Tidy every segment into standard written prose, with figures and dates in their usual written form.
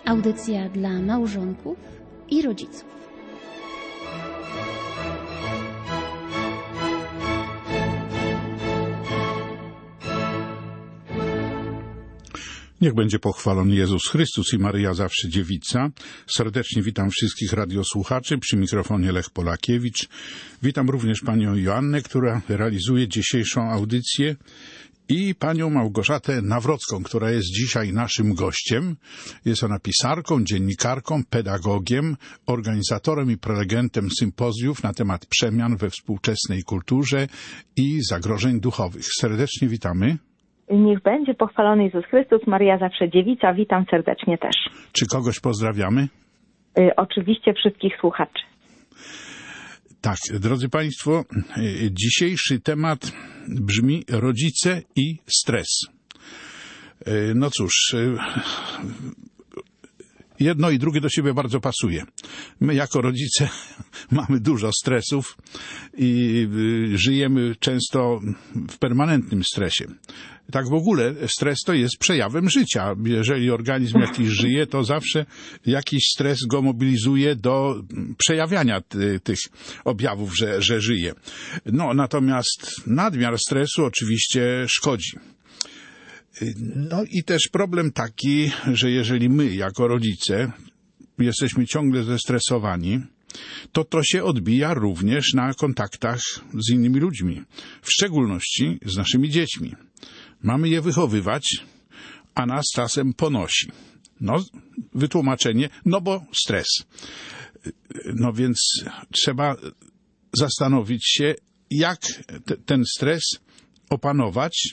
Audycja dla małżonków i rodziców. Niech będzie pochwalony Jezus Chrystus i Maryja zawsze dziewica. Serdecznie witam wszystkich radiosłuchaczy, przy mikrofonie Lech Polakiewicz. Witam również panią Joannę, która realizuje dzisiejszą audycję, i panią Małgorzatę Nawrocką, która jest dzisiaj naszym gościem. Jest ona pisarką, dziennikarką, pedagogiem, organizatorem i prelegentem sympozjów na temat przemian we współczesnej kulturze i zagrożeń duchowych. Serdecznie witamy. Niech będzie pochwalony Jezus Chrystus, Maryja zawsze dziewica. Witam serdecznie też. Czy kogoś pozdrawiamy? Oczywiście wszystkich słuchaczy. Tak, drodzy Państwo, dzisiejszy temat brzmi rodzice i stres. No cóż, jedno i drugie do siebie bardzo pasuje. My jako rodzice mamy dużo stresów i żyjemy często w permanentnym stresie. Tak w ogóle stres to jest przejawem życia. Jeżeli organizm jakiś żyje, to zawsze jakiś stres go mobilizuje do przejawiania tych objawów, że żyje. No, natomiast nadmiar stresu oczywiście szkodzi. No i też problem taki, że jeżeli my jako rodzice jesteśmy ciągle zestresowani, to się odbija również na kontaktach z innymi ludźmi, w szczególności z naszymi dziećmi. Mamy je wychowywać, a nas czasem ponosi. No, wytłumaczenie, no bo stres. No więc trzeba zastanowić się, jak ten stres opanować,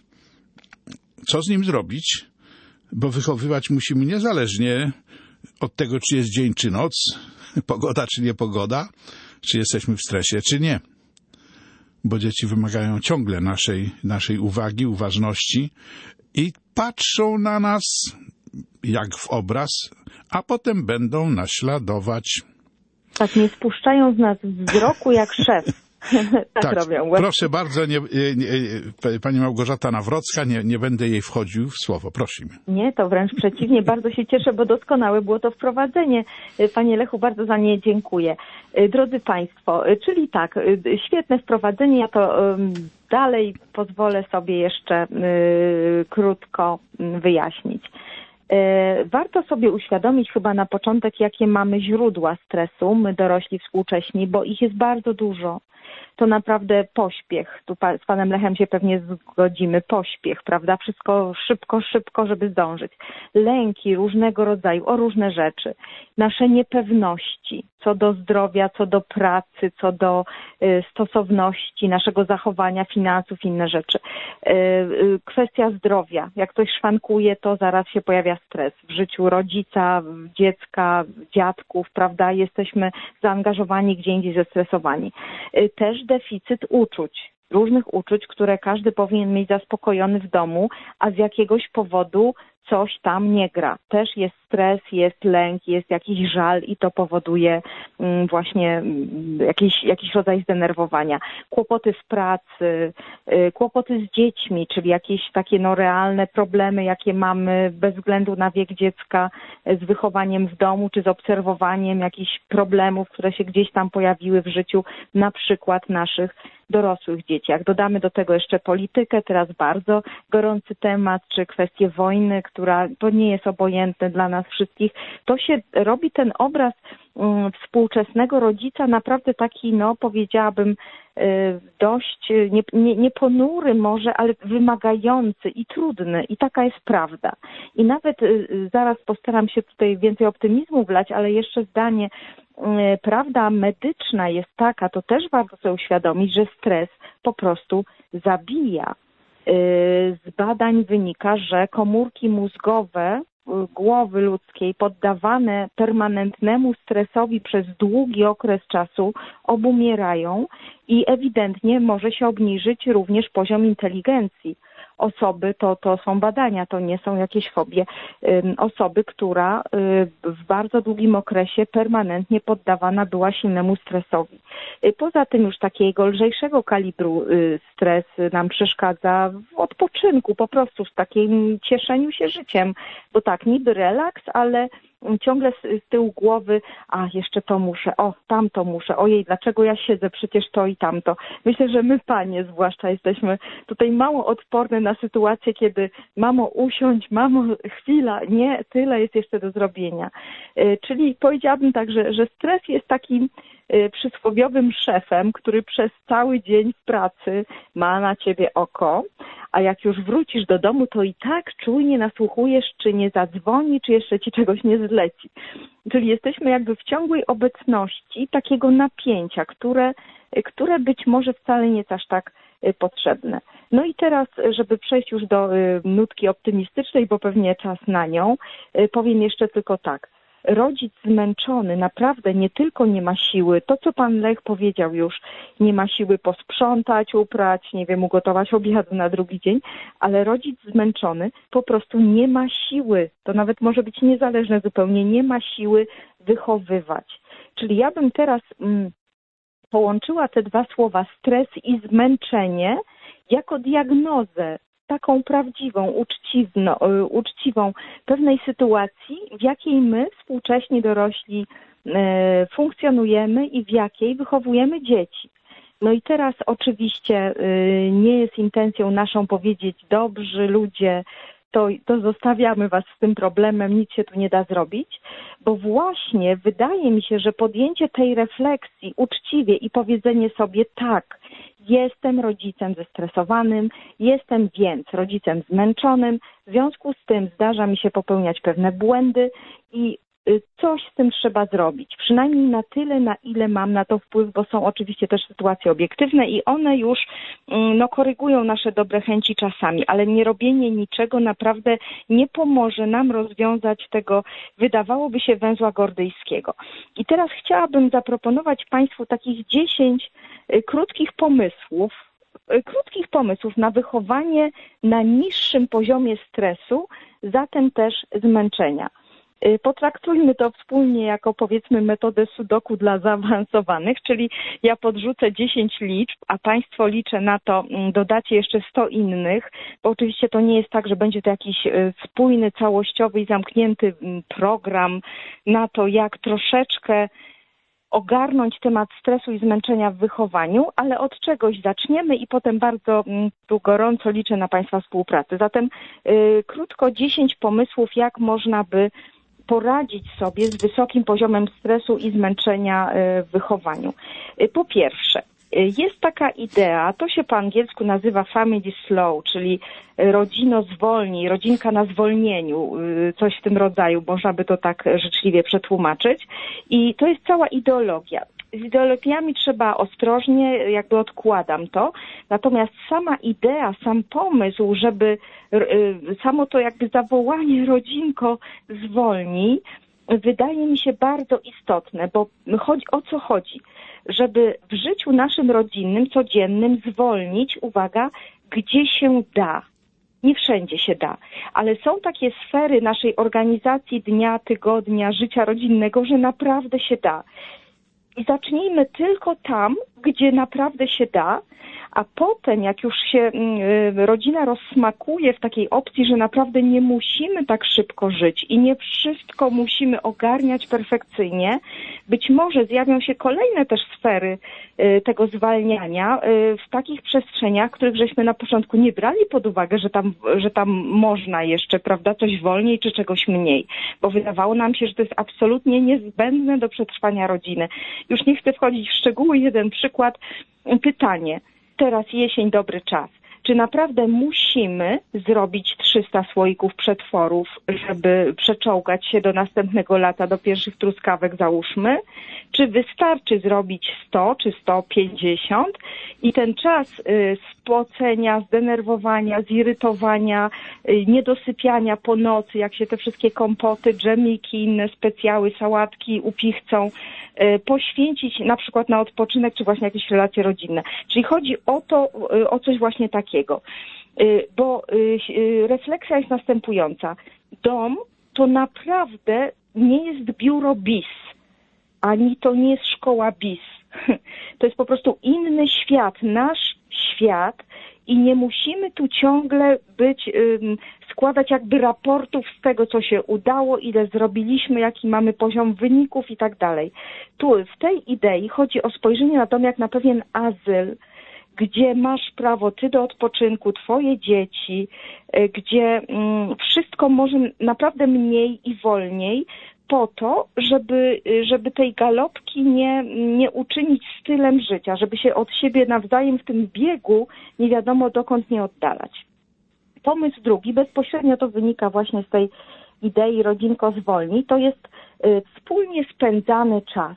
co z nim zrobić, bo wychowywać musimy niezależnie od tego, czy jest dzień, czy noc, pogoda, czy nie pogoda, czy jesteśmy w stresie, czy nie. Bo dzieci wymagają ciągle naszej uwagi, uważności i patrzą na nas jak w obraz, a potem będą naśladować. Tak, nie spuszczają z nas wzroku jak szef. tak robią. Proszę bardzo, pani Małgorzata Nawrocka, nie będę jej wchodził w słowo. Prosimy. Nie, to wręcz przeciwnie. Bardzo się cieszę, bo doskonałe było to wprowadzenie. Panie Lechu, bardzo za nie dziękuję. Drodzy Państwo, czyli tak, świetne wprowadzenie. Ja to dalej pozwolę sobie jeszcze krótko wyjaśnić. Warto sobie uświadomić chyba na początek, jakie mamy źródła stresu, my dorośli współcześni, bo ich jest bardzo dużo. To naprawdę pośpiech. Tu z panem Lechem się pewnie zgodzimy. Pośpiech, prawda? Wszystko szybko, żeby zdążyć. Lęki różnego rodzaju, o różne rzeczy. Nasze niepewności co do zdrowia, co do pracy, co do stosowności, naszego zachowania, finansów, inne rzeczy. Kwestia zdrowia. Jak ktoś szwankuje, to zaraz się pojawia stres. W życiu rodzica, dziecka, dziadków, prawda? Jesteśmy zaangażowani, gdzie indziej zestresowani. Też deficyt uczuć. Różnych uczuć, które każdy powinien mieć zaspokojony w domu, a z jakiegoś powodu coś tam nie gra. Też jest stres, jest lęk, jest jakiś żal i to powoduje właśnie jakiś rodzaj zdenerwowania. Kłopoty w pracy, kłopoty z dziećmi, czyli jakieś takie realne problemy, jakie mamy bez względu na wiek dziecka z wychowaniem w domu, czy z obserwowaniem jakichś problemów, które się gdzieś tam pojawiły w życiu, na przykład naszych dorosłych dzieci. Jak dodamy do tego jeszcze politykę, teraz bardzo gorący temat, czy kwestię wojny, która to nie jest obojętne dla nas wszystkich, to się robi ten obraz współczesnego rodzica naprawdę taki, powiedziałabym, dość nie ponury może, ale wymagający i trudny. I taka jest prawda. I nawet zaraz postaram się tutaj więcej optymizmu wlać, ale jeszcze zdanie, prawda medyczna jest taka, to też warto sobie uświadomić, że stres po prostu zabija. Z badań wynika, że komórki mózgowe głowy ludzkiej poddawane permanentnemu stresowi przez długi okres czasu obumierają i ewidentnie może się obniżyć również poziom inteligencji. Osoby, to są badania, to nie są jakieś fobie, osoby, która w bardzo długim okresie permanentnie poddawana była silnemu stresowi. Poza tym już takiego lżejszego kalibru stres nam przeszkadza w odpoczynku, po prostu w takim cieszeniu się życiem, bo tak, niby relaks, ale ciągle z tyłu głowy, a jeszcze to muszę, o, tamto muszę, ojej, dlaczego ja siedzę, przecież to i tamto. Myślę, że my, panie zwłaszcza, jesteśmy tutaj mało odporne na sytuację, kiedy mamo usiądź, mamo chwila, nie, tyle jest jeszcze do zrobienia. Czyli powiedziałabym tak, że stres jest takim przysłowiowym szefem, który przez cały dzień w pracy ma na ciebie oko, a jak już wrócisz do domu, to i tak czujnie nasłuchujesz, czy nie zadzwoni, czy jeszcze ci czegoś nie zleci. Czyli jesteśmy jakby w ciągłej obecności takiego napięcia, które być może wcale nie jest aż tak potrzebne. No i teraz, żeby przejść już do nutki optymistycznej, bo pewnie czas na nią, powiem jeszcze tylko tak. Rodzic zmęczony naprawdę nie tylko nie ma siły, to co pan Lech powiedział już, nie ma siły posprzątać, uprać, nie wiem, ugotować obiadu na drugi dzień, ale rodzic zmęczony po prostu nie ma siły, to nawet może być niezależne zupełnie, nie ma siły wychowywać. Czyli ja bym teraz połączyła te dwa słowa, stres i zmęczenie, jako diagnozę, taką prawdziwą, uczciwą pewnej sytuacji, w jakiej my, współcześni dorośli, funkcjonujemy i w jakiej wychowujemy dzieci. No i teraz oczywiście nie jest intencją naszą powiedzieć, dobrzy ludzie, to zostawiamy was z tym problemem, nic się tu nie da zrobić, bo właśnie wydaje mi się, że podjęcie tej refleksji uczciwie i powiedzenie sobie tak, jestem rodzicem zestresowanym, jestem więc rodzicem zmęczonym, w związku z tym zdarza mi się popełniać pewne błędy i coś z tym trzeba zrobić, przynajmniej na tyle, na ile mam na to wpływ, bo są oczywiście też sytuacje obiektywne i one już korygują nasze dobre chęci czasami, ale nie robienie niczego naprawdę nie pomoże nam rozwiązać tego, wydawałoby się, węzła gordyjskiego. I teraz chciałabym zaproponować Państwu takich 10 krótkich pomysłów na wychowanie na niższym poziomie stresu, zatem też zmęczenia. Potraktujmy to wspólnie jako, powiedzmy, metodę sudoku dla zaawansowanych, czyli ja podrzucę 10 liczb, a Państwo, liczę na to, dodacie jeszcze 100 innych, bo oczywiście to nie jest tak, że będzie to jakiś spójny, całościowy i zamknięty program na to, jak troszeczkę ogarnąć temat stresu i zmęczenia w wychowaniu, ale od czegoś zaczniemy i potem bardzo tu gorąco liczę na Państwa współpracę. Zatem krótko 10 pomysłów, jak można by poradzić sobie z wysokim poziomem stresu i zmęczenia w wychowaniu. Po pierwsze, jest taka idea, to się po angielsku nazywa family slow, czyli rodzino zwolnij, rodzinka na zwolnieniu, coś w tym rodzaju, można by to tak życzliwie przetłumaczyć. I to jest cała ideologia. Z ideologiami trzeba ostrożnie, jakby odkładam to, natomiast sama idea, sam pomysł, żeby samo to jakby zawołanie rodzinko zwolnij, wydaje mi się bardzo istotne, bo o co chodzi? Żeby w życiu naszym rodzinnym, codziennym zwolnić, uwaga, gdzie się da. Nie wszędzie się da, ale są takie sfery naszej organizacji dnia, tygodnia, życia rodzinnego, że naprawdę się da. I zacznijmy tylko tam, gdzie naprawdę się da, a potem, jak już się rodzina rozsmakuje w takiej opcji, że naprawdę nie musimy tak szybko żyć i nie wszystko musimy ogarniać perfekcyjnie, być może zjawią się kolejne też sfery tego zwalniania w takich przestrzeniach, których żeśmy na początku nie brali pod uwagę, że tam można jeszcze, prawda, coś wolniej czy czegoś mniej, bo wydawało nam się, że to jest absolutnie niezbędne do przetrwania rodziny. Już nie chcę wchodzić w szczegóły, jeden przykład, pytanie. Teraz jesień, dobry czas. Czy naprawdę musimy zrobić 300 słoików przetworów, żeby przeczołgać się do następnego lata, do pierwszych truskawek, załóżmy? Czy wystarczy zrobić 100 czy 150 i ten czas spocenia, zdenerwowania, zirytowania, niedosypiania po nocy, jak się te wszystkie kompoty, dżemiki, inne specjały, sałatki upichcą, poświęcić na przykład na odpoczynek, czy właśnie jakieś relacje rodzinne. Czyli chodzi o to, o coś właśnie takiego. Bo refleksja jest następująca. Dom to naprawdę nie jest biuro bis, ani to nie jest szkoła bis. To jest po prostu inny świat, nasz świat i nie musimy tu ciągle składać jakby raportów z tego, co się udało, ile zrobiliśmy, jaki mamy poziom wyników i tak dalej. Tu w tej idei chodzi o spojrzenie na dom jak na pewien azyl, gdzie masz prawo ty do odpoczynku, twoje dzieci, gdzie wszystko może naprawdę mniej i wolniej, po to, żeby tej galopki nie uczynić stylem życia, żeby się od siebie nawzajem w tym biegu nie wiadomo dokąd nie oddalać. Pomysł drugi, bezpośrednio to wynika właśnie z tej idei rodzinko zwolnij, to jest wspólnie spędzany czas.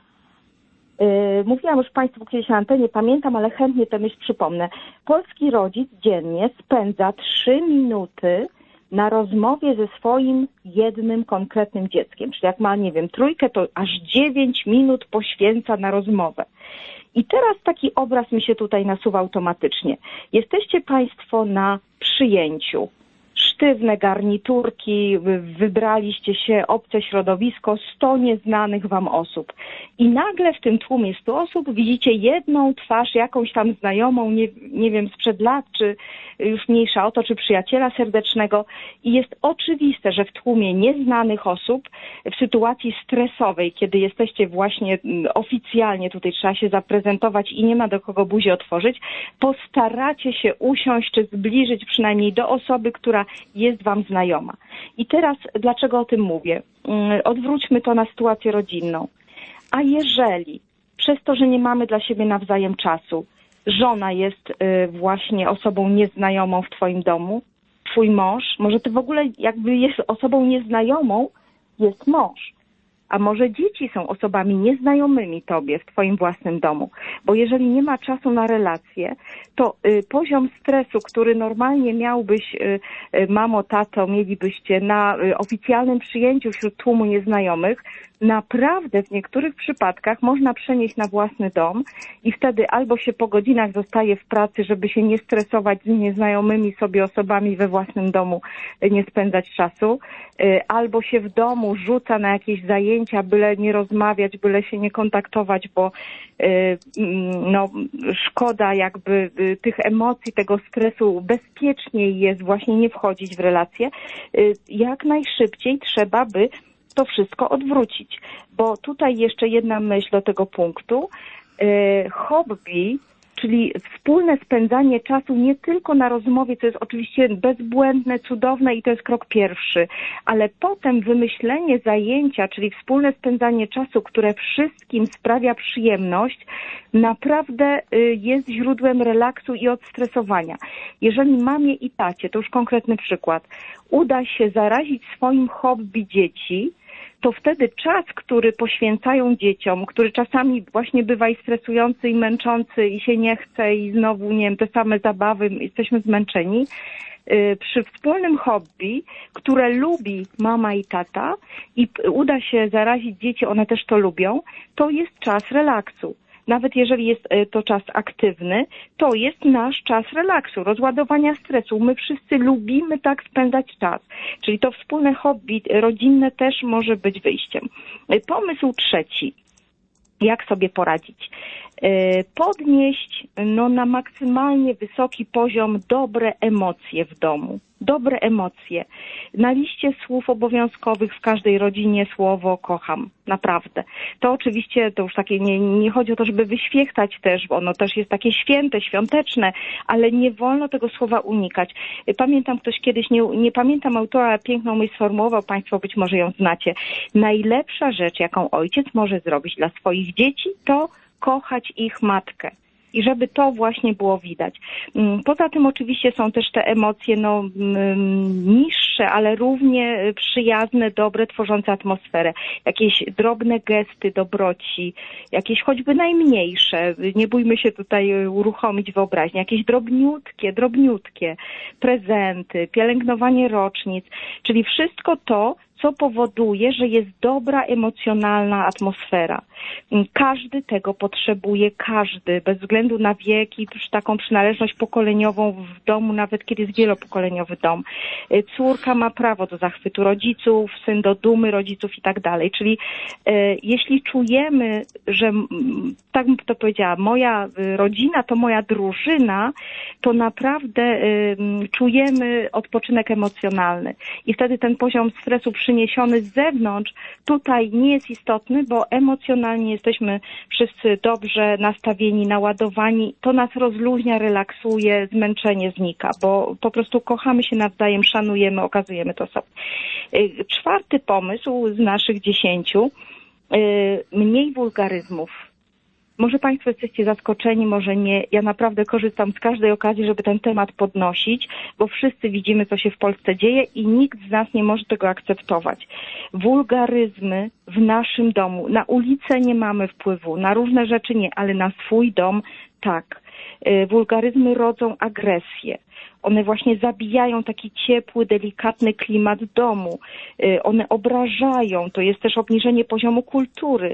Mówiłam już Państwu kiedyś na antenie, pamiętam, ale chętnie tę myśl przypomnę. Polski rodzic dziennie spędza 3 minuty na rozmowie ze swoim jednym konkretnym dzieckiem. Czyli jak ma, nie wiem, 3, to aż 9 minut poświęca na rozmowę. I teraz taki obraz mi się tutaj nasuwa automatycznie. Jesteście Państwo na przyjęciu. Sztywne garniturki, wybraliście się, obce środowisko, 100 nieznanych wam osób. I nagle w tym tłumie 100 osób widzicie jedną twarz, jakąś tam znajomą, nie wiem, sprzed lat, czy już mniejsza o to, czy przyjaciela serdecznego. I jest oczywiste, że w tłumie nieznanych osób, w sytuacji stresowej, kiedy jesteście właśnie oficjalnie, tutaj trzeba się zaprezentować i nie ma do kogo buzi otworzyć, postaracie się usiąść, czy zbliżyć przynajmniej do osoby, która jest wam znajoma. I teraz dlaczego o tym mówię? Odwróćmy to na sytuację rodzinną. A jeżeli przez to, że nie mamy dla siebie nawzajem czasu, żona jest właśnie osobą nieznajomą w twoim domu, twój mąż, może ty w ogóle jakby jest osobą nieznajomą, jest mąż. A może dzieci są osobami nieznajomymi tobie w twoim własnym domu. Bo jeżeli nie ma czasu na relacje, to poziom stresu, który normalnie miałbyś, mamo, tato, mielibyście na oficjalnym przyjęciu wśród tłumu nieznajomych, naprawdę w niektórych przypadkach można przenieść na własny dom i wtedy albo się po godzinach zostaje w pracy, żeby się nie stresować z nieznajomymi sobie osobami we własnym domu, nie spędzać czasu, albo się w domu rzuca na jakieś zajęcia, byle nie rozmawiać, byle się nie kontaktować, bo no, szkoda jakby tych emocji, tego stresu, bezpieczniej jest właśnie nie wchodzić w relacje. Jak najszybciej trzeba by to wszystko odwrócić, bo tutaj jeszcze jedna myśl do tego punktu. Hobby, czyli wspólne spędzanie czasu nie tylko na rozmowie, co jest oczywiście bezbłędne, cudowne i to jest krok pierwszy, ale potem wymyślenie zajęcia, czyli wspólne spędzanie czasu, które wszystkim sprawia przyjemność, naprawdę jest źródłem relaksu i odstresowania. Jeżeli mamie i tacie, to już konkretny przykład, uda się zarazić swoim hobby dzieci, to wtedy czas, który poświęcają dzieciom, który czasami właśnie bywa i stresujący, i męczący, i się nie chce, i znowu, nie wiem, te same zabawy, jesteśmy zmęczeni, przy wspólnym hobby, które lubi mama i tata i uda się zarazić dzieci, one też to lubią, to jest czas relaksu. Nawet jeżeli jest to czas aktywny, to jest nasz czas relaksu, rozładowania stresu. My wszyscy lubimy tak spędzać czas. Czyli to wspólne hobby rodzinne też może być wyjściem. Pomysł trzeci. Jak sobie poradzić? Podnieść na maksymalnie wysoki poziom dobre emocje w domu. Dobre emocje. Na liście słów obowiązkowych w każdej rodzinie słowo kocham. Naprawdę. To oczywiście, to już takie, nie chodzi o to, żeby wyświechtać też, bo ono też jest takie święte, świąteczne, ale nie wolno tego słowa unikać. Pamiętam ktoś kiedyś, nie pamiętam autora, piękną myśl sformułował, Państwo być może ją znacie. Najlepsza rzecz, jaką ojciec może zrobić dla swoich dzieci, to kochać ich matkę. I żeby to właśnie było widać. Poza tym oczywiście są też te emocje niższe, ale równie przyjazne, dobre, tworzące atmosferę. Jakieś drobne gesty dobroci, jakieś choćby najmniejsze. Nie bójmy się tutaj uruchomić wyobraźnię. Jakieś drobniutkie prezenty, pielęgnowanie rocznic. Czyli wszystko to, co powoduje, że jest dobra emocjonalna atmosfera. Każdy tego potrzebuje, każdy, bez względu na wiek i taką przynależność pokoleniową w domu, nawet kiedy jest wielopokoleniowy dom. Córka ma prawo do zachwytu rodziców, syn do dumy rodziców i tak dalej. Czyli jeśli czujemy, że, tak bym to powiedziała, moja rodzina to moja drużyna, to naprawdę czujemy odpoczynek emocjonalny. I wtedy ten poziom stresu przyniesiony z zewnątrz tutaj nie jest istotny, bo emocjonalnie jesteśmy wszyscy dobrze nastawieni, naładowani. To nas rozluźnia, relaksuje, zmęczenie znika, bo po prostu kochamy się nawzajem, szanujemy, okazujemy to sobie. 4. pomysł z naszych 10. Mniej wulgaryzmów. Może Państwo jesteście zaskoczeni, może nie. Ja naprawdę korzystam z każdej okazji, żeby ten temat podnosić, bo wszyscy widzimy, co się w Polsce dzieje i nikt z nas nie może tego akceptować. Wulgaryzmy w naszym domu. Na ulicę nie mamy wpływu, na różne rzeczy nie, ale na swój dom tak. Wulgaryzmy rodzą agresję. One właśnie zabijają taki ciepły, delikatny klimat domu. One obrażają, to jest też obniżenie poziomu kultury.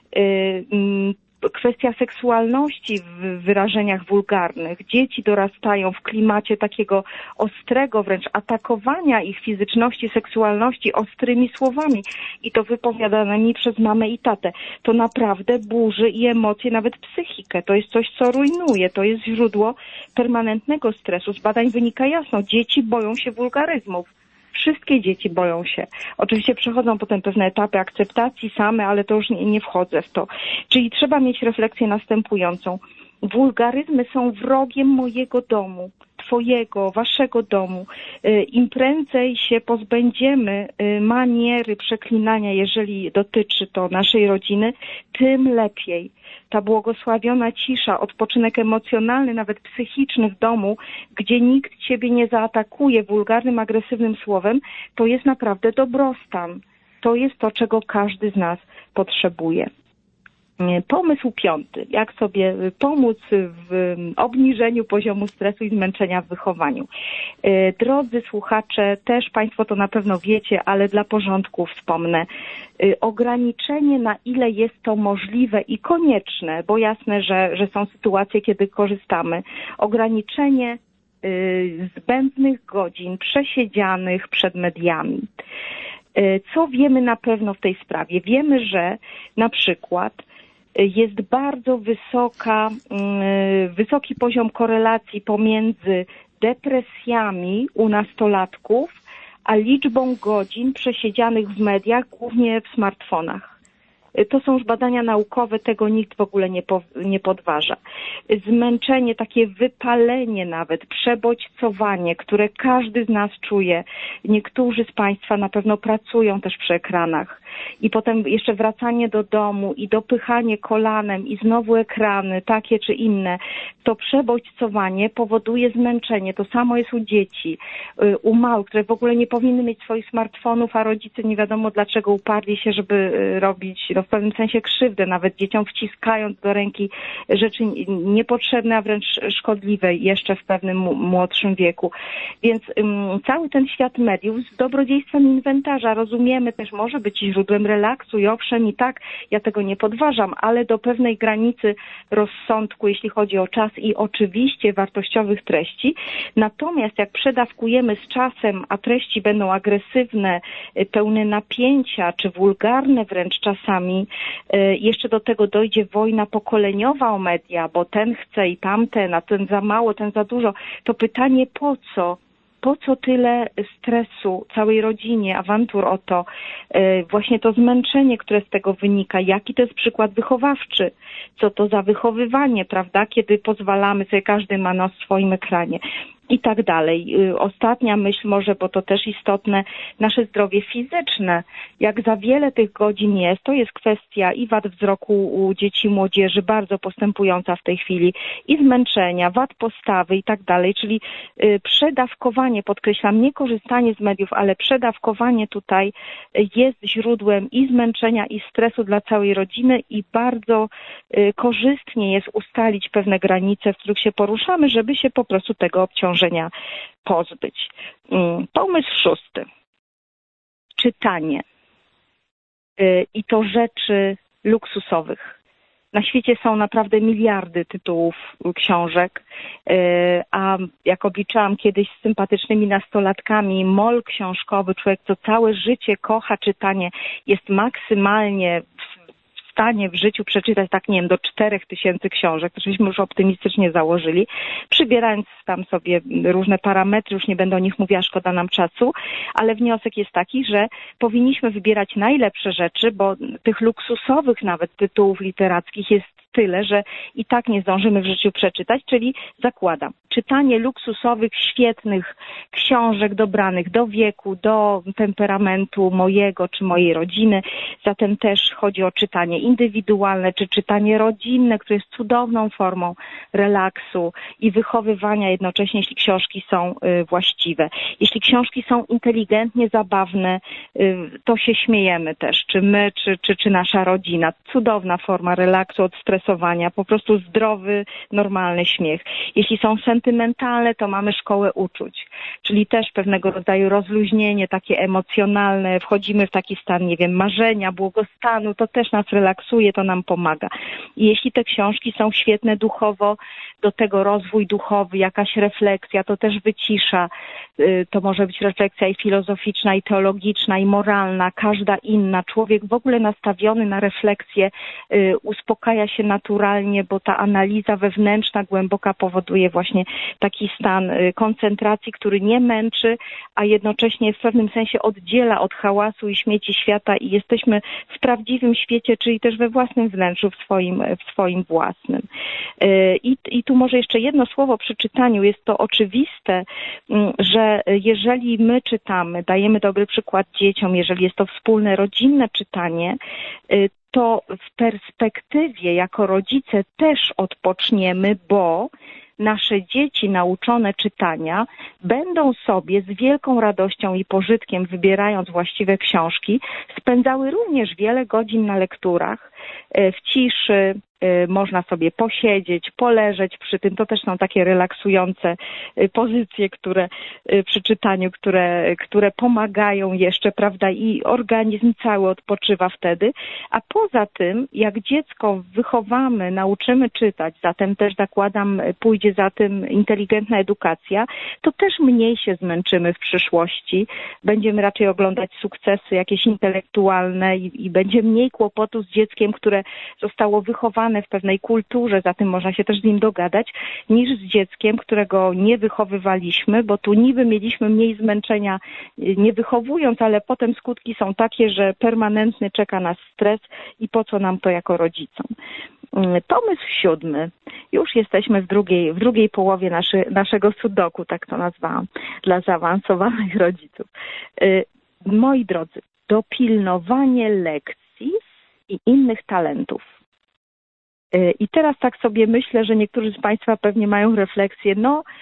Kwestia seksualności w wyrażeniach wulgarnych. Dzieci dorastają w klimacie takiego ostrego wręcz atakowania ich fizyczności, seksualności ostrymi słowami i to wypowiadanymi przez mamę i tatę. To naprawdę burzy i emocje, nawet psychikę. To jest coś, co rujnuje. To jest źródło permanentnego stresu. Z badań wynika jasno, dzieci boją się wulgaryzmów. Wszystkie dzieci boją się. Oczywiście przechodzą potem pewne etapy akceptacji same, ale to już nie wchodzę w to. Czyli trzeba mieć refleksję następującą. Wulgaryzmy są wrogiem mojego domu, twojego, waszego domu. Im prędzej się pozbędziemy maniery przeklinania, jeżeli dotyczy to naszej rodziny, tym lepiej. Ta błogosławiona cisza, odpoczynek emocjonalny, nawet psychiczny w domu, gdzie nikt ciebie nie zaatakuje wulgarnym, agresywnym słowem, to jest naprawdę dobrostan. To jest to, czego każdy z nas potrzebuje. Pomysł 5. Jak sobie pomóc w obniżeniu poziomu stresu i zmęczenia w wychowaniu. Drodzy słuchacze, też Państwo to na pewno wiecie, ale dla porządku wspomnę. Ograniczenie, na ile jest to możliwe i konieczne, bo jasne, że są sytuacje, kiedy korzystamy. Ograniczenie zbędnych godzin przesiedzianych przed mediami. Co wiemy na pewno w tej sprawie? Wiemy, że na przykład jest bardzo wysoki poziom korelacji pomiędzy depresjami u nastolatków, a liczbą godzin przesiedzianych w mediach, głównie w smartfonach. To są już badania naukowe, tego nikt w ogóle nie podważa. Zmęczenie, takie wypalenie nawet, przebodźcowanie, które każdy z nas czuje. Niektórzy z Państwa na pewno pracują też przy ekranach. I potem jeszcze wracanie do domu i dopychanie kolanem i znowu ekrany, takie czy inne. To przebodźcowanie powoduje zmęczenie. To samo jest u dzieci, u małych, które w ogóle nie powinny mieć swoich smartfonów, a rodzice nie wiadomo dlaczego uparli się, żeby robić w pewnym sensie krzywdę, nawet dzieciom wciskając do ręki rzeczy niepotrzebne, a wręcz szkodliwe jeszcze w pewnym młodszym wieku. Więc cały ten świat mediów z dobrodziejstwem inwentarza, rozumiemy, też może być źródłem relaksu i owszem i tak, ja tego nie podważam, ale do pewnej granicy rozsądku, jeśli chodzi o czas i oczywiście wartościowych treści. Natomiast jak przedawkujemy z czasem, a treści będą agresywne, pełne napięcia, czy wulgarne wręcz czasami, jeszcze do tego dojdzie wojna pokoleniowa o media, bo ten chce i tamten, a ten za mało, ten za dużo, to pytanie po co? Po co tyle stresu całej rodzinie, awantur o to, właśnie to zmęczenie, które z tego wynika, jaki to jest przykład wychowawczy, co to za wychowywanie, prawda, kiedy pozwalamy sobie, każdy ma nos w swoim ekranie i tak dalej. Ostatnia myśl może, bo to też istotne, nasze zdrowie fizyczne. Jak za wiele tych godzin jest, to jest kwestia i wad wzroku u dzieci i młodzieży, bardzo postępująca w tej chwili, i zmęczenia, wad postawy i tak dalej, czyli przedawkowanie, podkreślam, nie korzystanie z mediów, ale przedawkowanie tutaj jest źródłem i zmęczenia, i stresu dla całej rodziny i bardzo korzystnie jest ustalić pewne granice, w których się poruszamy, żeby się po prostu tego obciążenia pozbyć. Pomysł 6. czytanie i to rzeczy luksusowych. Na świecie są naprawdę miliardy tytułów książek, a jak obliczałam kiedyś z sympatycznymi nastolatkami, mol książkowy, człowiek, co całe życie kocha czytanie, jest maksymalnie w stanie w życiu przeczytać, tak nie wiem, do 4000 książek, to żeśmy już optymistycznie założyli, przybierając tam sobie różne parametry, już nie będę o nich mówiła, szkoda nam czasu, ale wniosek jest taki, że powinniśmy wybierać najlepsze rzeczy, bo tych luksusowych nawet tytułów literackich jest tyle, że i tak nie zdążymy w życiu przeczytać, czyli zakładam, czytanie luksusowych, świetnych książek dobranych do wieku, do temperamentu mojego czy mojej rodziny. Zatem też chodzi o czytanie indywidualne czy czytanie rodzinne, które jest cudowną formą relaksu i wychowywania jednocześnie, jeśli książki są właściwe. Jeśli książki są inteligentnie zabawne, to się śmiejemy też, czy my, czy nasza rodzina. Cudowna forma relaksu od stresu, po prostu zdrowy, normalny śmiech. Jeśli są sentymentalne, to mamy szkołę uczuć, czyli też pewnego rodzaju rozluźnienie takie emocjonalne, wchodzimy w taki stan, nie wiem, marzenia, błogostanu, to też nas relaksuje, to nam pomaga. I jeśli te książki są świetne duchowo, do tego rozwój duchowy, jakaś refleksja, to też wycisza. To może być refleksja i filozoficzna, i teologiczna, i moralna, każda inna. Człowiek w ogóle nastawiony na refleksję uspokaja się naturalnie, bo ta analiza wewnętrzna, głęboka powoduje właśnie taki stan koncentracji, który nie męczy, a jednocześnie w pewnym sensie oddziela od hałasu i śmieci świata i jesteśmy w prawdziwym świecie, czyli też we własnym wnętrzu, w swoim własnym. I tu może jeszcze jedno słowo przy czytaniu. Jest to oczywiste, że jeżeli my czytamy, dajemy dobry przykład dzieciom, jeżeli jest to wspólne, rodzinne czytanie, to w perspektywie jako rodzice też odpoczniemy, bo nasze dzieci nauczone czytania będą sobie z wielką radością i pożytkiem, wybierając właściwe książki, spędzały również wiele godzin na lekturach, w ciszy, można sobie posiedzieć, poleżeć przy tym. To też są takie relaksujące pozycje, które przy czytaniu, które pomagają jeszcze, prawda, i organizm cały odpoczywa wtedy. A poza tym, jak dziecko wychowamy, nauczymy czytać, zatem też zakładam, pójdzie za tym inteligentna edukacja, to też mniej się zmęczymy w przyszłości. Będziemy raczej oglądać sukcesy jakieś intelektualne i będzie mniej kłopotu z dzieckiem, które zostało wychowane w pewnej kulturze, zatem można się też z nim dogadać, niż z dzieckiem, którego nie wychowywaliśmy, bo tu niby mieliśmy mniej zmęczenia nie wychowując, ale potem skutki są takie, że permanentny czeka nas stres i po co nam to jako rodzicom. Pomysł 7. Już jesteśmy w drugiej połowie naszego sudoku, tak to nazwałam, dla zaawansowanych rodziców. Moi drodzy, dopilnowanie lekcji i innych talentów. I teraz tak sobie myślę, że niektórzy z Państwa pewnie mają refleksję,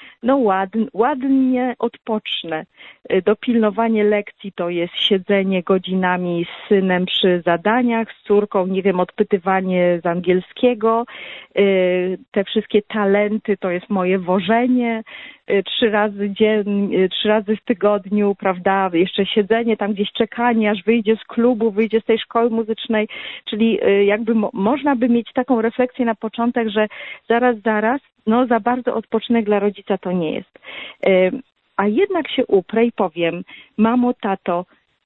ładnie odpocznę. Dopilnowanie lekcji to jest siedzenie godzinami z synem przy zadaniach, z córką, nie wiem, odpytywanie z angielskiego. Te wszystkie talenty to jest moje wożenie. 3 razy w tygodniu, prawda, jeszcze siedzenie tam gdzieś, czekanie, aż wyjdzie z klubu, wyjdzie z tej szkoły muzycznej, czyli jakby można by mieć taką refleksję na początek, że zaraz, za bardzo odpoczynek dla rodzica to nie jest. A jednak się uprę i powiem, mamo, tato,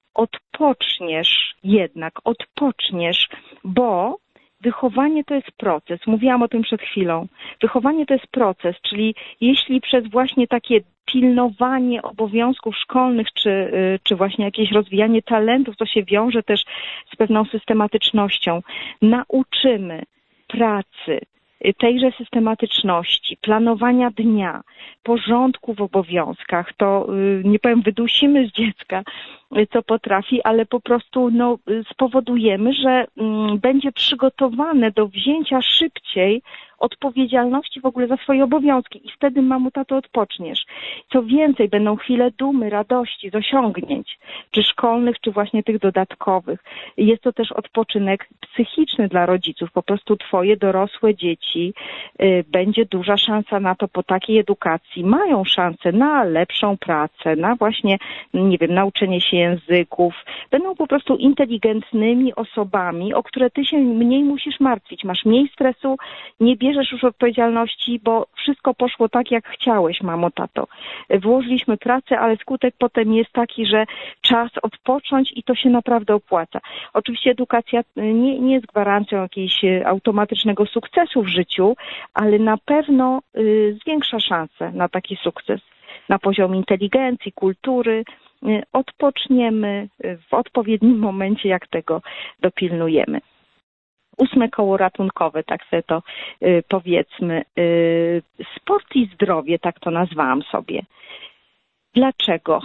odpoczniesz, bo wychowanie to jest proces. Mówiłam o tym przed chwilą. Wychowanie to jest proces, czyli jeśli przez właśnie takie pilnowanie obowiązków szkolnych, czy właśnie jakieś rozwijanie talentów, to się wiąże też z pewną systematycznością, nauczymy pracy, tejże systematyczności, planowania dnia, porządku w obowiązkach, to nie powiem, wydusimy z dziecka, co potrafi, ale po prostu spowodujemy, że będzie przygotowane do wzięcia szybciej odpowiedzialności w ogóle za swoje obowiązki i wtedy, mamo, tato, odpoczniesz. Co więcej, będą chwile dumy, radości z osiągnięć, czy szkolnych, czy właśnie tych dodatkowych. Jest to też odpoczynek psychiczny dla rodziców. Po prostu twoje dorosłe dzieci, będzie duża szansa na to po takiej edukacji, mają szansę na lepszą pracę, na właśnie, nie wiem, nauczenie się języków. Będą po prostu inteligentnymi osobami, o które ty się mniej musisz martwić. Masz mniej stresu, nie bierzesz już odpowiedzialności, bo wszystko poszło tak, jak chciałeś, mamo, tato. Włożyliśmy pracę, ale skutek potem jest taki, że czas odpocząć i to się naprawdę opłaca. Oczywiście edukacja nie jest gwarancją jakiegoś automatycznego sukcesu w życiu, ale na pewno zwiększa szanse na taki sukces. Na poziomie inteligencji, kultury, odpoczniemy w odpowiednim momencie, jak tego dopilnujemy. 8 koło ratunkowe, tak sobie to powiedzmy. Sport i zdrowie, tak to nazwałam sobie. Dlaczego?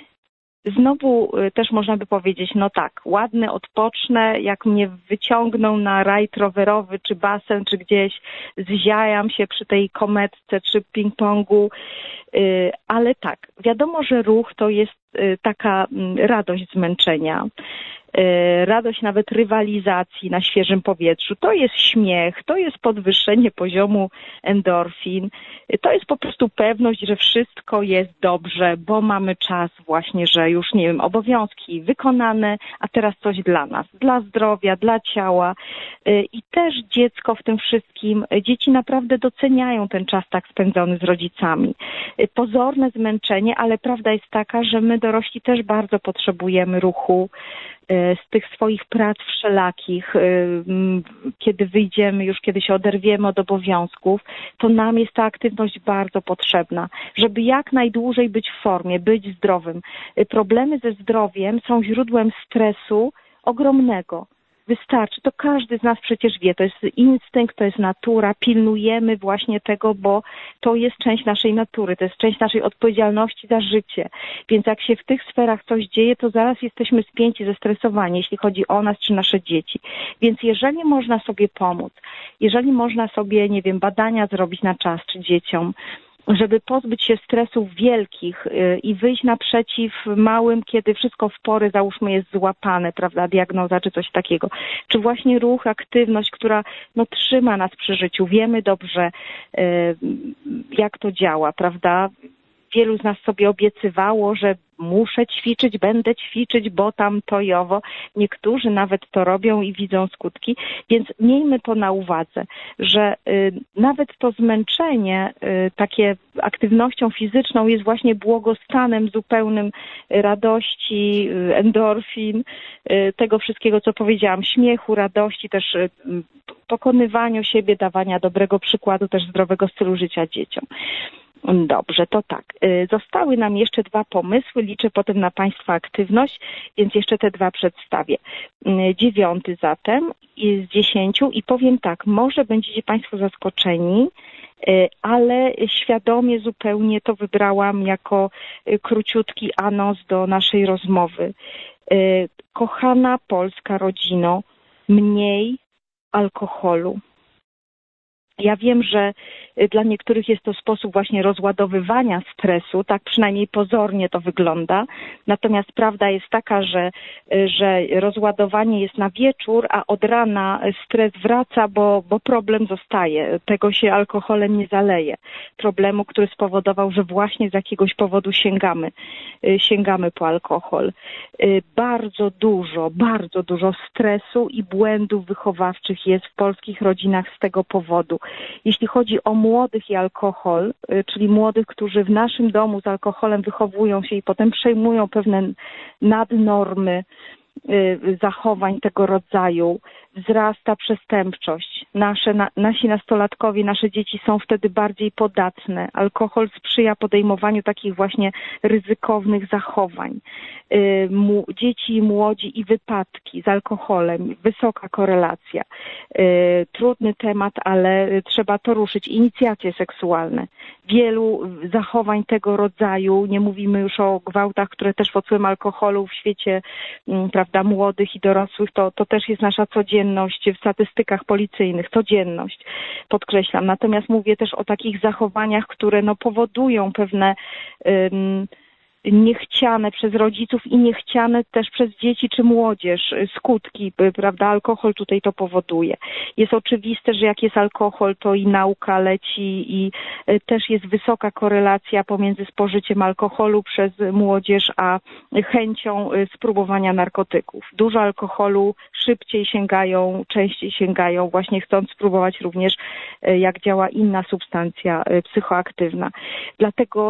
Znowu też można by powiedzieć, no tak, ładne, odpocznę, jak mnie wyciągną na rajd rowerowy, czy basen, czy gdzieś, zziajam się przy tej kometce, czy ping-pongu, ale tak, wiadomo, że ruch to jest taka radość zmęczenia, radość nawet rywalizacji na świeżym powietrzu. To jest śmiech, to jest podwyższenie poziomu endorfin, to jest po prostu pewność, że wszystko jest dobrze, bo mamy czas właśnie, że już, nie wiem, obowiązki wykonane, a teraz coś dla nas, dla zdrowia, dla ciała i też dziecko w tym wszystkim, dzieci naprawdę doceniają ten czas tak spędzony z rodzicami. Pozorne zmęczenie, ale prawda jest taka, że my dorośli też bardzo potrzebujemy ruchu, z tych swoich prac wszelakich, kiedy wyjdziemy, już kiedy się oderwiemy od obowiązków, to nam jest ta aktywność bardzo potrzebna, żeby jak najdłużej być w formie, być zdrowym. Problemy ze zdrowiem są źródłem stresu ogromnego. Wystarczy, to każdy z nas przecież wie, to jest instynkt, to jest natura, pilnujemy właśnie tego, bo to jest część naszej natury, to jest część naszej odpowiedzialności za życie. Więc jak się w tych sferach coś dzieje, to zaraz jesteśmy spięci, zestresowani, jeśli chodzi o nas czy nasze dzieci. Więc jeżeli można sobie pomóc, jeżeli można sobie, nie wiem, badania zrobić na czas czy dzieciom, żeby pozbyć się stresów wielkich i wyjść naprzeciw małym, kiedy wszystko w porę, załóżmy, jest złapane, prawda, diagnoza czy coś takiego. Czy właśnie ruch, aktywność, która trzyma nas przy życiu. Wiemy dobrze, jak to działa, prawda. Wielu z nas sobie obiecywało, że muszę ćwiczyć, będę ćwiczyć, bo tam to i owo. Niektórzy nawet to robią i widzą skutki, więc miejmy to na uwadze, że nawet to zmęczenie takie aktywnością fizyczną jest właśnie błogostanem zupełnym radości, endorfin, tego wszystkiego, co powiedziałam, śmiechu, radości, też pokonywaniu siebie, dawania dobrego przykładu, też zdrowego stylu życia dzieciom. Dobrze, to tak. Zostały nam jeszcze 2 pomysły. Liczę potem na Państwa aktywność, więc jeszcze te 2 przedstawię. 9 zatem z 10 i powiem tak, może będziecie Państwo zaskoczeni, ale świadomie zupełnie to wybrałam jako króciutki anons do naszej rozmowy. Kochana polska rodzino, mniej alkoholu. Ja wiem, że dla niektórych jest to sposób właśnie rozładowywania stresu, tak przynajmniej pozornie to wygląda. Natomiast prawda jest taka, że rozładowanie jest na wieczór, a od rana stres wraca, bo problem zostaje. Tego się alkoholem nie zaleje. Problemu, który spowodował, że właśnie z jakiegoś powodu sięgamy po alkohol. Bardzo dużo stresu i błędów wychowawczych jest w polskich rodzinach z tego powodu. Jeśli chodzi o młodych i alkohol, czyli młodych, którzy w naszym domu z alkoholem wychowują się i potem przejmują pewne nadnormy zachowań tego rodzaju, wzrasta przestępczość. Nasi nastolatkowie, nasze dzieci są wtedy bardziej podatne. Alkohol sprzyja podejmowaniu takich właśnie ryzykownych zachowań. Dzieci i młodzi i wypadki z alkoholem, wysoka korelacja. Trudny temat, ale trzeba to ruszyć. Inicjacje seksualne. Wielu zachowań tego rodzaju, nie mówimy już o gwałtach, które też pod wpływem alkoholu w świecie, prawda, prawda, młodych i dorosłych, to też jest nasza codzienność w statystykach policyjnych, codzienność, podkreślam. Natomiast mówię też o takich zachowaniach, które no powodują pewne niechciane przez rodziców i niechciane też przez dzieci czy młodzież skutki, prawda, alkohol tutaj to powoduje. Jest oczywiste, że jak jest alkohol, to i nauka leci i też jest wysoka korelacja pomiędzy spożyciem alkoholu przez młodzież a chęcią spróbowania narkotyków. Dużo alkoholu, szybciej sięgają, częściej sięgają, właśnie chcąc spróbować również, jak działa inna substancja psychoaktywna. Dlatego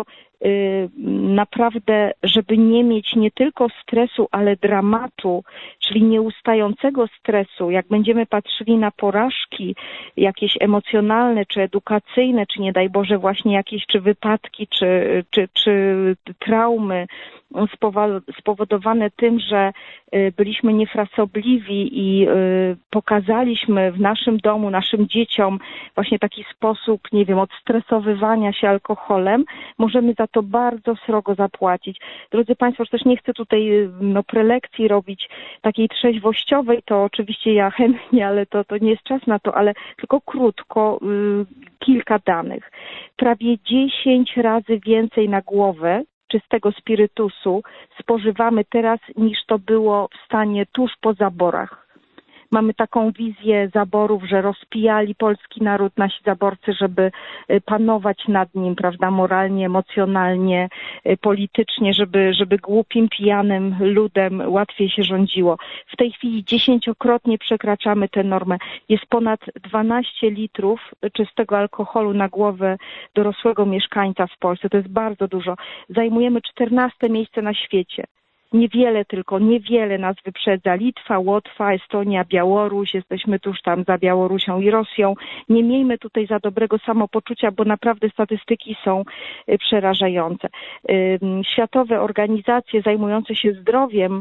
naprawdę, żeby nie mieć nie tylko stresu, ale dramatu, czyli nieustającego stresu, jak będziemy patrzyli na porażki jakieś emocjonalne, czy edukacyjne, czy nie daj Boże właśnie jakieś czy wypadki, czy traumy spowodowane tym, że byliśmy niefrasobliwi i pokazaliśmy w naszym domu, naszym dzieciom właśnie taki sposób, nie wiem, odstresowywania się alkoholem, możemy za to bardzo srogo zapłacić. Drodzy Państwo, też nie chcę tutaj prelekcji robić takiej trzeźwościowej, to oczywiście ja chętnie, ale to nie jest czas na to, ale tylko krótko kilka danych. Prawie 10 razy więcej na głowę czystego spirytusu spożywamy teraz, niż to było w stanie tuż po zaborach. Mamy taką wizję zaborów, że rozpijali polski naród nasi zaborcy, żeby panować nad nim, prawda, moralnie, emocjonalnie, politycznie, żeby głupim, pijanym ludem łatwiej się rządziło. W tej chwili 10-krotnie przekraczamy tę normę. Jest ponad 12 litrów czystego alkoholu na głowę dorosłego mieszkańca w Polsce. To jest bardzo dużo. Zajmujemy 14 miejsce na świecie. Niewiele nas wyprzedza. Litwa, Łotwa, Estonia, Białoruś. Jesteśmy tuż tam za Białorusią i Rosją. Nie miejmy tutaj za dobrego samopoczucia, bo naprawdę statystyki są przerażające. Światowe organizacje zajmujące się zdrowiem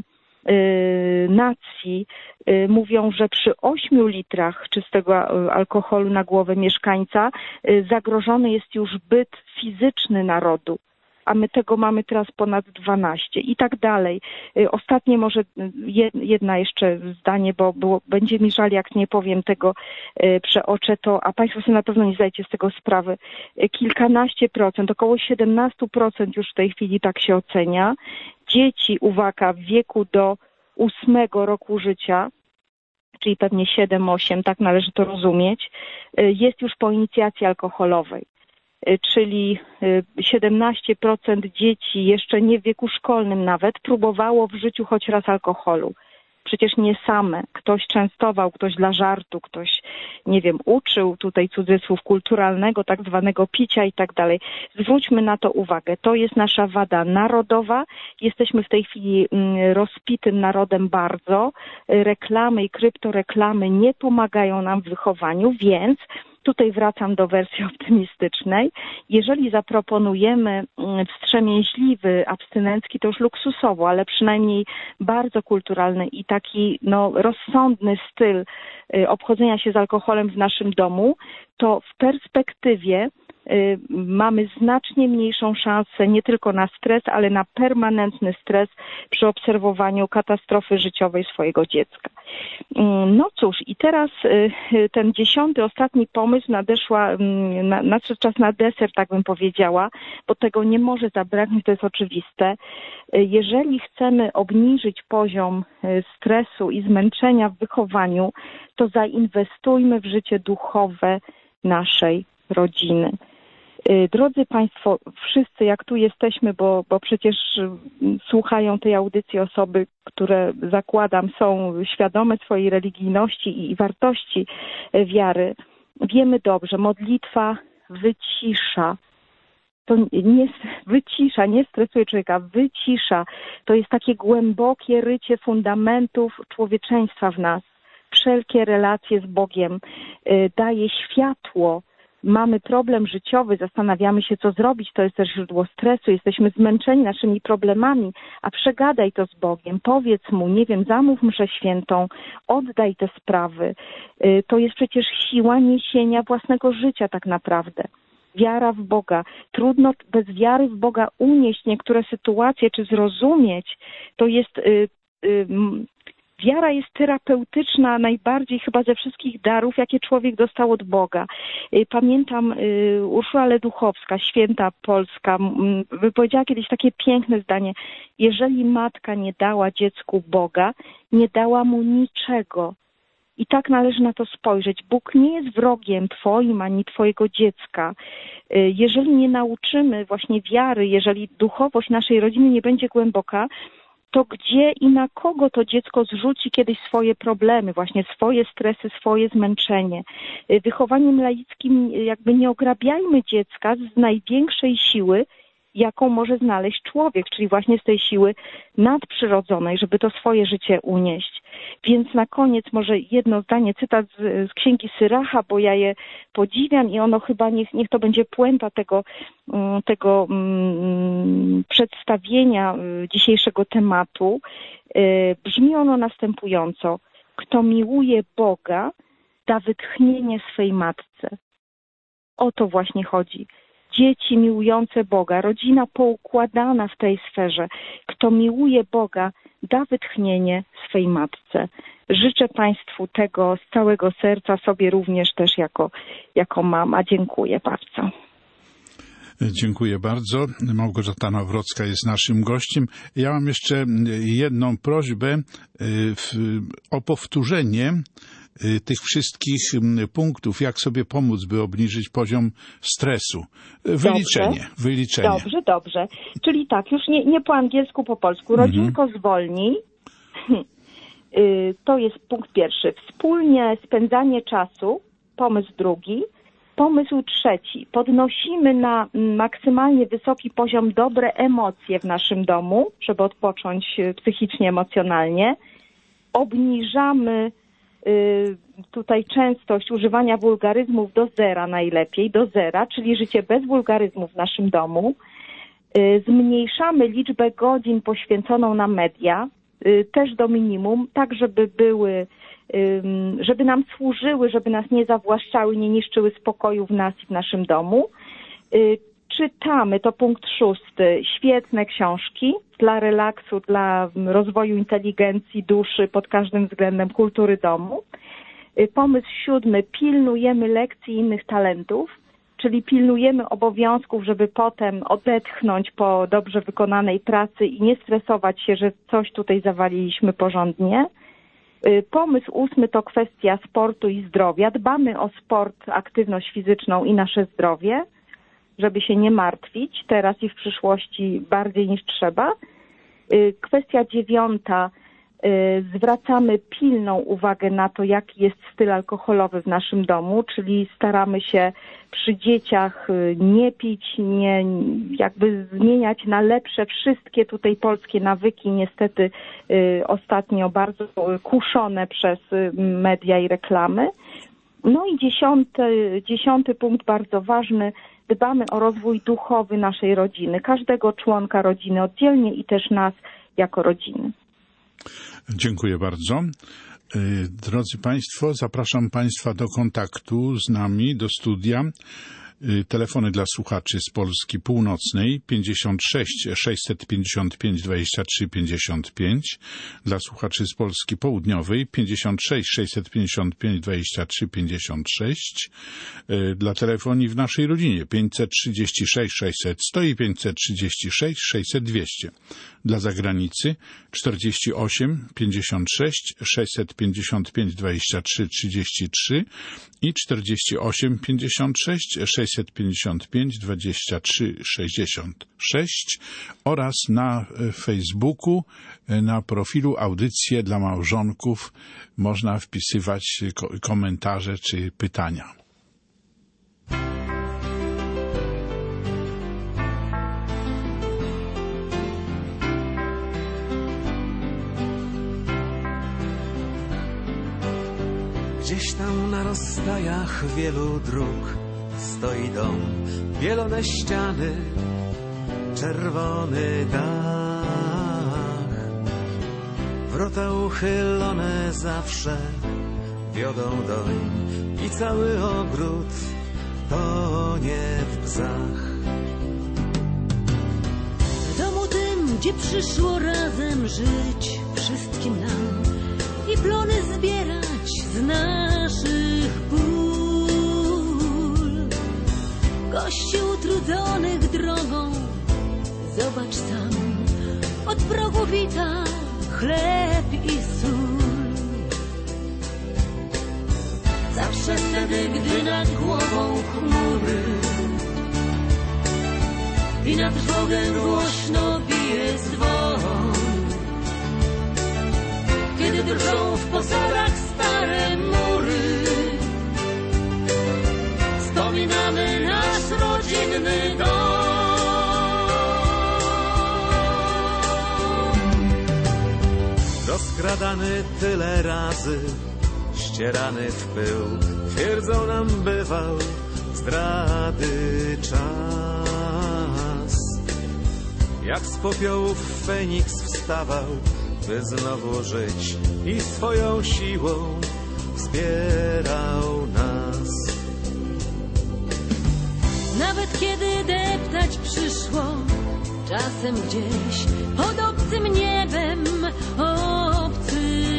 nacji mówią, że przy 8 litrach czystego alkoholu na głowę mieszkańca zagrożony jest już byt fizyczny narodu, a my tego mamy teraz ponad 12 i tak dalej. Ostatnie może jedna jeszcze zdanie, bo będzie mi żal, jak nie powiem tego, przeoczę to, a Państwo sobie na pewno nie zdajecie z tego sprawy. Kilkanaście procent, około 17% już w tej chwili tak się ocenia. Dzieci, uwaga, w wieku do 8 roku życia, czyli pewnie 7-8, tak należy to rozumieć, jest już po inicjacji alkoholowej. Czyli 17% dzieci jeszcze nie w wieku szkolnym nawet próbowało w życiu choć raz alkoholu. Przecież nie same. Ktoś częstował, ktoś dla żartu, ktoś, nie wiem, uczył, tutaj cudzysłów, kulturalnego tak zwanego picia i tak dalej. Zwróćmy na to uwagę. To jest nasza wada narodowa. Jesteśmy w tej chwili rozpitym narodem bardzo. Reklamy i kryptoreklamy nie pomagają nam w wychowaniu, więc tutaj wracam do wersji optymistycznej. Jeżeli zaproponujemy wstrzemięźliwy, abstynencki, to już luksusowo, ale przynajmniej bardzo kulturalny i taki rozsądny styl obchodzenia się z alkoholem w naszym domu, to w perspektywie mamy znacznie mniejszą szansę nie tylko na stres, ale na permanentny stres przy obserwowaniu katastrofy życiowej swojego dziecka. No cóż, i teraz ten 10., ostatni pomysł nadszedł czas na deser, tak bym powiedziała, bo tego nie może zabraknąć, to jest oczywiste. Jeżeli chcemy obniżyć poziom stresu i zmęczenia w wychowaniu, to zainwestujmy w życie duchowe naszej rodziny. Drodzy Państwo, wszyscy jak tu jesteśmy, bo przecież słuchają tej audycji osoby, które zakładam są świadome swojej religijności i wartości wiary, wiemy dobrze, modlitwa wycisza. To nie stresuje człowieka, wycisza. To jest takie głębokie rycie fundamentów człowieczeństwa w nas. Wszelkie relacje z Bogiem daje światło. Mamy problem życiowy, zastanawiamy się, co zrobić, to jest też źródło stresu, jesteśmy zmęczeni naszymi problemami, a przegadaj to z Bogiem, powiedz Mu, nie wiem, zamów mszę świętą, oddaj te sprawy. To jest przecież siła niesienia własnego życia tak naprawdę. Wiara w Boga. Trudno bez wiary w Boga unieść niektóre sytuacje, czy zrozumieć. To jest Wiara jest terapeutyczna najbardziej chyba ze wszystkich darów, jakie człowiek dostał od Boga. Pamiętam Urszula Leduchowska, święta polska, wypowiedziała kiedyś takie piękne zdanie: jeżeli matka nie dała dziecku Boga, nie dała mu niczego. I tak należy na to spojrzeć. Bóg nie jest wrogiem twoim ani twojego dziecka. Jeżeli nie nauczymy właśnie wiary, jeżeli duchowość naszej rodziny nie będzie głęboka, to gdzie i na kogo to dziecko zrzuci kiedyś swoje problemy, właśnie swoje stresy, swoje zmęczenie. Wychowaniem laickim jakby nie ograbiajmy dziecka z największej siły, jaką może znaleźć człowiek, czyli właśnie z tej siły nadprzyrodzonej, żeby to swoje życie unieść. Więc na koniec może jedno zdanie, cytat z księgi Syracha, bo ja je podziwiam i ono chyba, niech to będzie puenta tego przedstawienia dzisiejszego tematu. Brzmi ono następująco: kto miłuje Boga, da wytchnienie swej matce. O to właśnie chodzi. Dzieci miłujące Boga, rodzina poukładana w tej sferze. Kto miłuje Boga, da wytchnienie swej matce. Życzę Państwu tego z całego serca, sobie również też jako mama. Dziękuję bardzo. Dziękuję bardzo. Małgorzata Nawrocka jest naszym gościem. Ja mam jeszcze jedną prośbę o powtórzenie tych wszystkich punktów, jak sobie pomóc, by obniżyć poziom stresu. Wyliczenie. Dobrze. Czyli tak, już nie po angielsku, po polsku. Rodzinko zwolnij. To jest punkt pierwszy. Wspólnie spędzanie czasu. Pomysł drugi. Pomysł trzeci. Podnosimy na maksymalnie wysoki poziom dobre emocje w naszym domu, żeby odpocząć psychicznie, emocjonalnie. Obniżamy tutaj częstość używania wulgaryzmów do zera najlepiej, do zera, czyli życie bez wulgaryzmów w naszym domu. Zmniejszamy liczbę godzin poświęconą na media, też do minimum, tak żeby nam służyły, żeby nas nie zawłaszczały, nie niszczyły spokoju w nas i w naszym domu. Czytamy, to punkt 6, świetne książki dla relaksu, dla rozwoju inteligencji, duszy, pod każdym względem, kultury domu. Pomysł 7, pilnujemy lekcji innych talentów, czyli pilnujemy obowiązków, żeby potem odetchnąć po dobrze wykonanej pracy i nie stresować się, że coś tutaj zawaliliśmy porządnie. Pomysł 8 to kwestia sportu i zdrowia. Dbamy o sport, aktywność fizyczną i nasze zdrowie, żeby się nie martwić teraz i w przyszłości bardziej niż trzeba. Kwestia 9. Zwracamy pilną uwagę na to, jaki jest styl alkoholowy w naszym domu, czyli staramy się przy dzieciach nie pić, nie jakby zmieniać na lepsze wszystkie tutaj polskie nawyki, niestety ostatnio bardzo kuszone przez media i reklamy. No i 10 punkt bardzo ważny. Dbamy o rozwój duchowy naszej rodziny, każdego członka rodziny oddzielnie i też nas jako rodziny. Dziękuję bardzo. Drodzy Państwo, zapraszam Państwa do kontaktu z nami, do studia. Telefony dla słuchaczy z Polski Północnej 56 655 23 55, dla słuchaczy z Polski Południowej 56 655 23 56, dla telefonii w naszej rodzinie 536 600 100 i 536 600 200, dla zagranicy 48 56 655 23 33 i 48 56 655 23 66 oraz na Facebooku, na profilu Audycje dla Małżonków można wpisywać komentarze czy pytania. Gdzieś tam na rozstajach wielu dróg stoi dom, bielone ściany, czerwony dach. Wrota uchylone zawsze wiodą doń i cały ogród tonie w bzach. W domu tym, gdzie przyszło razem żyć wszystkim nam, Zobacz sam, od progu wita chleb i sól. Zawsze wtedy, gdy nad głową chmury i na trwogę głośno bije dzwon, kiedy drżą w posadach stare mury, wspominamy nasz rodzinny dom. Rozkradany tyle razy, ścierany w pył, twierdzą nam bywał zdrady czas. Jak z popiołów Feniks wstawał, by znowu żyć i swoją siłą wspierał nas. Nawet kiedy deptać przyszło, czasem gdzieś pod obcym niebem, obcy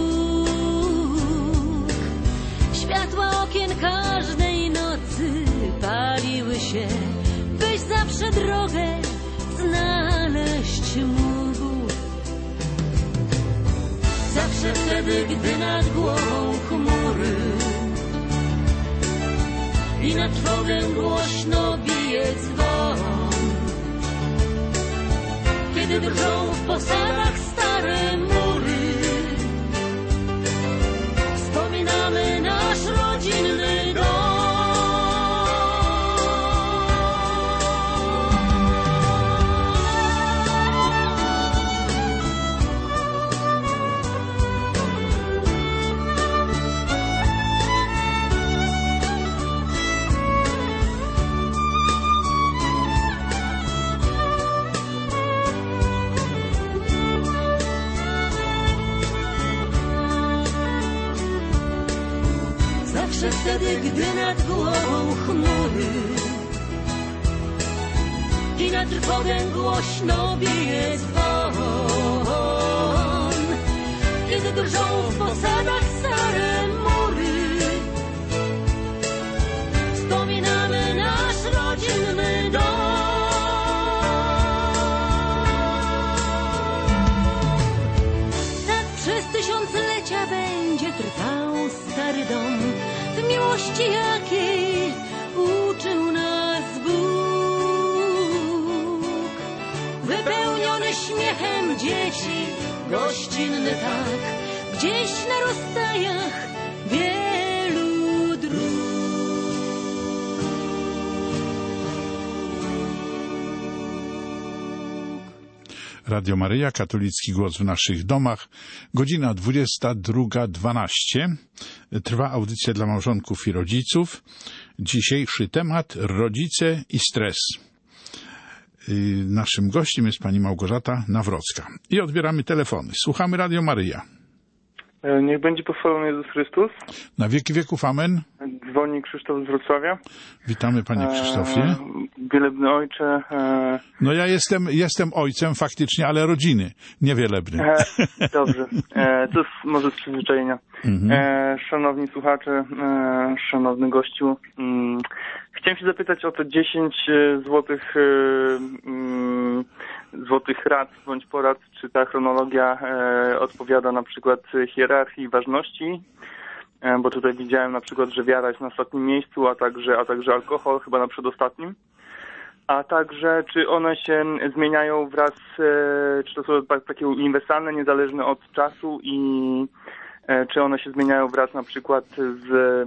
bruk. Światła okien każdej nocy paliły się, byś zawsze drogę znaleźć mógł. Zawsze wtedy, gdy nad głową chmury i na trwogę głośno bije dzwon, kiedy drżą w posadach stare mury, wspominamy nasz rodzinny dom. Zawsze wtedy, gdy nad głową chmury i na trwogę głośno bije dzwon, kiedy drżą w posadach stare mury, wspominamy nasz rodzinny dom. Tak przez tysiąclecia będzie trwał stary dom, w miłości jakiej uczył nas Bóg. Wypełniony śmiechem dzieci, gościnny tak, gdzieś na rozstajach wielu dróg. Radio Maryja, katolicki głos w naszych domach. Godzina 22:12. Trwa audycja dla małżonków i rodziców. Dzisiejszy temat: rodzice i stres. Naszym gościem jest pani Małgorzata Nawrocka. I odbieramy telefony. Słuchamy Radio Maryja. Niech będzie pochwalony Jezus Chrystus. Na wieki wieków, amen. Dzwoni Krzysztof z Wrocławia. Witamy, panie Krzysztofie. Wielebny ojcze. No ja jestem ojcem faktycznie, ale rodziny, nie wielebny. Dobrze, to jest może z przyzwyczajenia. Szanowni słuchacze, szanowny gościu, chciałem się zapytać o te 10 złotych rad bądź porad, czy ta chronologia odpowiada na przykład hierarchii ważności, bo tutaj widziałem na przykład, że wiara jest na ostatnim miejscu, a także alkohol chyba na przedostatnim. A także, czy one się zmieniają wraz, czy to są takie uniwersalne, niezależne od czasu i czy one się zmieniają wraz na przykład z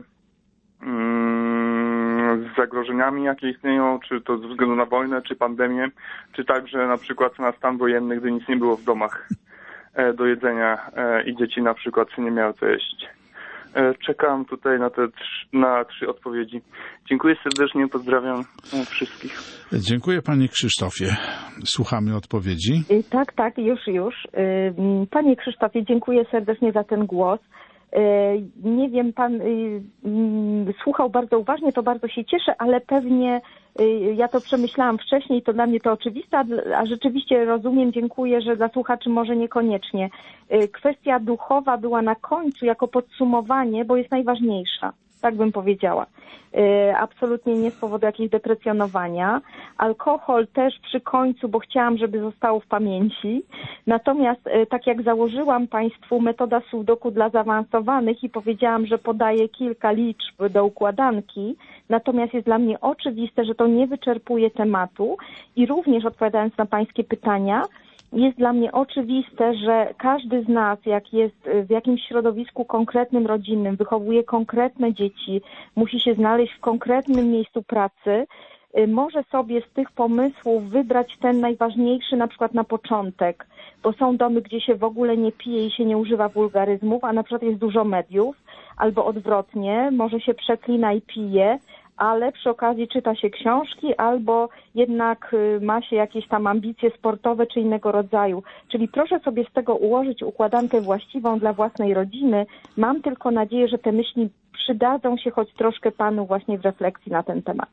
zagrożeniami, jakie istnieją, czy to ze względu na wojnę, czy pandemię, czy także na przykład na stan wojenny, gdy nic nie było w domach do jedzenia i dzieci na przykład nie miały co jeść. Czekam tutaj na 3 odpowiedzi. Dziękuję serdecznie, pozdrawiam wszystkich. Dziękuję, panie Krzysztofie. Słuchamy odpowiedzi. Tak, już. Panie Krzysztofie, dziękuję serdecznie za ten głos. Nie wiem, pan słuchał bardzo uważnie, to bardzo się cieszę, ale pewnie ja to przemyślałam wcześniej, to dla mnie to oczywiste, a rzeczywiście rozumiem, dziękuję, że dla słuchaczy może niekoniecznie. Kwestia duchowa była na końcu jako podsumowanie, bo jest najważniejsza. tak bym powiedziała. Absolutnie nie z powodu jakiegoś deprecjonowania. Alkohol też przy końcu, bo chciałam, żeby zostało w pamięci. Natomiast tak jak założyłam Państwu metoda sudoku dla zaawansowanych i powiedziałam, że podaję kilka liczb do układanki, natomiast jest dla mnie oczywiste, że to nie wyczerpuje tematu i również odpowiadając na Pańskie pytania, jest dla mnie oczywiste, że każdy z nas, jak jest w jakimś środowisku konkretnym, rodzinnym, wychowuje konkretne dzieci, musi się znaleźć w konkretnym miejscu pracy, może sobie z tych pomysłów wybrać ten najważniejszy na przykład na początek, bo są domy, gdzie się w ogóle nie pije i się nie używa wulgaryzmów, a na przykład jest dużo mediów, albo odwrotnie, może się przeklina i pije, ale przy okazji czyta się książki albo jednak ma się jakieś tam ambicje sportowe czy innego rodzaju. Czyli proszę sobie z tego ułożyć układankę właściwą dla własnej rodziny. Mam tylko nadzieję, że te myśli przydadzą się choć troszkę Panu właśnie w refleksji na ten temat.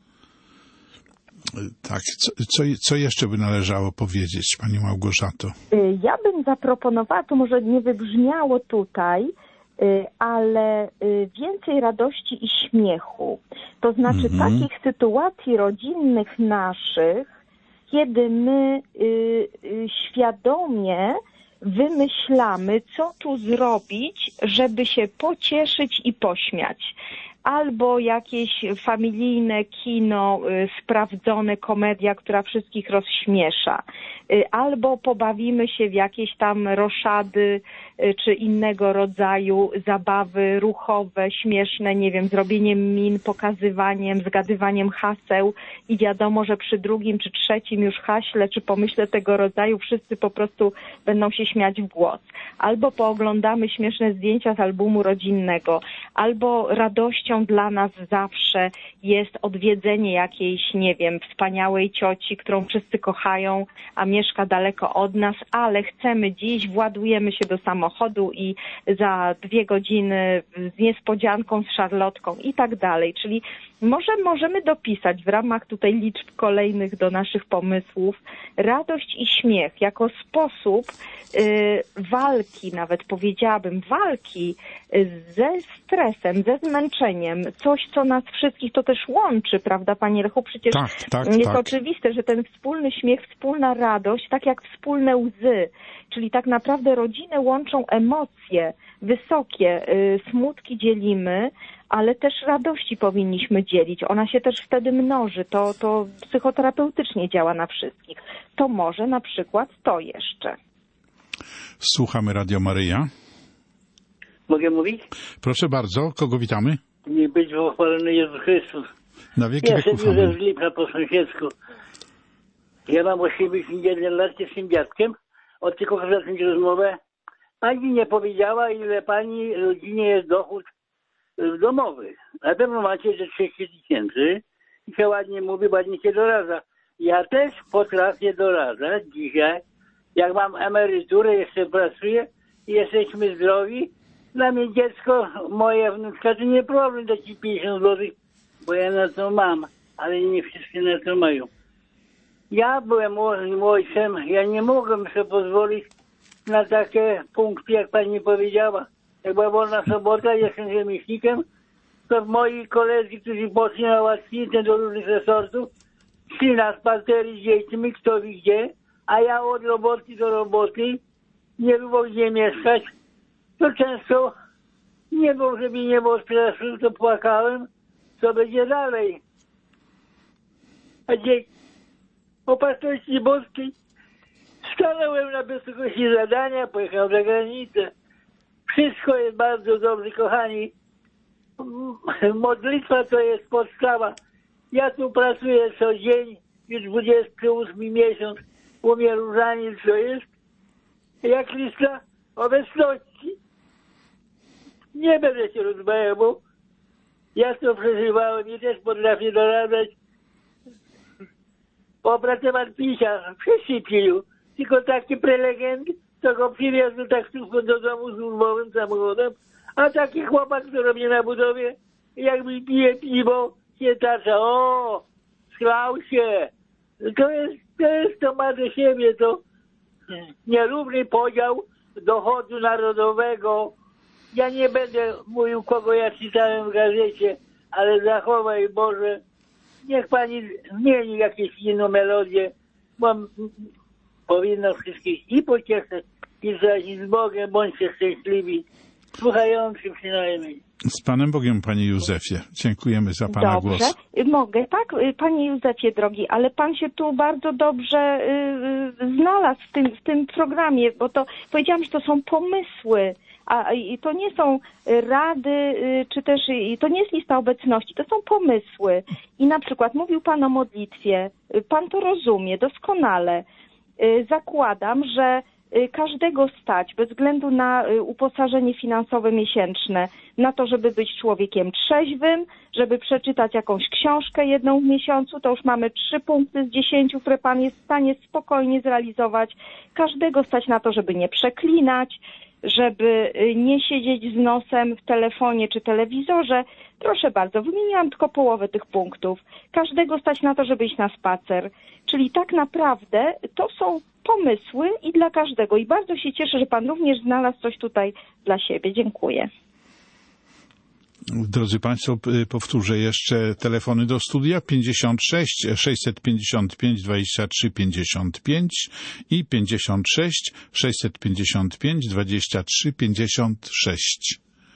Tak, co jeszcze by należało powiedzieć, Pani Małgorzato? Ja bym zaproponowała, to może nie wybrzmiało tutaj, ale więcej radości i śmiechu. To znaczy takich sytuacji rodzinnych naszych, kiedy my świadomie wymyślamy, co tu zrobić, żeby się pocieszyć i pośmiać. Albo jakieś familijne kino, sprawdzone komedia, która wszystkich rozśmiesza. Albo pobawimy się w jakieś tam roszady, czy innego rodzaju zabawy ruchowe, śmieszne, nie wiem, zrobieniem min, pokazywaniem, zgadywaniem haseł i wiadomo, że przy drugim czy trzecim już haśle, czy pomyśle tego rodzaju wszyscy po prostu będą się śmiać w głos. Albo pooglądamy śmieszne zdjęcia z albumu rodzinnego, albo radością dla nas zawsze jest odwiedzenie jakiejś, nie wiem, wspaniałej cioci, którą wszyscy kochają, a mieszka daleko od nas, ale chcemy dziś, władujemy się do samochodu i za 2 godziny z niespodzianką, z szarlotką i tak dalej. Czyli możemy dopisać w ramach tutaj liczb kolejnych do naszych pomysłów radość i śmiech jako sposób walki, nawet powiedziałabym, walki ze stresem, ze zmęczeniem. Coś, co nas wszystkich to też łączy, prawda, Panie Lechu? Przecież jest oczywiste, że ten wspólny śmiech, wspólna radość, tak jak wspólne łzy, czyli tak naprawdę rodzinę łączą emocje wysokie, smutki dzielimy, ale też radości powinniśmy dzielić. Ona się też wtedy mnoży. To psychoterapeutycznie działa na wszystkich. To może na przykład to jeszcze. Słuchamy Radio Maryja. Mogę mówić? Proszę bardzo. Kogo witamy? Niech być pochwalony Jezus Chrystus. Na wieki wieków. Jestem Józef z Lipna po sąsiedzku. Ja mam 81 lat, jestem dziadkiem. Od tylko zacząć rozmowę. Pani nie powiedziała, ile pani rodzinie jest dochód domowy. Na pewno macie że 30 000 i się ładnie mówi, ładnie się doradza. Ja też potrafię doradzać dzisiaj, jak mam emeryturę, jeszcze pracuję i jesteśmy zdrowi. Dla mnie dziecko, moja wnuczka, to nie problem dać ci 50 zł, bo ja na to mam, ale nie wszyscy na to mają. Ja byłem młodym ojcem, ja nie mogłem sobie pozwolić na takie punkty, jak pani powiedziała. Jak była wolna sobota, jestem rzemieślnikiem, to moi koledzy, którzy poszli na łatwiznę do różnych resortów, szli na spacery z dziećmi, kto wie gdzie, a ja od roboty do roboty nie było gdzie mieszkać. To często nie było, żeby nie było stresu, to płakałem, co będzie dalej. A dzień opatrzności boskiej stanąłem na wysokości zadania, pojechałem za granicę. Wszystko jest bardzo dobrze, kochani. Modlitwa to jest podstawa. Ja tu pracuję co dzień, już 28 miesiąc, u mnie różaniec to jest, jak lista obecności. Nie będę się rozmawiał, bo ja to przeżywałem i też potrafię doradzać. Opracować pisia, wszyscy piją, tylko taki prelegent, to go przywiozł taksówką do domu służbowym samochodem, a taki chłopak, który robi na budowie, jakby pije piwo, się tacza, o, schlał się. To ma do siebie to nierówny podział dochodu narodowego. Ja nie będę mówił, kogo ja czytałem w gazecie, ale zachowaj Boże, niech pani zmieni jakieś inną melodię, bo powinno wszystkich i pocieszać, i zrazić z Bogiem, bądźcie szczęśliwi, słuchający przynajmniej. Z Panem Bogiem, Panie Józefie. Dziękujemy za Pana Dobrze. głos. Mogę, tak? Panie Józefie drogi, ale Pan się tu bardzo dobrze znalazł w tym programie, bo to powiedziałam, że to są pomysły, a i to nie są rady, czy też to nie jest lista obecności, to są pomysły. I na przykład mówił Pan o modlitwie, Pan to rozumie doskonale. Zakładam, że każdego stać, bez względu na uposażenie finansowe miesięczne, na to, żeby być człowiekiem trzeźwym, żeby przeczytać jakąś książkę jedną w miesiącu, to już mamy 3 punkty z 10, które Pan jest w stanie spokojnie zrealizować. Każdego stać na to, żeby nie przeklinać, żeby nie siedzieć z nosem w telefonie czy telewizorze. Proszę bardzo, wymieniłam tylko połowę tych punktów. Każdego stać na to, żeby iść na spacer. Czyli tak naprawdę to są pomysły i dla każdego. I bardzo się cieszę, że Pan również znalazł coś tutaj dla siebie. Dziękuję. Drodzy Państwo, powtórzę jeszcze telefony do studia 56 655 23 55 i 56 655 23 56.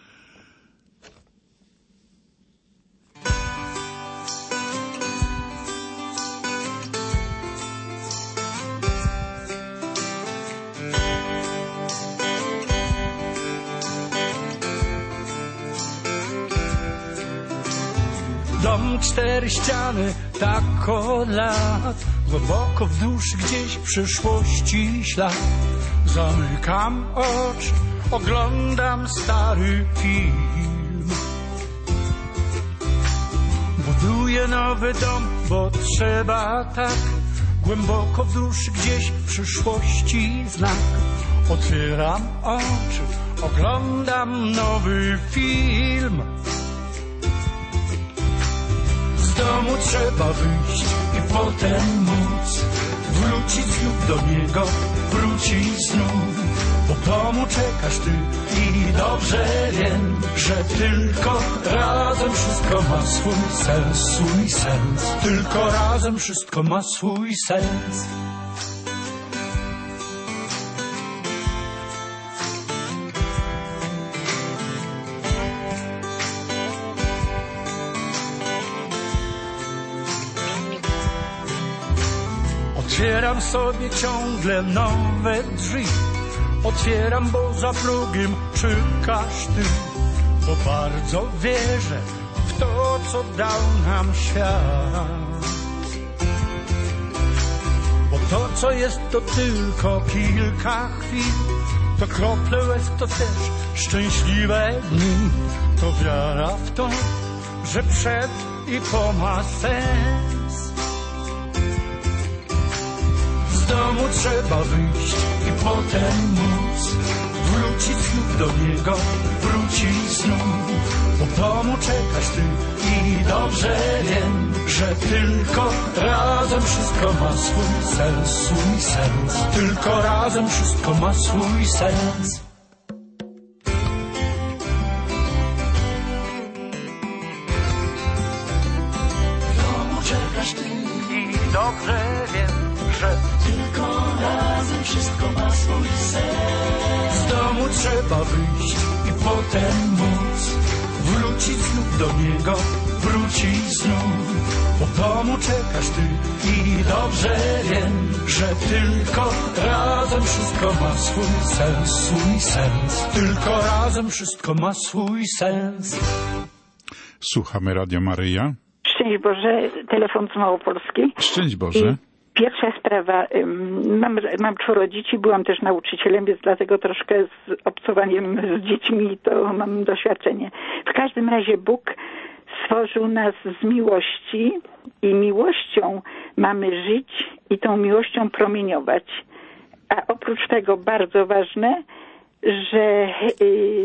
Dom, 4 ściany, tak od lat, głęboko w duszy gdzieś przyszłości ślad. Zamykam oczy, oglądam stary film. Buduję nowy dom, bo trzeba tak. Głęboko w duszy gdzieś w przyszłości znak. Otwieram oczy, oglądam nowy film. Z domu trzeba wyjść i potem móc wrócić znów do niego, wrócić znów. Bo w domu czekasz ty i dobrze wiem, że tylko razem wszystko ma swój sens. Tylko razem wszystko ma swój sens. Otwieram sobie ciągle nowe drzwi. Otwieram, bo za progiem czekasz ty. Bo bardzo wierzę w to, co dał nam świat. Bo to, co jest, to tylko kilka chwil. To krople łez, to też szczęśliwe dni. To wiara w to, że przed i po ma sens. Z domu trzeba wyjść i potem móc wrócić znów do niego, wrócić znów. Bo w domu czekasz ty i dobrze wiem, że tylko razem wszystko ma swój sens. Tylko razem wszystko ma swój sens. W domu czekasz ty i dobrze wiem, że tylko razem wszystko ma swój sens. Z domu trzeba wyjść i potem móc wrócić znów do niego, wrócić znów. Bo w domu czekasz ty i dobrze wiem, że tylko razem wszystko ma swój sens. Tylko razem wszystko ma swój sens. Słuchamy Radio Maryja. Szczęść Boże, telefon z Małopolski. Szczęść Boże. Pierwsza sprawa, mam 4 dzieci, byłam też nauczycielem, więc dlatego troszkę z obcowaniem z dziećmi to mam doświadczenie. W każdym razie Bóg stworzył nas z miłości i miłością mamy żyć i tą miłością promieniować. A oprócz tego bardzo ważne, że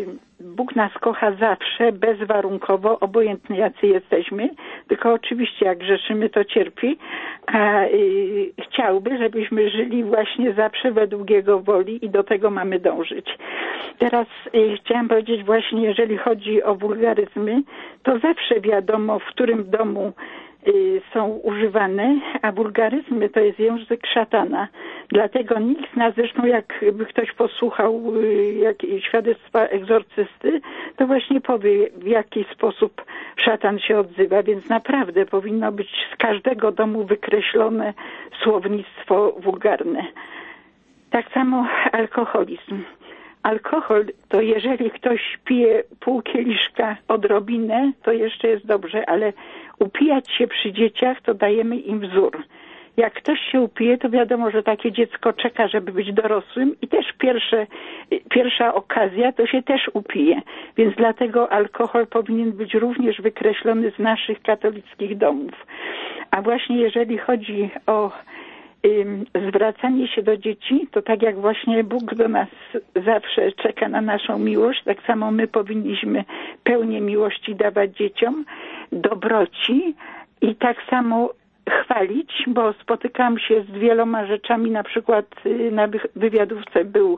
Bóg nas kocha zawsze, bezwarunkowo, obojętnie jacy jesteśmy, tylko oczywiście jak grzeszymy, to cierpi, a chciałby, żebyśmy żyli właśnie zawsze według Jego woli i do tego mamy dążyć. Teraz chciałam powiedzieć właśnie, jeżeli chodzi o wulgaryzmy, to zawsze wiadomo, w którym domu są używane, a wulgaryzmy to jest język szatana. Dlatego nikt z nas, zresztą jakby ktoś posłuchał świadectwa egzorcysty, to właśnie powie, w jaki sposób szatan się odzywa, więc naprawdę powinno być z każdego domu wykreślone słownictwo wulgarne. Tak samo alkoholizm. Alkohol to jeżeli ktoś pije pół kieliszka, odrobinę, to jeszcze jest dobrze, ale upijać się przy dzieciach to dajemy im wzór. Jak ktoś się upije, to wiadomo, że takie dziecko czeka, żeby być dorosłym i też pierwsza okazja to się też upije. Więc dlatego alkohol powinien być również wykreślony z naszych katolickich domów. A właśnie jeżeli chodzi o zwracanie się do dzieci, to tak jak właśnie Bóg do nas zawsze czeka na naszą miłość, tak samo my powinniśmy pełnię miłości dawać dzieciom, dobroci i tak samo chwalić, bo spotykałam się z wieloma rzeczami, na przykład na wywiadówce był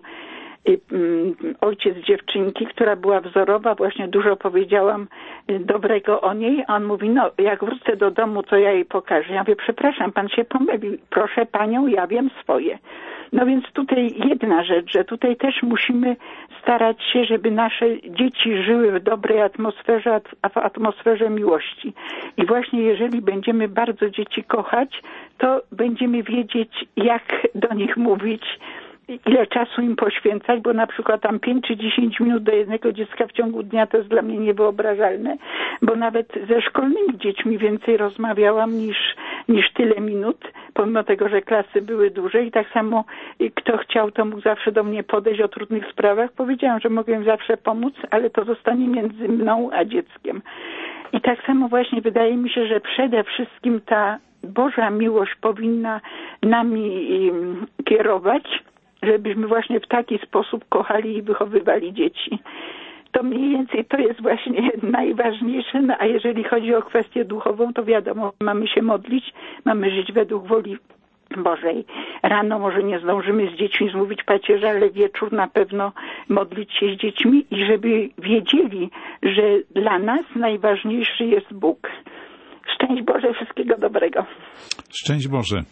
ojciec dziewczynki, która była wzorowa, właśnie dużo powiedziałam dobrego o niej, a on mówi, no jak wrócę do domu, to ja jej pokażę. Ja mówię, przepraszam, pan się pomylił, proszę panią, ja wiem swoje. No więc tutaj jedna rzecz, że tutaj też musimy starać się, żeby nasze dzieci żyły w dobrej atmosferze, w atmosferze miłości. I właśnie jeżeli będziemy bardzo dzieci kochać, to będziemy wiedzieć, jak do nich mówić, ile czasu im poświęcać, bo na przykład tam 5 czy 10 minut do jednego dziecka w ciągu dnia to jest dla mnie niewyobrażalne, bo nawet ze szkolnymi dziećmi więcej rozmawiałam niż tyle minut, pomimo tego, że klasy były duże i tak samo kto chciał, to mógł zawsze do mnie podejść o trudnych sprawach. Powiedziałam, że mogę im zawsze pomóc, ale to zostanie między mną a dzieckiem. I tak samo właśnie wydaje mi się, że przede wszystkim ta Boża miłość powinna nami kierować, żebyśmy właśnie w taki sposób kochali i wychowywali dzieci. To mniej więcej to jest właśnie najważniejsze, no a jeżeli chodzi o kwestię duchową, to wiadomo, mamy się modlić, mamy żyć według woli Bożej. Rano może nie zdążymy z dziećmi zmówić pacierza, ale wieczór na pewno modlić się z dziećmi i żeby wiedzieli, że dla nas najważniejszy jest Bóg. Szczęść Boże, wszystkiego dobrego. Szczęść Boże.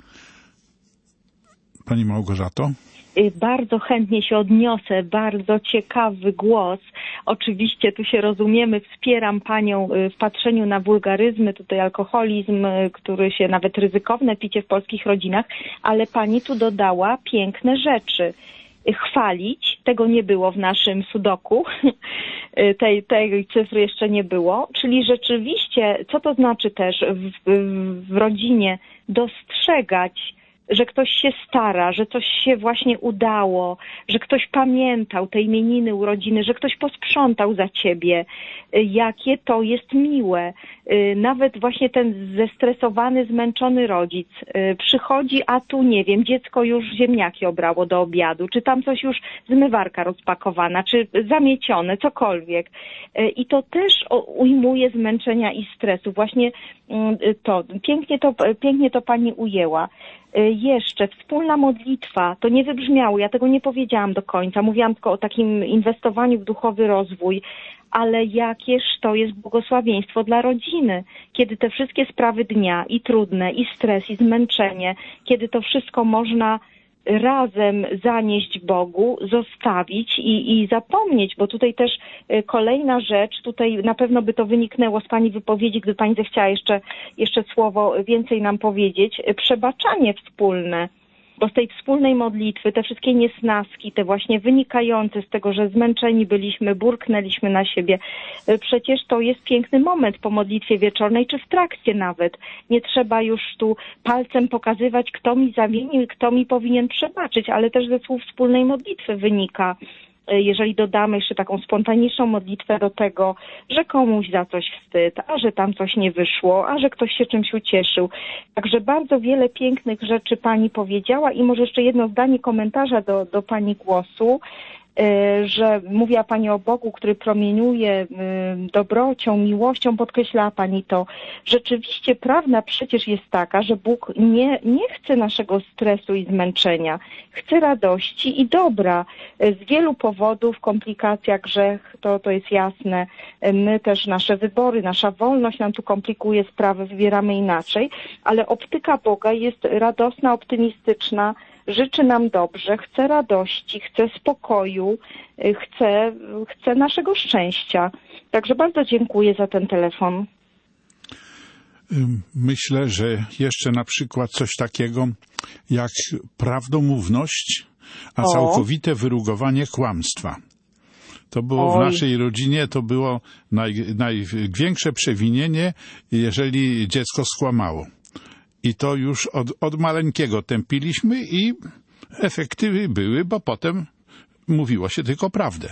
Pani Małgorzato? Bardzo chętnie się odniosę, bardzo ciekawy głos. Oczywiście tu się rozumiemy, wspieram Panią w patrzeniu na wulgaryzmy, tutaj alkoholizm, który się nawet ryzykowne picie w polskich rodzinach, ale Pani tu dodała piękne rzeczy. Chwalić, tego nie było w naszym sudoku, tej cyfry jeszcze nie było, czyli rzeczywiście, co to znaczy też w rodzinie dostrzegać, że ktoś się stara, że coś się właśnie udało, że ktoś pamiętał te imieniny, urodziny, że ktoś posprzątał za ciebie, jakie to jest miłe. Nawet właśnie ten zestresowany, zmęczony rodzic przychodzi, a tu nie wiem, dziecko już ziemniaki obrało do obiadu, czy tam coś już zmywarka rozpakowana, czy zamiecione, cokolwiek. I to też ujmuje zmęczenia i stresu. Właśnie to, pięknie to Pani ujęła. Jeszcze wspólna modlitwa, to nie wybrzmiało, ja tego nie powiedziałam do końca, mówiłam tylko o takim inwestowaniu w duchowy rozwój, ale jakież to jest błogosławieństwo dla rodziny, kiedy te wszystkie sprawy dnia, i trudne, i stres, i zmęczenie, kiedy to wszystko można razem zanieść Bogu, zostawić i zapomnieć, bo tutaj też kolejna rzecz, tutaj na pewno by to wyniknęło z Pani wypowiedzi, gdy Pani zechciała jeszcze słowo więcej nam powiedzieć, przebaczanie wspólne, bo z tej wspólnej modlitwy te wszystkie niesnaski, te właśnie wynikające z tego, że zmęczeni byliśmy, burknęliśmy na siebie, przecież to jest piękny moment po modlitwie wieczornej, czy w trakcie nawet. Nie trzeba już tu palcem pokazywać, kto mi zawinił, kto mi powinien przebaczyć, ale też ze słów wspólnej modlitwy wynika, jeżeli dodamy jeszcze taką spontaniczną modlitwę do tego, że komuś za coś wstyd, a że tam coś nie wyszło, a że ktoś się czymś ucieszył. Także bardzo wiele pięknych rzeczy Pani powiedziała i może jeszcze jedno zdanie komentarza do Pani głosu. że mówiła Pani o Bogu, który promieniuje dobrocią, miłością, podkreślała Pani to. Rzeczywiście prawda przecież jest taka, że Bóg nie chce naszego stresu i zmęczenia. Chce radości i dobra. Z wielu powodów, komplikacja, grzech, to jest jasne. My też, nasze wybory, nasza wolność nam tu komplikuje sprawę, wybieramy inaczej, ale optyka Boga jest radosna, optymistyczna, życzy nam dobrze, chce radości, chce spokoju, chce naszego szczęścia. Także bardzo dziękuję za ten telefon. Myślę, że jeszcze na przykład coś takiego jak prawdomówność, a całkowite wyrugowanie kłamstwa. To było w naszej rodzinie, to było największe przewinienie, jeżeli dziecko skłamało. I to już od maleńkiego tępiliśmy i efekty były, bo potem mówiło się tylko prawdę.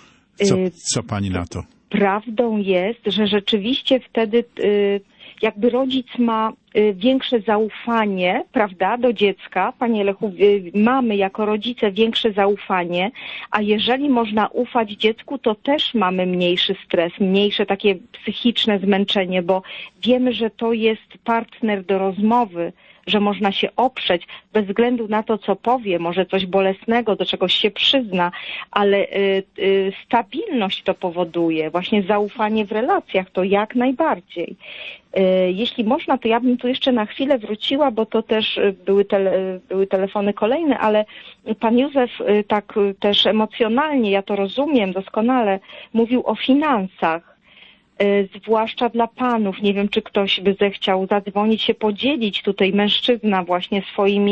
Co pani na to? Prawdą jest, że rzeczywiście wtedy jakby rodzic ma większe zaufanie, prawda, do dziecka. Panie Lechu, mamy jako rodzice większe zaufanie, a jeżeli można ufać dziecku, to też mamy mniejszy stres, mniejsze takie psychiczne zmęczenie, bo wiemy, że to jest partner do rozmowy, że można się oprzeć bez względu na to, co powie, może coś bolesnego, do czegoś się przyzna, ale stabilność to powoduje, właśnie zaufanie w relacjach, to jak najbardziej. Jeśli można, to ja bym tu jeszcze na chwilę wróciła, bo to też były telefony kolejne, ale pan Józef tak też emocjonalnie, ja to rozumiem doskonale, mówił o finansach. Zwłaszcza dla panów. Nie wiem, czy ktoś by zechciał zadzwonić się, podzielić tutaj mężczyzna właśnie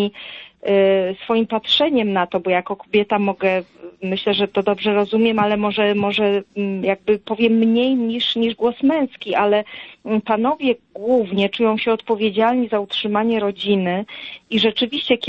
swoim patrzeniem na to, bo jako kobieta myślę, że to dobrze rozumiem, ale może jakby powiem mniej niż głos męski, ale panowie głównie czują się odpowiedzialni za utrzymanie rodziny i rzeczywiście,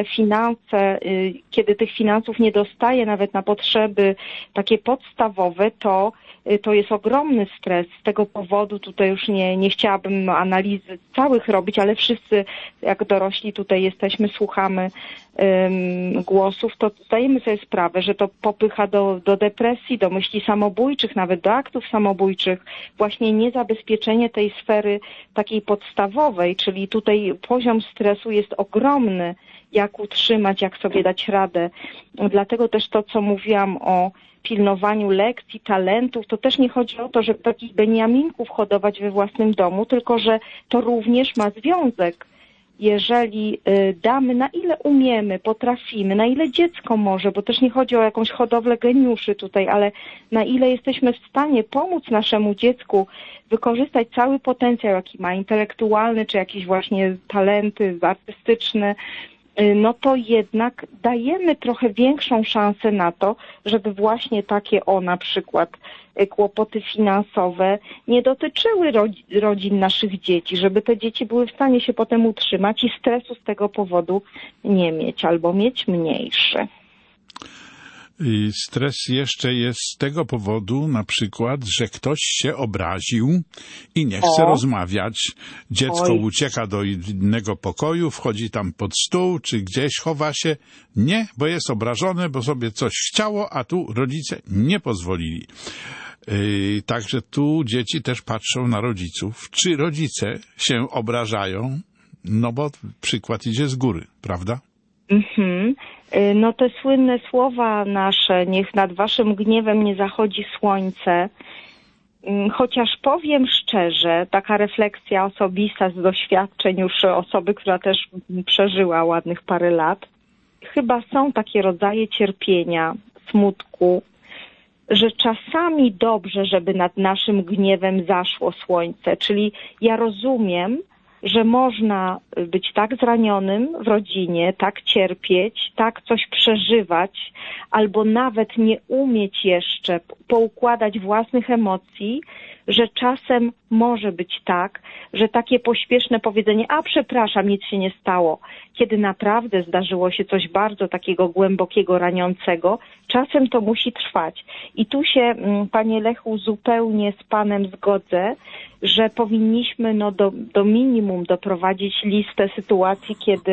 kiedy tych finansów nie dostaje nawet na potrzeby takie podstawowe, to jest ogromny stres. Z tego powodu tutaj już nie chciałabym analizy całych robić, ale wszyscy jak dorośli tutaj jesteśmy, słuchamy głosów, to zdajemy sobie sprawę, że to popycha do depresji, do myśli samobójczych, nawet do aktów samobójczych. Właśnie niezabezpieczenie tej sfery takiej podstawowej, czyli tutaj poziom stresu jest ogromny, jak utrzymać, jak sobie dać radę. Dlatego też to, co mówiłam o pilnowaniu lekcji, talentów, to też nie chodzi o to, żeby takich beniaminków hodować we własnym domu, tylko że to również ma związek. Jeżeli damy, na ile umiemy, potrafimy, na ile dziecko może, bo też nie chodzi o jakąś hodowlę geniuszy tutaj, ale na ile jesteśmy w stanie pomóc naszemu dziecku wykorzystać cały potencjał, jaki ma, intelektualny, czy jakieś właśnie talenty artystyczne, no to jednak dajemy trochę większą szansę na to, żeby właśnie takie na przykład kłopoty finansowe nie dotyczyły rodzin naszych dzieci, żeby te dzieci były w stanie się potem utrzymać i stresu z tego powodu nie mieć albo mieć mniejszy. I stres jeszcze jest z tego powodu na przykład, że ktoś się obraził i nie chce rozmawiać. Dziecko ucieka do innego pokoju, wchodzi tam pod stół, czy gdzieś chowa się. Nie, bo jest obrażone, bo sobie coś chciało, a tu rodzice nie pozwolili. Także tu dzieci też patrzą na rodziców. Czy rodzice się obrażają? No bo przykład idzie z góry, prawda? No te słynne słowa nasze, niech nad waszym gniewem nie zachodzi słońce. Chociaż powiem szczerze, taka refleksja osobista z doświadczeń już osoby, która też przeżyła ładnych parę lat, chyba są takie rodzaje cierpienia, smutku, że czasami dobrze, żeby nad naszym gniewem zaszło słońce. Czyli ja rozumiem, że można być tak zranionym w rodzinie, tak cierpieć, tak coś przeżywać, albo nawet nie umieć jeszcze poukładać własnych emocji, że czasem może być tak, że takie pośpieszne powiedzenie, a przepraszam, nic się nie stało, kiedy naprawdę zdarzyło się coś bardzo takiego głębokiego, raniącego, czasem to musi trwać. I tu się, panie Lechu, zupełnie z panem zgodzę, że powinniśmy do minimum doprowadzić listę sytuacji, kiedy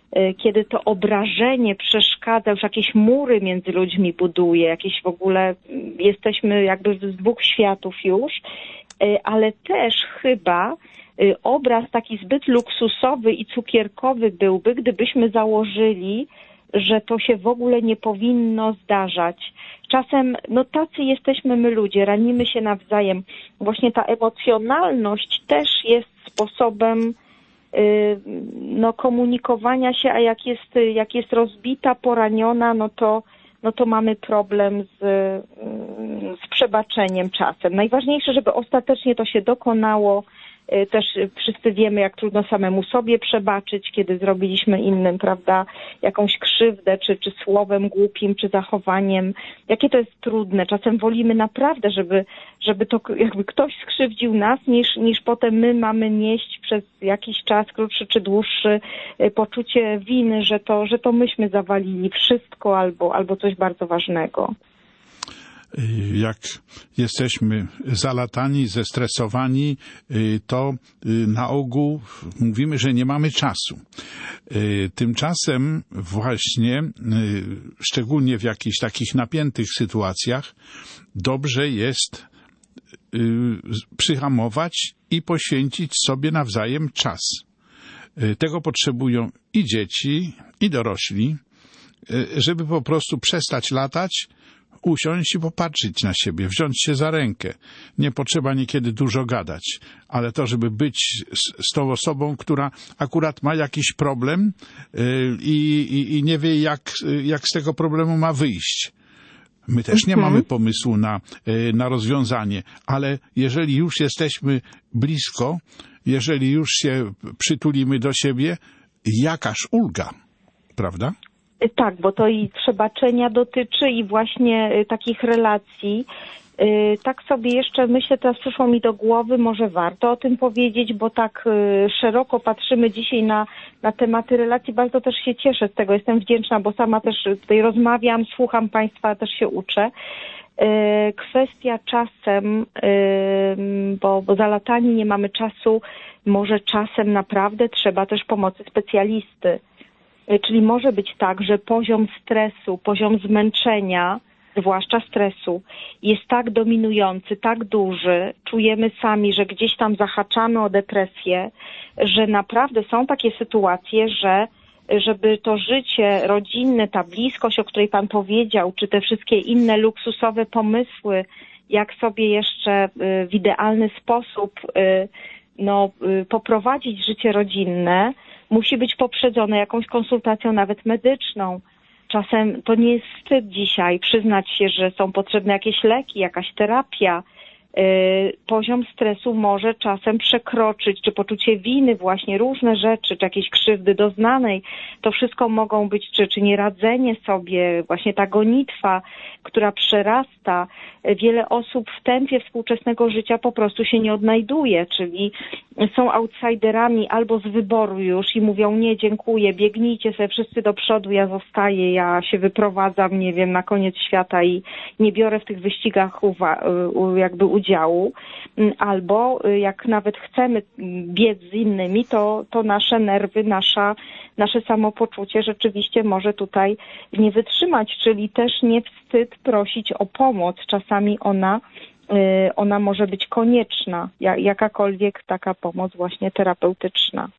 kiedy to obrażenie przeszkadza, już jakieś mury między ludźmi buduje, jakieś w ogóle jesteśmy jakby z dwóch światów już, ale też chyba obraz taki zbyt luksusowy i cukierkowy byłby, gdybyśmy założyli, że to się w ogóle nie powinno zdarzać. Czasem, tacy jesteśmy my ludzie, ranimy się nawzajem. Właśnie ta emocjonalność też jest sposobem komunikowania się, a jak jest rozbita, poraniona, no to mamy problem z przebaczeniem czasem. Najważniejsze, żeby ostatecznie to się dokonało. Też wszyscy wiemy, jak trudno samemu sobie przebaczyć, kiedy zrobiliśmy innym, prawda, jakąś krzywdę, czy słowem głupim, czy zachowaniem. Jakie to jest trudne. Czasem wolimy naprawdę, żeby to jakby ktoś skrzywdził nas, niż potem my mamy nieść przez jakiś czas, krótszy czy dłuższy, poczucie winy, że to myśmy zawalili wszystko albo coś bardzo ważnego. Jak jesteśmy zalatani, zestresowani, to na ogół mówimy, że nie mamy czasu. Tymczasem właśnie, szczególnie w jakichś takich napiętych sytuacjach, dobrze jest przyhamować i poświęcić sobie nawzajem czas. Tego potrzebują i dzieci, i dorośli, żeby po prostu przestać latać, usiąść i popatrzeć na siebie, wziąć się za rękę. Nie potrzeba niekiedy dużo gadać, ale to, żeby być z tą osobą, która akurat ma jakiś problem i nie wie, jak z tego problemu ma wyjść. My też nie mamy pomysłu na rozwiązanie, ale jeżeli już jesteśmy blisko, jeżeli już się przytulimy do siebie, jakaż ulga, prawda? Tak, bo to i przebaczenia dotyczy i właśnie takich relacji. Tak sobie jeszcze myślę, teraz przyszło mi do głowy, może warto o tym powiedzieć, bo tak szeroko patrzymy dzisiaj na tematy relacji. Bardzo też się cieszę z tego, jestem wdzięczna, bo sama też tutaj rozmawiam, słucham Państwa, też się uczę. Kwestia czasem, bo zalatani nie mamy czasu, może czasem naprawdę trzeba też pomocy specjalisty. Czyli może być tak, że poziom stresu, poziom zmęczenia, zwłaszcza stresu, jest tak dominujący, tak duży, czujemy sami, że gdzieś tam zahaczamy o depresję, że naprawdę są takie sytuacje, że żeby to życie rodzinne, ta bliskość, o której Pan powiedział, czy te wszystkie inne luksusowe pomysły, jak sobie jeszcze w idealny sposób poprowadzić życie rodzinne, musi być poprzedzone jakąś konsultacją nawet medyczną. Czasem to nie jest wstyd dzisiaj przyznać się, że są potrzebne jakieś leki, jakaś terapia. Poziom stresu może czasem przekroczyć, czy poczucie winy, właśnie różne rzeczy, czy jakiejś krzywdy doznanej. To wszystko mogą być, czy nieradzenie sobie, właśnie ta gonitwa, która przerasta. Wiele osób w tempie współczesnego życia po prostu się nie odnajduje, czyli są outsiderami albo z wyboru już i mówią: nie, dziękuję, biegnijcie sobie wszyscy do przodu, ja zostaję, ja się wyprowadzam, nie wiem, na koniec świata i nie biorę w tych wyścigach jakby udziału. Albo jak nawet chcemy biec z innymi, to nasze nerwy, nasze samopoczucie rzeczywiście może tutaj nie wytrzymać, czyli też nie wstyd prosić o pomoc. Czasami ona może być konieczna, jakakolwiek taka pomoc właśnie terapeutyczna.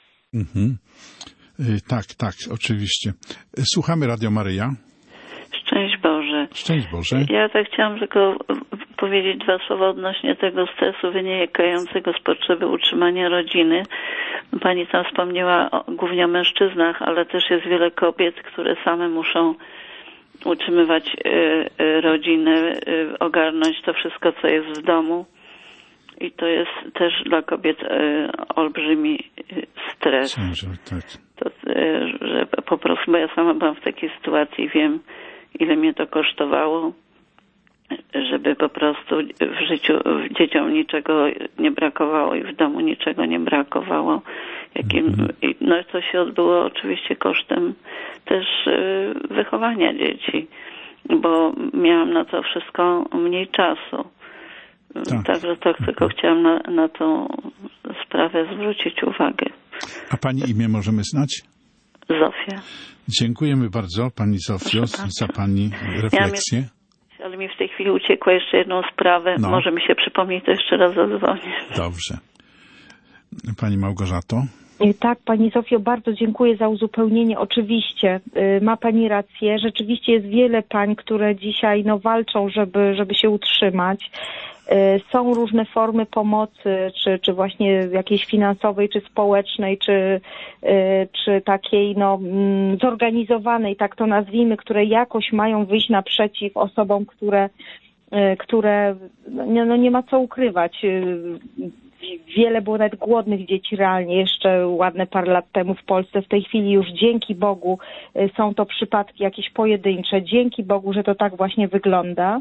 Tak, oczywiście. Słuchamy Radio Maryja. Szczęść Boże. Szczęść Boże. Ja tak chciałam tylko powiedzieć 2 słowa odnośnie tego stresu wynikającego z potrzeby utrzymania rodziny. Pani tam wspomniała głównie o mężczyznach, ale też jest wiele kobiet, które same muszą utrzymywać rodzinę, ogarnąć to wszystko, co jest w domu. I to jest też dla kobiet olbrzymi stres. To, że po prostu, bo ja sama byłam w takiej sytuacji i wiem, ile mnie to kosztowało, żeby po prostu w życiu dzieciom niczego nie brakowało i w domu niczego nie brakowało. No to się odbyło oczywiście kosztem też wychowania dzieci, bo miałam na to wszystko mniej czasu. Także tak tylko chciałam na tą sprawę zwrócić uwagę. A Pani imię możemy znać? Zofię. Dziękujemy bardzo Pani Zofio za Pani refleksję. Ale mi w tej chwili uciekła jeszcze jedną sprawę. No. Może mi się przypomni, to jeszcze raz zadzwonię. Dobrze. Pani Małgorzato? Tak, Pani Zofio, bardzo dziękuję za uzupełnienie. Oczywiście ma Pani rację. Rzeczywiście jest wiele pań, które dzisiaj walczą, żeby się utrzymać. Są różne formy pomocy, czy właśnie jakiejś finansowej, czy społecznej, czy takiej zorganizowanej, tak to nazwijmy, które jakoś mają wyjść naprzeciw osobom, które nie ma co ukrywać. Wiele było nawet głodnych dzieci realnie jeszcze ładne parę lat temu w Polsce. W tej chwili już dzięki Bogu są to przypadki jakieś pojedyncze. Dzięki Bogu, że to tak właśnie wygląda.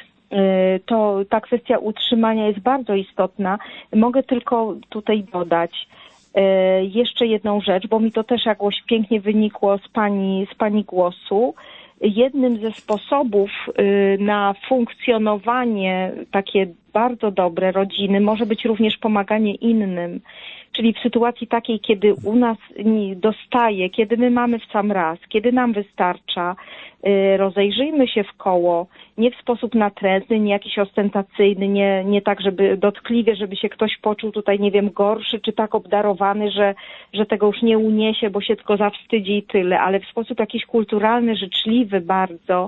To ta kwestia utrzymania jest bardzo istotna. Mogę tylko tutaj dodać jeszcze jedną rzecz, bo mi to też jakoś pięknie wynikło z pani głosu. Jednym ze sposobów na funkcjonowanie takie bardzo dobre rodziny może być również pomaganie innym. Czyli w sytuacji takiej, kiedy u nas dostaje, kiedy my mamy w sam raz, kiedy nam wystarcza, rozejrzyjmy się w koło, nie w sposób natrętny, nie jakiś ostentacyjny, nie tak, żeby dotkliwie, żeby się ktoś poczuł tutaj, nie wiem, gorszy, czy tak obdarowany, że tego już nie uniesie, bo się tylko zawstydzi i tyle, ale w sposób jakiś kulturalny, życzliwy bardzo.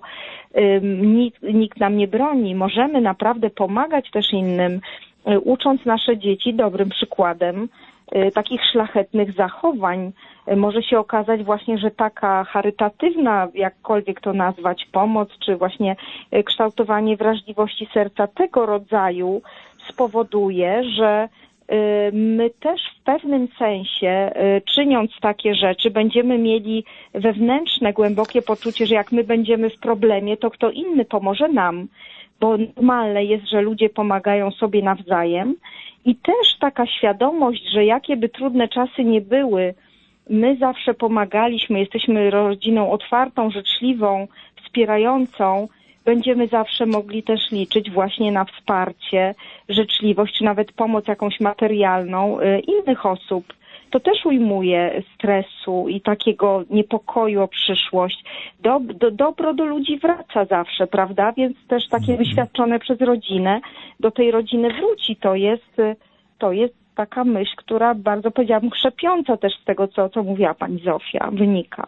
Nikt nam nie broni. Możemy naprawdę pomagać też innym, ucząc nasze dzieci dobrym przykładem takich szlachetnych zachowań. Może się okazać właśnie, że taka charytatywna, jakkolwiek to nazwać, pomoc, czy właśnie kształtowanie wrażliwości serca tego rodzaju spowoduje, że my też w pewnym sensie, czyniąc takie rzeczy, będziemy mieli wewnętrzne, głębokie poczucie, że jak my będziemy w problemie, to kto inny pomoże nam, bo normalne jest, że ludzie pomagają sobie nawzajem. I też taka świadomość, że jakie by trudne czasy nie były, my zawsze pomagaliśmy, jesteśmy rodziną otwartą, życzliwą, wspierającą, będziemy zawsze mogli też liczyć właśnie na wsparcie, życzliwość, czy nawet pomoc jakąś materialną innych osób. To też ujmuje stresu i takiego niepokoju o przyszłość. Dobro do ludzi wraca zawsze, prawda? Więc też takie wyświadczone przez rodzinę do tej rodziny wróci. To jest taka myśl, która bardzo, powiedziałabym, krzepiąca też z tego, co mówiła pani Zofia, wynika.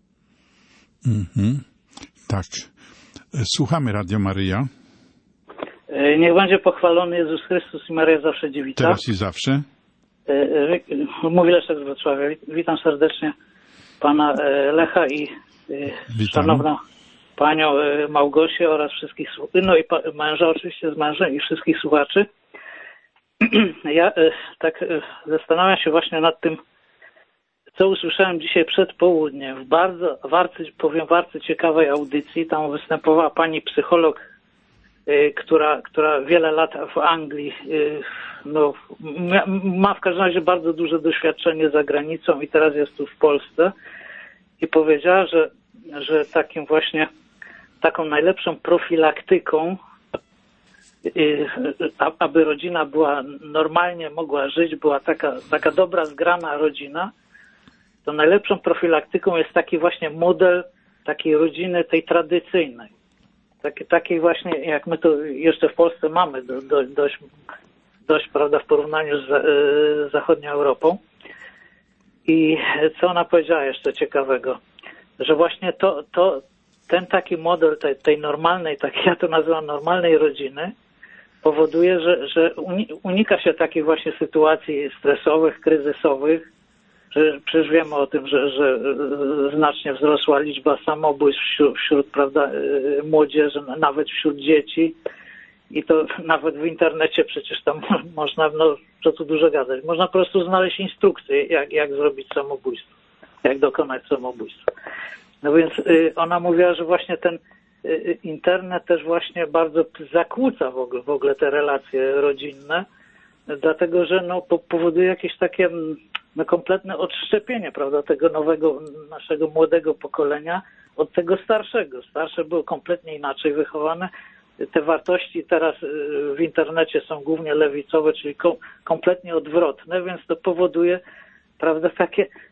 Tak. Słuchamy Radio Maryja. Niech będzie pochwalony Jezus Chrystus i Maryja zawsze dziewica. Teraz i zawsze. Mówi Leszek z Wrocławia. Witam serdecznie pana Lecha i szanowną panią Małgosię oraz wszystkich, no i męża oczywiście z mężem i wszystkich słuchaczy. Ja tak zastanawiam się właśnie nad tym, co usłyszałem dzisiaj przed południem w bardzo ciekawej audycji. Tam występowała pani psycholog, która wiele lat w Anglii ma w każdym razie bardzo duże doświadczenie za granicą i teraz jest tu w Polsce i powiedziała, że taką najlepszą profilaktyką, aby rodzina była normalnie mogła żyć, była taka dobra, zgrana rodzina, to najlepszą profilaktyką jest taki właśnie model takiej rodziny, tej tradycyjnej. Takiej właśnie, jak my to jeszcze w Polsce mamy, dość prawda, w porównaniu z zachodnią Europą. I co ona powiedziała jeszcze ciekawego? Że właśnie ten taki model tej normalnej, ja to nazywam normalnej rodziny, powoduje, że unika się takich właśnie sytuacji stresowych, kryzysowych, że przecież wiemy o tym, że znacznie wzrosła liczba samobójstw wśród prawda, młodzieży, nawet wśród dzieci. I to nawet w internecie przecież tam można, co tu dużo gadać, można po prostu znaleźć instrukcje, jak zrobić samobójstwo, jak dokonać samobójstwa. No więc ona mówiła, że właśnie ten internet też właśnie bardzo zakłóca w ogóle te relacje rodzinne, dlatego że powoduje jakieś takie kompletne odszczepienie, prawda, tego nowego, naszego młodego pokolenia od tego starszego. Starsze było kompletnie inaczej wychowane. Te wartości teraz w internecie są głównie lewicowe, czyli kompletnie odwrotne, więc to powoduje, prawda,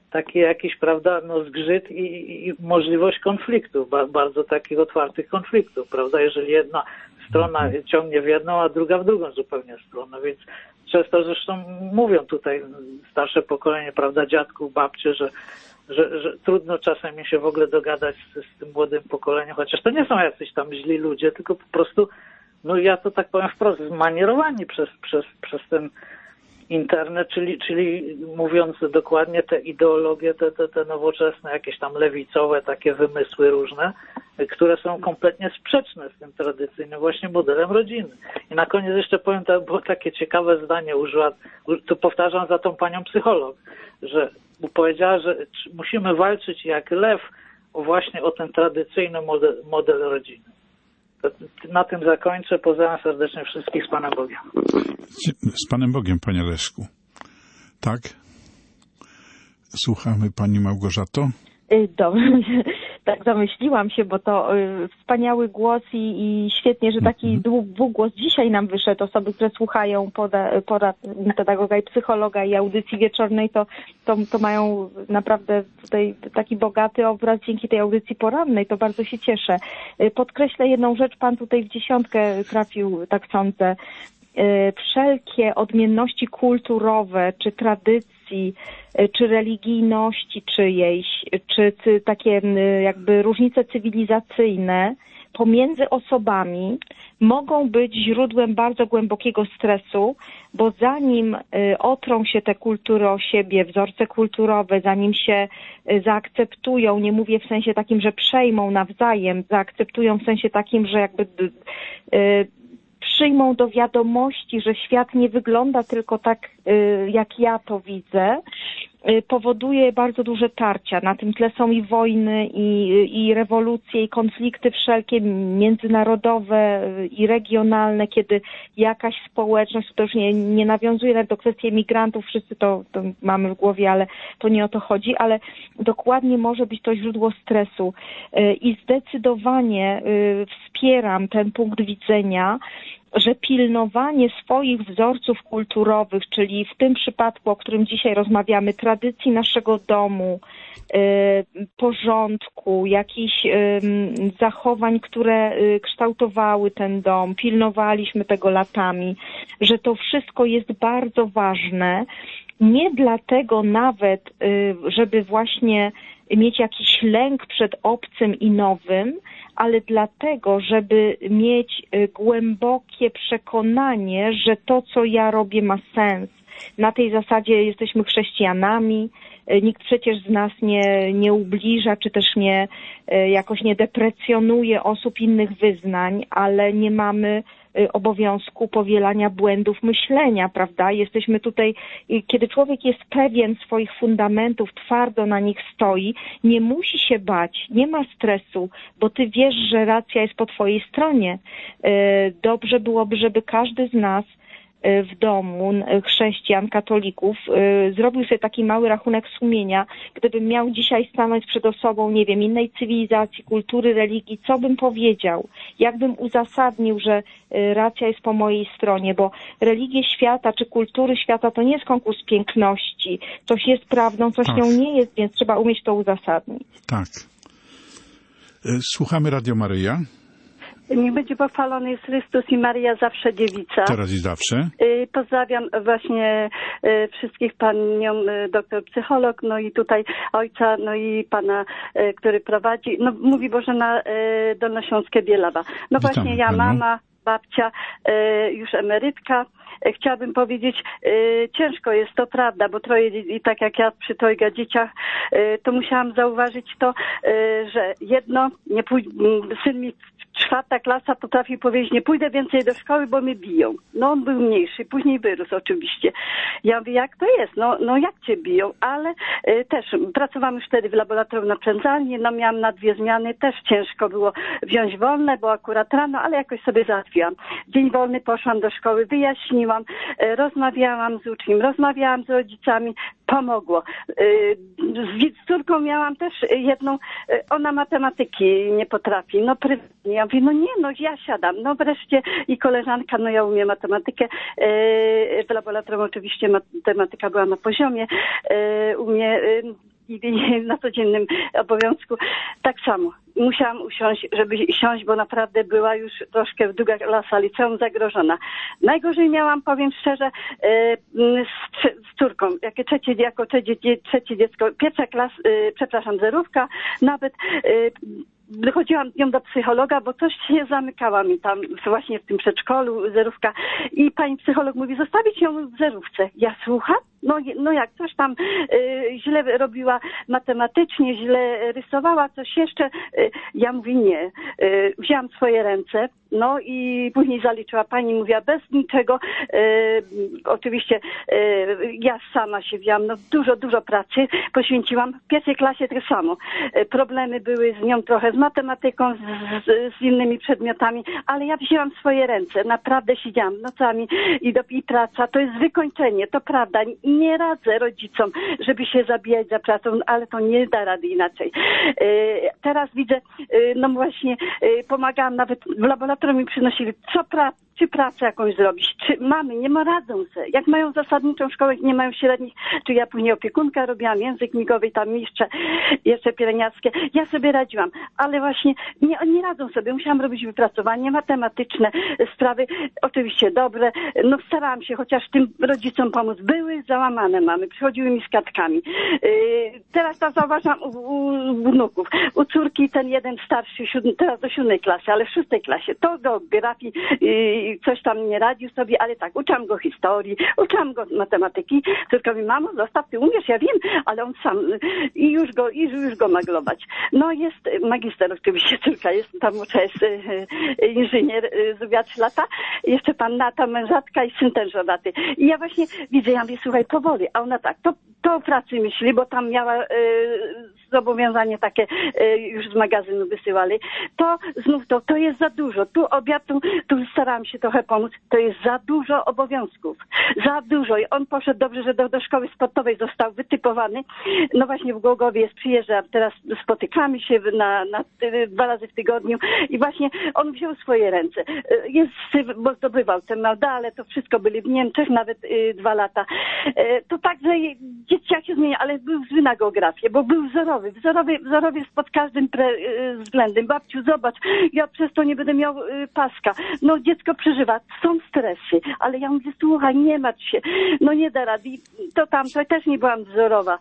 taki jakiś, prawda, no zgrzyt i możliwość konfliktu, bardzo takich otwartych konfliktów, prawda, jeżeli jedna strona ciągnie w jedną, a druga w drugą zupełnie stronę, więc często zresztą mówią tutaj starsze pokolenie, prawda, dziadków, babcie, że trudno czasem się w ogóle dogadać z tym młodym pokoleniem, chociaż to nie są jacyś tam źli ludzie, tylko po prostu, no ja to tak powiem wprost, zmanierowani przez ten internet, czyli mówiąc dokładnie te ideologie, te nowoczesne, jakieś tam lewicowe, takie wymysły różne, które są kompletnie sprzeczne z tym tradycyjnym właśnie modelem rodziny. I na koniec jeszcze powiem, to było takie ciekawe zdanie użyła, to powtarzam za tą panią psycholog, że powiedziała, że musimy walczyć jak lew właśnie o ten tradycyjny model rodziny. To na tym zakończę. Pozdrawiam serdecznie wszystkich z Panem Bogiem. Z Panem Bogiem, panie Leszku. Tak? Słuchamy pani Małgorzato. Dobrze, tak zamyśliłam się, bo to wspaniały głos i świetnie, że taki dwugłos dzisiaj nam wyszedł. Osoby, które słuchają porad pedagoga i psychologa i audycji wieczornej, to mają naprawdę tutaj taki bogaty obraz dzięki tej audycji porannej. To bardzo się cieszę. Podkreślę jedną rzecz, pan tutaj w 10 trafił, tak sądzę. Wszelkie odmienności kulturowe, czy tradycji, czy religijności czyjejś, czy takie jakby różnice cywilizacyjne pomiędzy osobami mogą być źródłem bardzo głębokiego stresu, bo zanim otrą się te kultury o siebie, wzorce kulturowe, zanim się zaakceptują, nie mówię w sensie takim, że przejmą nawzajem, zaakceptują w sensie takim, że jakby przyjmą do wiadomości, że świat nie wygląda tylko tak, jak ja to widzę, powoduje bardzo duże tarcia. Na tym tle są i wojny, i rewolucje, i konflikty wszelkie międzynarodowe i regionalne, kiedy jakaś społeczność, to już nie nawiązuje nawet do kwestii emigrantów, wszyscy to mamy w głowie, ale to nie o to chodzi, ale dokładnie może być to źródło stresu. I zdecydowanie wspieram ten punkt widzenia, że pilnowanie swoich wzorców kulturowych, czyli w tym przypadku, o którym dzisiaj rozmawiamy, tradycji naszego domu, porządku, jakichś zachowań, które kształtowały ten dom, pilnowaliśmy tego latami, że to wszystko jest bardzo ważne. Nie dlatego nawet, żeby właśnie mieć jakiś lęk przed obcym i nowym, ale dlatego, żeby mieć głębokie przekonanie, że to, co ja robię, ma sens. Na tej zasadzie jesteśmy chrześcijanami, nikt przecież z nas nie ubliża, czy też jakoś nie deprecjonuje osób innych wyznań, ale nie mamy obowiązku powielania błędów myślenia, prawda? Jesteśmy tutaj, kiedy człowiek jest pewien swoich fundamentów, twardo na nich stoi, nie musi się bać, nie ma stresu, bo ty wiesz, że racja jest po twojej stronie. Dobrze byłoby, żeby każdy z nas w domu, chrześcijan, katolików, zrobił sobie taki mały rachunek sumienia, gdybym miał dzisiaj stanąć przed osobą, nie wiem, innej cywilizacji, kultury, religii, co bym powiedział, jak bym uzasadnił, że racja jest po mojej stronie, bo religie świata czy kultury świata to nie jest konkurs piękności, coś jest prawdą, coś nią nie jest, więc trzeba umieć to uzasadnić. Tak. Słuchamy Radio Maryja. Niech będzie pochwalony jest Chrystus i Maryja zawsze dziewica. Teraz i zawsze. Pozdrawiam właśnie wszystkich panią doktor psycholog, no i tutaj ojca, no i pana, który prowadzi, no mówi Bożena Dolnośląskie Bielawa. No Witam właśnie ja, panią. mama, babcia, już emerytka. Chciałabym powiedzieć, ciężko jest, to prawda, bo troje, i tak jak ja przy trojga dzieciach, to musiałam zauważyć to, że jedno, syn mi 4. klasa potrafił powiedzieć, nie pójdę więcej do szkoły, bo mnie biją. No on był mniejszy, później wyrósł oczywiście. Ja mówię, jak to jest? No jak cię biją? Ale też pracowałam już wtedy w laboratorium naprzędzalni, no miałam na 2 zmiany, też ciężko było wziąć wolne, bo akurat rano, ale jakoś sobie załatwiłam. Dzień wolny poszłam do szkoły, wyjaśniłam, rozmawiałam z uczniem, rozmawiałam z rodzicami, pomogło. Z córką miałam też jedną, ona matematyki nie potrafi, no prywatnie. Ja mówię, ja siadam. No wreszcie i koleżanka, no ja umiem matematykę. W laboratorium oczywiście matematyka była na poziomie. nigdy nie na codziennym obowiązku. Tak samo. Musiałam usiąść, żeby siąść, bo naprawdę była już troszkę druga klasa liceum zagrożona. Najgorzej miałam, powiem szczerze, z córką. Jako trzecie dziecko, pierwsza klasa, zerówka, nawet chodziłam nią do psychologa, bo coś się zamykała mi tam właśnie w tym przedszkolu, zerówka. I pani psycholog mówi, zostawić ją w zerówce. Ja słucham? No jak coś tam źle robiła matematycznie, źle rysowała, coś jeszcze. Ja mówię nie. Wzięłam swoje ręce, no i później zaliczyła pani, mówiła bez niczego. Oczywiście ja sama się wzięłam, no dużo pracy poświęciłam. W pierwszej klasie tak samo. Problemy były z nią trochę, z matematyką, z innymi przedmiotami, ale ja wzięłam swoje ręce. Naprawdę siedziałam nocami i praca. To jest wykończenie, to prawda. Nie radzę rodzicom, żeby się zabijać za pracą, ale to nie da rady inaczej. Teraz widzę, no właśnie, pomagałam nawet w laboratorium, mi przynosili czy pracę jakąś zrobić, czy mamy, nie ma radzą se. Jak mają zasadniczą szkołę, nie mają średnich, czy ja później opiekunka robiłam, język migowy, tam jeszcze pielęgniarskie. Ja sobie radziłam, ale właśnie nie radzą sobie. Musiałam robić wypracowanie matematyczne, sprawy oczywiście dobre. No starałam się chociaż tym rodzicom pomóc. Były załamane mamy, przychodziły mi z kartkami. Teraz to zauważam u wnuków. U córki ten jeden starszy, teraz do 7. klasy, ale w 6. klasie. To do geografii coś tam nie radził sobie, ale tak, uczyłam go historii, uczyłam go matematyki. Córka mówi, mamo, zostaw, ty umiesz, ja wiem, ale on sam i już go maglować. No jest magister, oczywiście córka jest, ta młodsza jest inżynier, zrobiła 3 lata, jeszcze panna, ta mężatka i syn ten żonaty. I ja właśnie widzę, ja mówię, słuchaj, powoli, a ona tak, to o pracy myśli, bo tam miała zobowiązanie takie już z magazynu wysyłali. To znów to jest za dużo. Tu obiad, tu starałam się trochę pomóc. To jest za dużo obowiązków. Za dużo. I on poszedł dobrze, że do szkoły sportowej został wytypowany. No właśnie w Głogowie przyjeżdża, teraz spotykamy się na 2 razy w tygodniu i właśnie on wziął swoje ręce. Bo zdobywał te medale, to wszystko byli w Niemczech, nawet 2 lata. To także dzieciak się zmienia, ale był zły na geografię, bo był wzorowy pod każdym względem. Babciu, zobacz, ja przez to nie będę miał paska. No dziecko przeżywa, są stresy, ale ja mówię, słuchaj, nie martw się, no nie da rady. To też nie byłam wzorowa.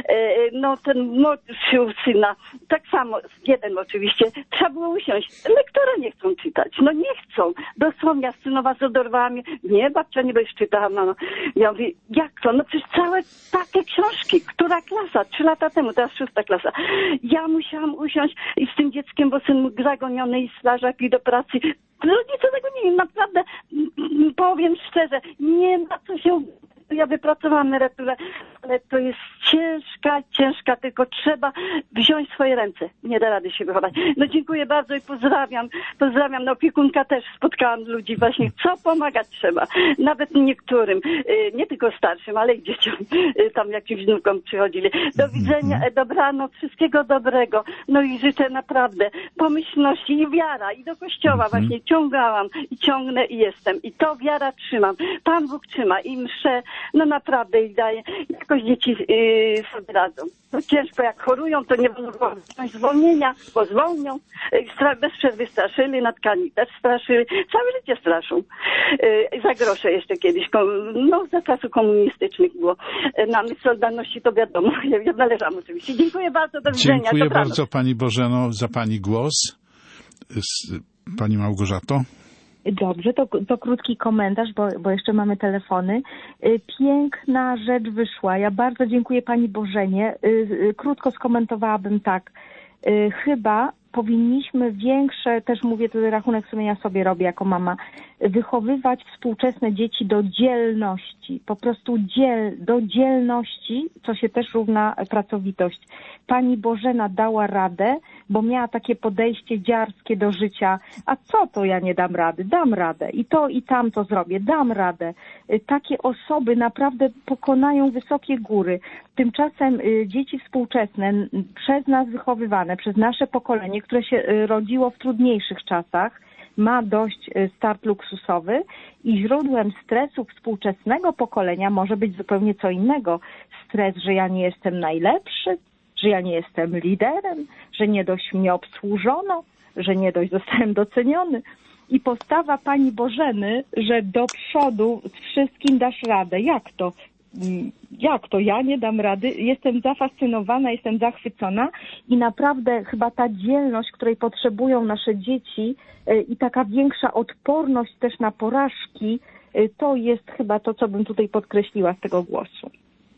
No ten młodszy syna, tak samo, jeden oczywiście, trzeba było usiąść. Lektora nie chcą czytać, no nie chcą. Dosłownie, synowa zadorwała mnie, nie, babcia nie będziesz czytała, mama. Ja mówię, jak to? No przecież całe takie książki, która klasa? 3 lata temu, teraz 6. klasa. Ja musiałam usiąść i z tym dzieckiem, bo syn mógł zagoniony i strażak i do pracy. Rodzice tego nie wiem, naprawdę powiem szczerze, nie ma co się. Ja wypracowałam emeryturę, ale to jest ciężka, tylko trzeba wziąć swoje ręce. Nie da rady się wychować. No dziękuję bardzo i pozdrawiam. No opiekunka też spotkałam ludzi właśnie, co pomagać trzeba. Nawet niektórym, nie tylko starszym, ale i dzieciom, tam jakimś wnukom przychodzili. Do widzenia, dobranoc, wszystkiego dobrego. No i życzę naprawdę pomyślności i wiara. I do kościoła właśnie ciągałam i ciągnę i jestem. I to wiara trzymam. Pan Bóg trzyma i mszę. No naprawdę i daje. Jakoś dzieci sobie radzą. No ciężko, jak chorują, to nie wolno wziąć zwolnienia, bo zwolnią. Bez przerwy straszyli, na tkani też straszyli. Całe życie straszą. Za grosze jeszcze kiedyś. No za czasów komunistycznych było. Na myśl Solidarności to wiadomo. Ja należam oczywiście. Dziękuję bardzo, do widzenia. Dziękuję bardzo pani Bożeno za pani głos. Pani Małgorzato. Dobrze, to krótki komentarz, bo jeszcze mamy telefony. Piękna rzecz wyszła. Ja bardzo dziękuję pani Bożenie. Krótko skomentowałabym tak. Chyba powinniśmy większe, też mówię tutaj rachunek sumienia sobie robię jako mama, wychowywać współczesne dzieci do dzielności. Po prostu do dzielności, co się też równa pracowitość. Pani Bożena dała radę, bo miała takie podejście dziarskie do życia. A co to ja nie dam rady? Dam radę. I to i tamto zrobię. Dam radę. Takie osoby naprawdę pokonają wysokie góry. Tymczasem dzieci współczesne, przez nas wychowywane, przez nasze pokolenie, które się rodziło w trudniejszych czasach, ma dość start luksusowy i źródłem stresu współczesnego pokolenia może być zupełnie co innego. Stres, że ja nie jestem najlepszy, że ja nie jestem liderem, że nie dość mnie obsłużono, że nie dość zostałem doceniony. I postawa pani Bożeny, że do przodu z wszystkim dasz radę. Jak to? Jak to? Ja nie dam rady. Jestem zafascynowana, jestem zachwycona i naprawdę chyba ta dzielność, której potrzebują nasze dzieci i taka większa odporność też na porażki, to jest chyba to, co bym tutaj podkreśliła z tego głosu.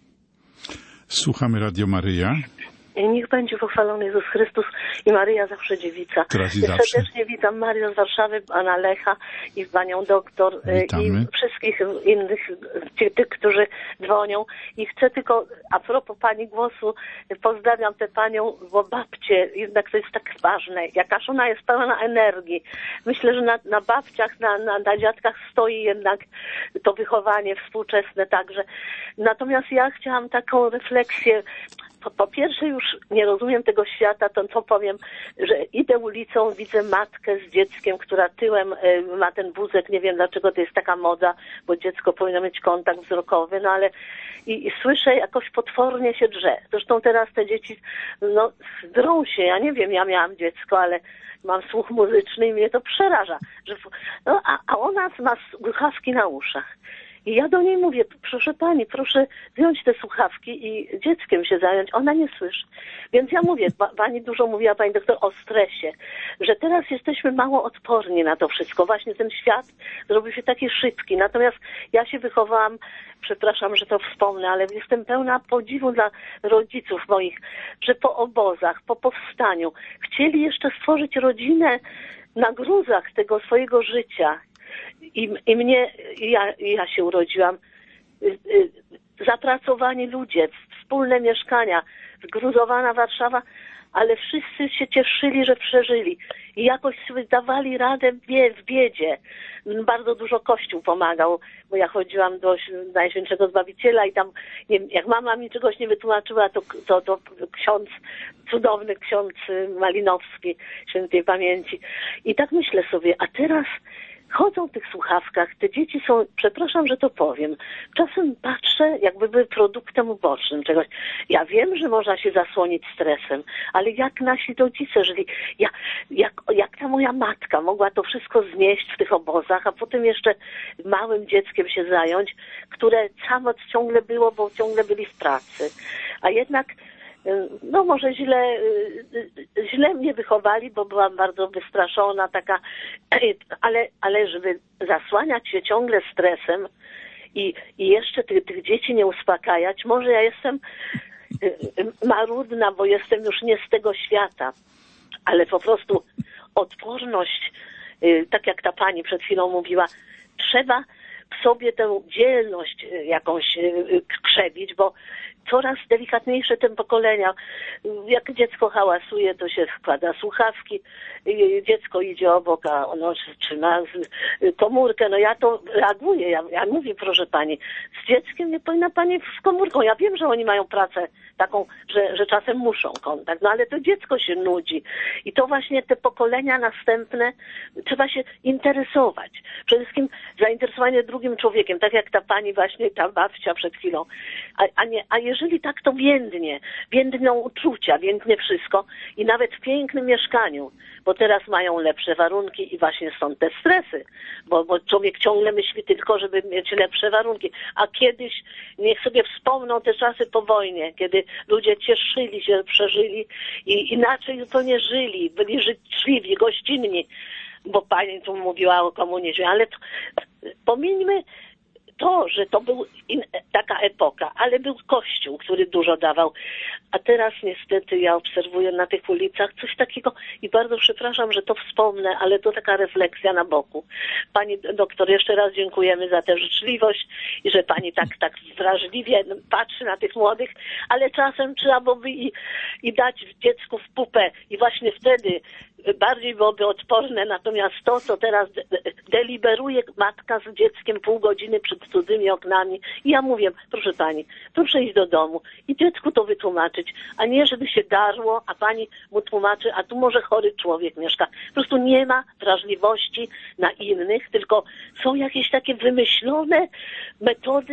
Słuchamy Radio Maryja. Niech będzie pochwalony Jezus Chrystus i Maryja zawsze dziewica. Serdecznie witam Marię z Warszawy, pana Lecha i panią doktor. Witamy. I wszystkich innych, tych, którzy dzwonią. I chcę tylko, a propos pani głosu, pozdrawiam tę panią, bo babcie, jednak to jest tak ważne, jakaż ona jest pełna energii. Myślę, że na babciach, na dziadkach stoi jednak to wychowanie współczesne także. Natomiast ja chciałam taką refleksję. Po pierwsze już nie rozumiem tego świata, to powiem, że idę ulicą, widzę matkę z dzieckiem, która tyłem ma ten wózek, nie wiem dlaczego to jest taka moda, bo dziecko powinno mieć kontakt wzrokowy, no ale i słyszę jakoś potwornie się drze. Zresztą teraz te dzieci, no drą się, ja nie wiem, ja miałam dziecko, ale mam słuch muzyczny i mnie to przeraża. Że, no, a ona ma słuchawki na uszach. I ja do niej mówię, proszę pani, proszę wziąć te słuchawki i dzieckiem się zająć. Ona nie słyszy. Więc ja mówię, pani dużo mówiła, pani doktor, o stresie, że teraz jesteśmy mało odporni na to wszystko. Właśnie ten świat zrobił się taki szybki. Natomiast ja się wychowałam, przepraszam, że to wspomnę, ale jestem pełna podziwu dla rodziców moich, że po obozach, po powstaniu chcieli jeszcze stworzyć rodzinę na gruzach tego swojego życia. I mnie, ja się urodziłam, zapracowani ludzie, wspólne mieszkania, zgruzowana Warszawa, ale wszyscy się cieszyli, że przeżyli i jakoś sobie dawali radę w biedzie. Bardzo dużo Kościół pomagał, bo ja chodziłam do Najświętszego Zbawiciela i tam, jak mama mi czegoś nie wytłumaczyła, to ksiądz, cudowny ksiądz Malinowski, świętej pamięci. I tak myślę sobie, a teraz chodzą w tych słuchawkach, te dzieci są, przepraszam, że to powiem, czasem patrzę, jakby były produktem ubocznym czegoś. Ja wiem, że można się zasłonić stresem, ale jak nasi rodzice żyli, jak ta moja matka mogła to wszystko znieść w tych obozach, a potem jeszcze małym dzieckiem się zająć, które samo ciągle było, bo ciągle byli w pracy. A jednak no może źle mnie wychowali, bo byłam bardzo wystraszona, taka, ale żeby zasłaniać się ciągle stresem i jeszcze tych dzieci nie uspokajać, może ja jestem marudna, bo jestem już nie z tego świata, ale po prostu odporność, tak jak ta pani przed chwilą mówiła, trzeba w sobie tę dzielność jakąś krzewić, bo coraz delikatniejsze te pokolenia. Jak dziecko hałasuje, to się wkłada słuchawki, dziecko idzie obok, a ono trzyma komórkę. No ja to reaguję, ja mówię, proszę pani, z dzieckiem nie powinna pani z komórką. Ja wiem, że oni mają pracę taką, że czasem muszą kontakt, no ale to dziecko się nudzi. I to właśnie te pokolenia następne trzeba się interesować. Przede wszystkim zainteresowanie drugim człowiekiem, tak jak ta pani właśnie, ta babcia przed chwilą. A jeżeli tak, to więdną uczucia, więdnie wszystko i nawet w pięknym mieszkaniu, bo teraz mają lepsze warunki i właśnie są te stresy, bo człowiek ciągle myśli tylko, żeby mieć lepsze warunki, a kiedyś, niech sobie wspomną te czasy po wojnie, kiedy ludzie cieszyli się, przeżyli i inaczej zupełnie żyli, byli życzliwi, gościnni, bo pani tu mówiła o komunizmie, ale pomińmy to, że to był taka epoka, ale był Kościół, który dużo dawał. A teraz niestety ja obserwuję na tych ulicach coś takiego i bardzo przepraszam, że to wspomnę, ale to taka refleksja na boku. Pani doktor, jeszcze raz dziękujemy za tę życzliwość i że pani tak wrażliwie patrzy na tych młodych, ale czasem trzeba byłoby i dać dziecku w pupę i właśnie wtedy bardziej byłoby odporne, natomiast to, co teraz deliberuje matka z dzieckiem pół godziny przed cudzymi oknami. I ja mówię, proszę pani, proszę iść do domu i dziecku to wytłumaczyć, a nie, żeby się darło, a pani mu tłumaczy, a tu może chory człowiek mieszka. Po prostu nie ma wrażliwości na innych, tylko są jakieś takie wymyślone metody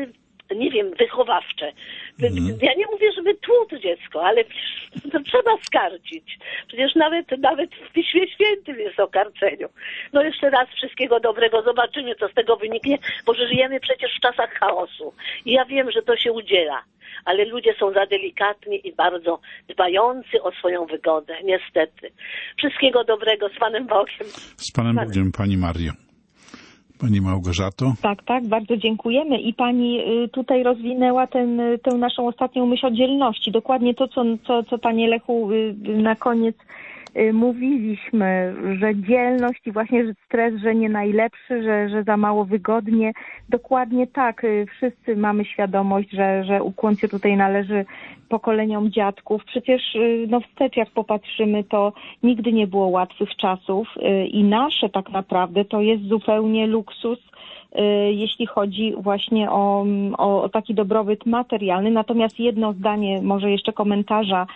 nie wiem, wychowawcze. Ja nie mówię, żeby tłuc dziecko, ale to trzeba skarcić. Przecież nawet w Piśmie Świętym jest o karceniu. No jeszcze raz wszystkiego dobrego, zobaczymy, co z tego wyniknie, bo żyjemy przecież w czasach chaosu. I ja wiem, że to się udziela, ale ludzie są za delikatni i bardzo dbający o swoją wygodę, niestety. Wszystkiego dobrego, z Panem Bogiem. Z Panem Bogiem, Pani Mario. Pani Małgorzato? Tak, bardzo dziękujemy. I Pani tutaj rozwinęła tę naszą ostatnią myśl o dzielności. Dokładnie to, co Panie Lechu na koniec mówiliśmy, że dzielność i właśnie że stres, że nie najlepszy, że za mało wygodnie. Dokładnie tak. Wszyscy mamy świadomość, że ukłon się tutaj należy pokoleniom dziadków. Przecież wstecz jak popatrzymy, to nigdy nie było łatwych czasów i nasze tak naprawdę to jest zupełnie luksus, jeśli chodzi właśnie o taki dobrobyt materialny. Natomiast jedno zdanie, może jeszcze komentarza,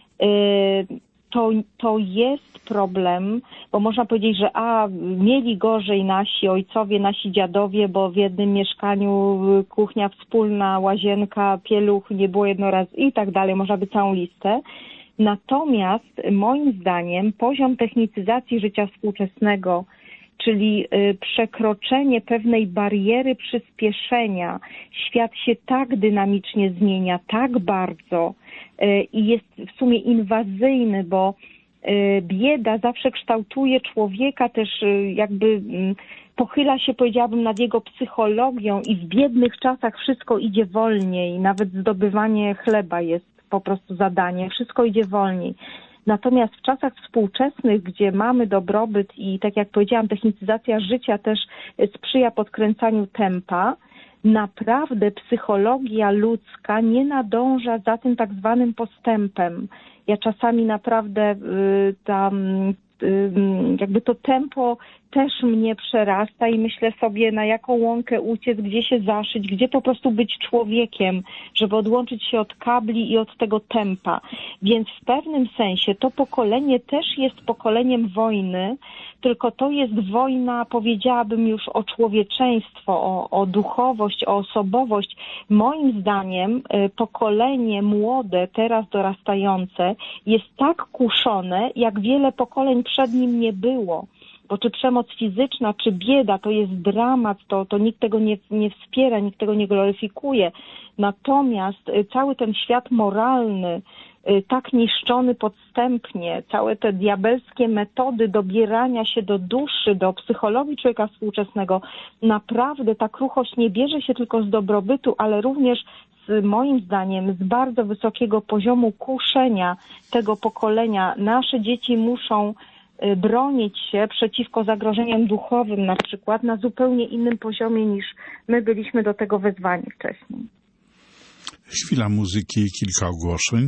to jest problem, bo można powiedzieć, że mieli gorzej nasi ojcowie, nasi dziadowie, bo w jednym mieszkaniu kuchnia wspólna, łazienka, pieluch, nie było jednorazowo i tak dalej, można by całą listę. Natomiast moim zdaniem poziom technicyzacji życia współczesnego, czyli przekroczenie pewnej bariery przyspieszenia, świat się tak dynamicznie zmienia, tak bardzo i jest w sumie inwazyjny, bo bieda zawsze kształtuje człowieka, też jakby pochyla się, powiedziałabym, nad jego psychologią i w biednych czasach wszystko idzie wolniej, nawet zdobywanie chleba jest po prostu zadaniem, wszystko idzie wolniej. Natomiast w czasach współczesnych, gdzie mamy dobrobyt i tak jak powiedziałam, technicyzacja życia też sprzyja podkręcaniu tempa, naprawdę psychologia ludzka nie nadąża za tym tak zwanym postępem. Ja czasami naprawdę jakby to tempo też mnie przerasta i myślę sobie, na jaką łąkę uciec, gdzie się zaszyć, gdzie po prostu być człowiekiem, żeby odłączyć się od kabli i od tego tempa. Więc w pewnym sensie to pokolenie też jest pokoleniem wojny, tylko to jest wojna, powiedziałabym już o człowieczeństwo, o duchowość, o osobowość. Moim zdaniem pokolenie młode, teraz dorastające, jest tak kuszone, jak wiele pokoleń przed nim nie było. Bo czy przemoc fizyczna, czy bieda, to jest dramat, to nikt tego nie wspiera, nikt tego nie gloryfikuje. Natomiast cały ten świat moralny, tak niszczony podstępnie, całe te diabelskie metody dobierania się do duszy, do psychologii człowieka współczesnego, naprawdę ta kruchość nie bierze się tylko z dobrobytu, ale również moim zdaniem z bardzo wysokiego poziomu kuszenia tego pokolenia. Nasze dzieci muszą bronić się przeciwko zagrożeniom duchowym na przykład na zupełnie innym poziomie niż my byliśmy do tego wezwani wcześniej. Chwila muzyki i kilka ogłoszeń.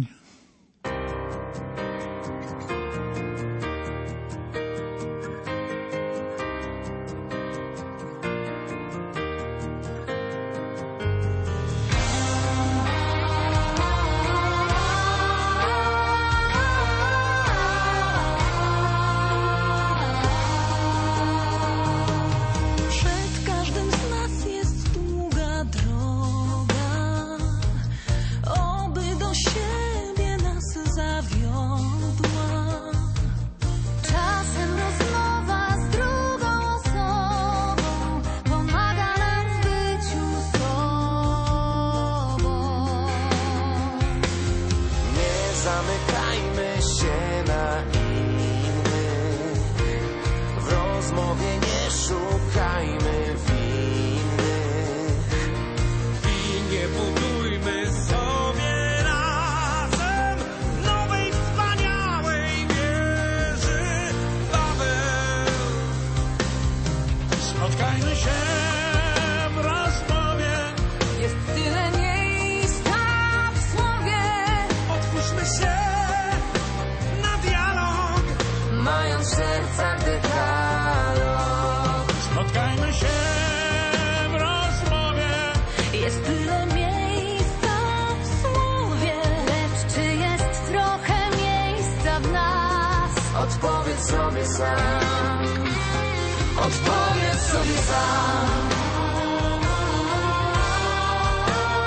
Odpowiedz sobie sam.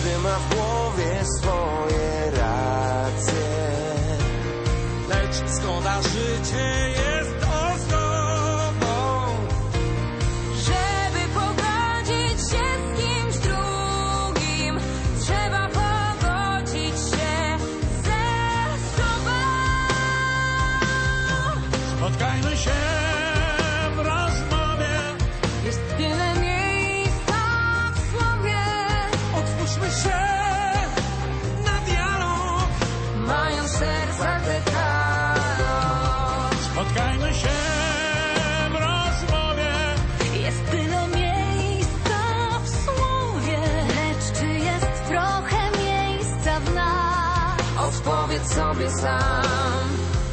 każdy ma w głowie swoje racje. Lecz zgoda, życie jest ozdobą, żeby pogodzić się z kimś drugim, trzeba pogodzić się ze sobą. Spotkajmy się w rozmowie, jest tyle miejsca w słowie. Otwórzmy się na dialog, Mają w sercach dekalog. spotkajmy się w rozmowie. Jest tyle miejsca w słowie, lecz czy jest trochę miejsca w nas? Odpowiedz sobie sam.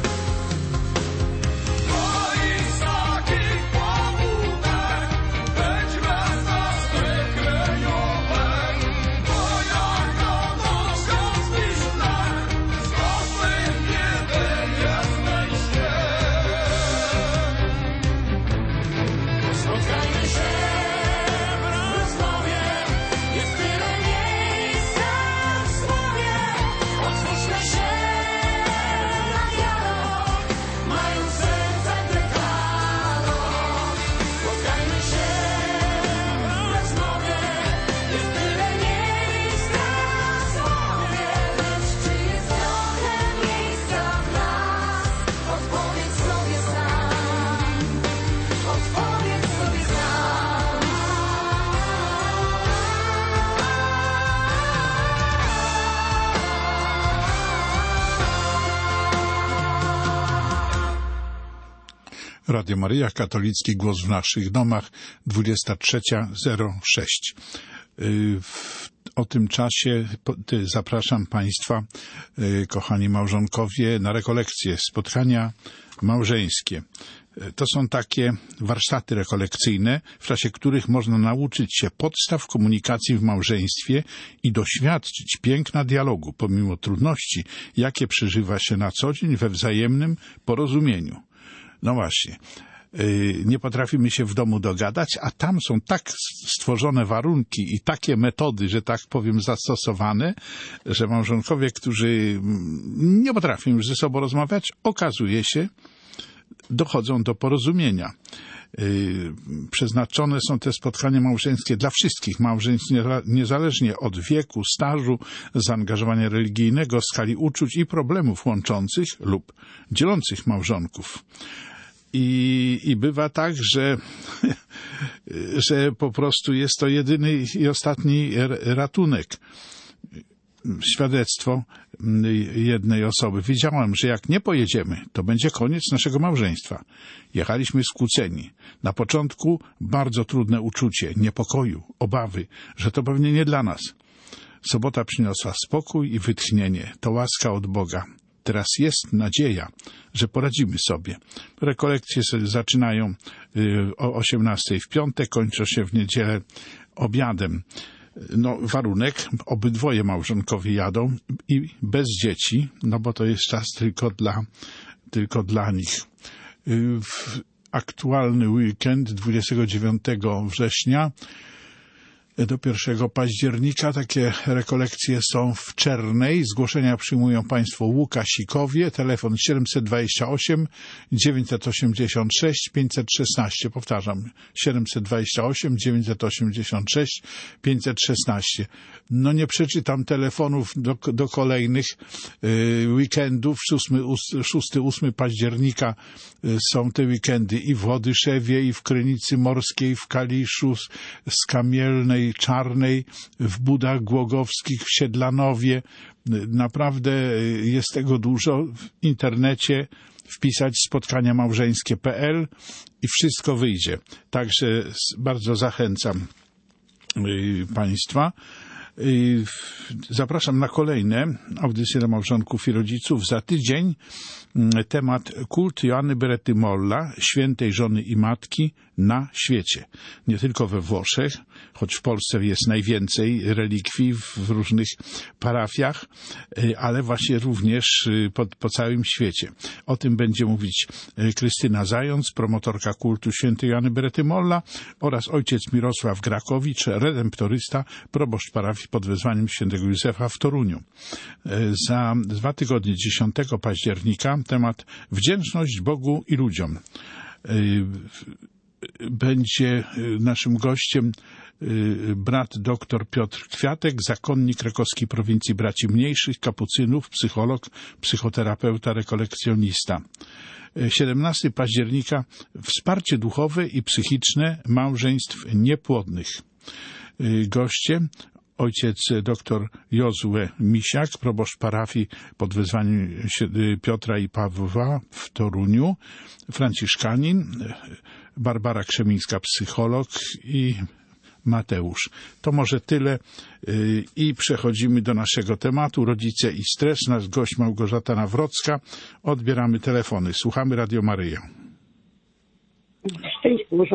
Spotkajmy się w rozmowie, jest tyle miejsca w słowie. Otwórzmy się na dialog, mają w sercach dekalog. Spotkajmy się w rozmowie, jest tyle miejsca w słowie. Lecz czy jest trochę miejsca w nas? Odpowiedz sobie sam. Odpowiedz sobie sam. Radio Maryja, katolicki głos w naszych domach, 23:06. O tym czasie zapraszam Państwa, kochani małżonkowie, na rekolekcje, spotkania małżeńskie. To są takie warsztaty rekolekcyjne, w czasie których można nauczyć się podstaw komunikacji w małżeństwie i doświadczyć piękna dialogu, pomimo trudności, jakie przeżywa się na co dzień we wzajemnym porozumieniu. No właśnie, nie potrafimy się w domu dogadać, a tam są tak stworzone warunki i takie metody, że tak powiem, zastosowane, że małżonkowie, którzy nie potrafią już ze sobą rozmawiać, okazuje się, dochodzą do porozumienia. Przeznaczone są te spotkania małżeńskie dla wszystkich małżeństw, niezależnie od wieku, stażu, zaangażowania religijnego, skali uczuć i problemów łączących lub dzielących małżonków. I bywa tak, że po prostu jest to jedyny i ostatni ratunek. Świadectwo jednej osoby. Wiedziałam, że jak nie pojedziemy, to będzie koniec naszego małżeństwa. Jechaliśmy skłóceni. Na początku bardzo trudne uczucie, niepokoju, obawy, że to pewnie nie dla nas. Sobota przyniosła spokój i wytchnienie. To łaska od Boga. Teraz jest nadzieja, że poradzimy sobie. Rekolekcje zaczynają o 18:00 w piątek, kończą się w niedzielę obiadem. No, warunek, obydwoje małżonkowie jadą i bez dzieci, no bo to jest czas tylko dla nich. W aktualny weekend 29 września do 1 października takie rekolekcje są w Czernej. Zgłoszenia przyjmują Państwo Łukasikowie. Telefon 728 986 516. Powtarzam, 728 986 516. No nie przeczytam telefonów do kolejnych weekendów. 6-8 października są te weekendy i w Władyszewie, i w Krynicy Morskiej, w Kaliszu, Skamielnej, Czarnej, w Budach Głogowskich, w Siedlanowie. Naprawdę jest tego dużo. W internecie wpisać spotkania małżeńskie.pl i wszystko wyjdzie. Także bardzo zachęcam Państwa. Zapraszam na kolejne audycje dla małżonków i rodziców. Za tydzień temat kult Joanny Berety Molla, świętej żony i matki, na świecie. Nie tylko we Włoszech, choć w Polsce jest najwięcej relikwii w różnych parafiach, ale właśnie również po całym świecie. O tym będzie mówić Krystyna Zając, promotorka kultu świętej Joanny Berety Molla, oraz ojciec Mirosław Grakowicz, redemptorysta, proboszcz parafii pod wezwaniem świętego Józefa w Toruniu. Za 2 tygodnie, 10 października, temat wdzięczność Bogu i ludziom. Będzie naszym gościem brat dr Piotr Kwiatek, zakonnik krakowskiej prowincji Braci Mniejszych, kapucynów, psycholog, psychoterapeuta, rekolekcjonista. 17 października wsparcie duchowe i psychiczne małżeństw niepłodnych. Goście ojciec dr Jozue Misiak, proboszcz parafii pod wezwaniem Piotra i Pawła w Toruniu, franciszkanin, Barbara Krzemińska, psycholog, i Mateusz. To może tyle i przechodzimy do naszego tematu. Rodzice i stres. Nasz gość Małgorzata Nawrocka. Odbieramy telefony. Słuchamy Radio Maryja. Szczęść Boże.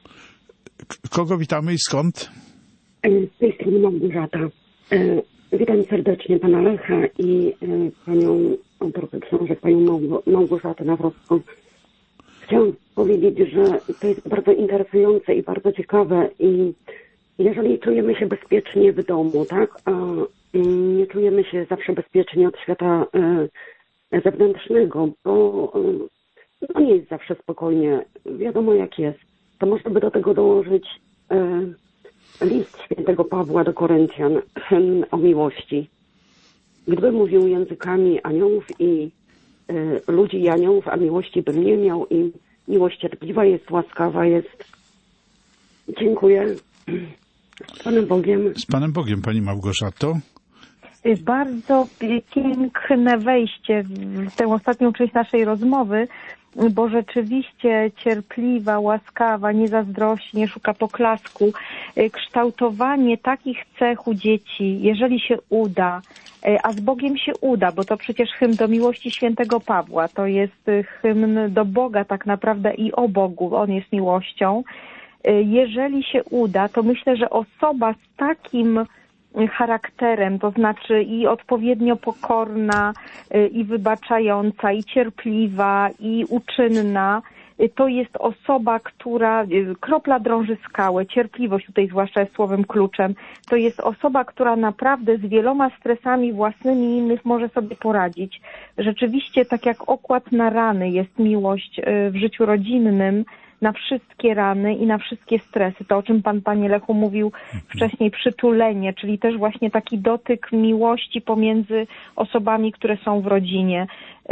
Kogo witamy i skąd? Z tej strony Małgorzata. Witam serdecznie pana Lecha i panią autorkę książek, panią Małgorzatę Nawrocką. Chciałam powiedzieć, że to jest bardzo interesujące i bardzo ciekawe, i jeżeli czujemy się bezpiecznie w domu, tak, a nie czujemy się zawsze bezpiecznie od świata zewnętrznego, bo no nie jest zawsze spokojnie, wiadomo jak jest, to można by do tego dołożyć list świętego Pawła do Koryntian, hymn o miłości. Gdyby mówił językami aniołów i ludzi i aniołów, a miłości bym nie miał, i miłość cierpliwa jest, łaskawa jest. Dziękuję. Z Panem Bogiem. Z Panem Bogiem, Pani Małgorzato. Bardzo piękne wejście w tę ostatnią część naszej rozmowy, bo rzeczywiście cierpliwa, łaskawa, nie zazdrości, nie szuka poklasku. Kształtowanie takich cech u dzieci, jeżeli się uda, a z Bogiem się uda, bo to przecież hymn do miłości świętego Pawła, to jest hymn do Boga tak naprawdę i o Bogu, on jest miłością. Jeżeli się uda, to myślę, że osoba z takim charakterem, to znaczy i odpowiednio pokorna, i wybaczająca, i cierpliwa, i uczynna, to jest osoba, która, kropla drąży skałę, cierpliwość tutaj zwłaszcza jest słowem kluczem, to jest osoba, która naprawdę z wieloma stresami własnymi i innych może sobie poradzić. Rzeczywiście tak jak okład na rany jest miłość w życiu rodzinnym, na wszystkie rany i na wszystkie stresy. To, o czym pan, panie Lechu, mówił wcześniej, przytulenie, czyli też właśnie taki dotyk miłości pomiędzy osobami, które są w rodzinie.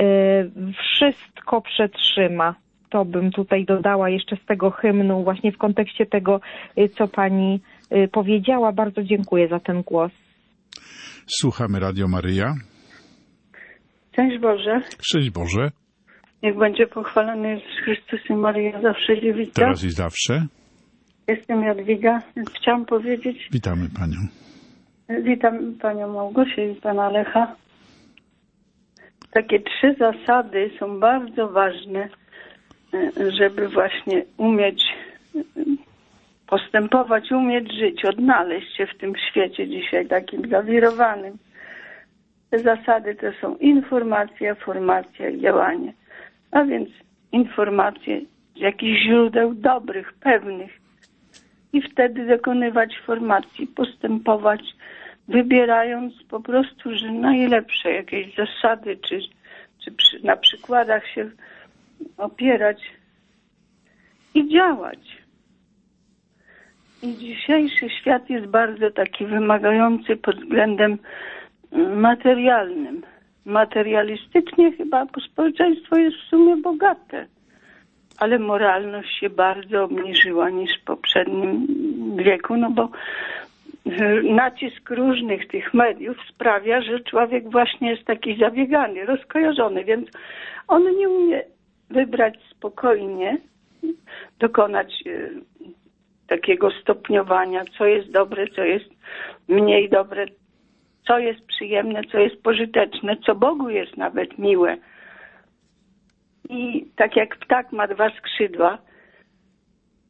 Wszystko przetrzyma. To bym tutaj dodała jeszcze z tego hymnu, właśnie w kontekście tego, co pani powiedziała. Bardzo dziękuję za ten głos. Słuchamy Radio Maryja. Szczęść Boże. Szczęść Boże. Niech będzie pochwalony Jezus Chrystus i Maryja zawsze i wita. Teraz i zawsze. Jestem Jadwiga, więc chciałam powiedzieć... Witamy Panią. Witam Panią Małgosię i Pana Lecha. Takie 3 zasady są bardzo ważne, żeby właśnie umieć postępować, umieć żyć, odnaleźć się w tym świecie dzisiaj takim zawirowanym. Te zasady to są informacja, formacja i działanie. A więc informacje z jakichś źródeł dobrych, pewnych. I wtedy dokonywać formacji, postępować, wybierając po prostu, że najlepsze jakieś zasady, czy na przykładach się opierać i działać. I dzisiejszy świat jest bardzo taki wymagający pod względem materialnym. Materialistycznie chyba społeczeństwo jest w sumie bogate, ale moralność się bardzo obniżyła niż w poprzednim wieku, no bo nacisk różnych tych mediów sprawia, że człowiek właśnie jest taki zabiegany, rozkojarzony, więc on nie umie wybrać spokojnie, dokonać takiego stopniowania, co jest dobre, co jest mniej dobre, co jest przyjemne, co jest pożyteczne, co Bogu jest nawet miłe. I tak jak ptak ma 2 skrzydła,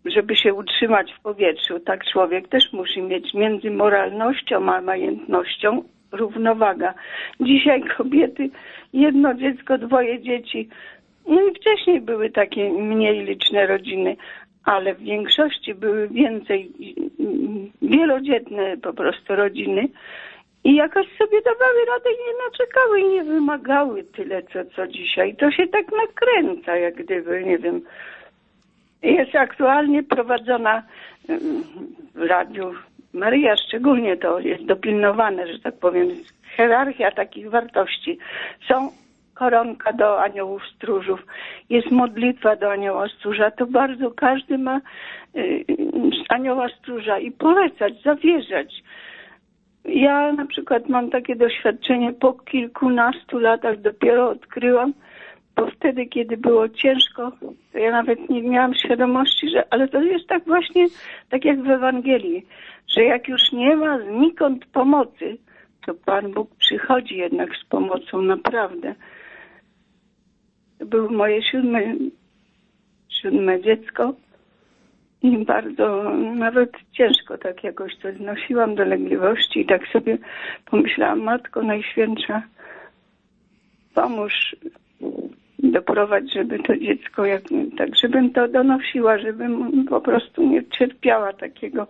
żeby się utrzymać w powietrzu, tak człowiek też musi mieć między moralnością a majętnością równowaga. Dzisiaj kobiety, 1 dziecko, 2 dzieci. No i wcześniej były takie mniej liczne rodziny, ale w większości były więcej wielodzietne po prostu rodziny i jakoś sobie dawały radę i nie naczekały i nie wymagały tyle, co dzisiaj. To się tak nakręca, jak gdyby, nie wiem. Jest aktualnie prowadzona w Radiu Maryja, szczególnie to jest dopilnowane, że tak powiem, hierarchia takich wartości. Są koronka do aniołów stróżów, jest modlitwa do anioła stróża, to bardzo każdy ma anioła stróża i polecać, zawierzać. Ja na przykład mam takie doświadczenie, po kilkunastu latach dopiero odkryłam, bo wtedy, kiedy było ciężko, to ja nawet nie miałam świadomości, ale to jest tak właśnie, tak jak w Ewangelii, że jak już nie ma znikąd pomocy, to Pan Bóg przychodzi jednak z pomocą naprawdę. To było moje siódme dziecko i bardzo nawet ciężko tak jakoś to znosiłam, dolegliwości i tak sobie pomyślałam, Matko Najświętsza, pomóż doprowadź, żeby to dziecko, tak żebym to donosiła, żebym po prostu nie cierpiała takiego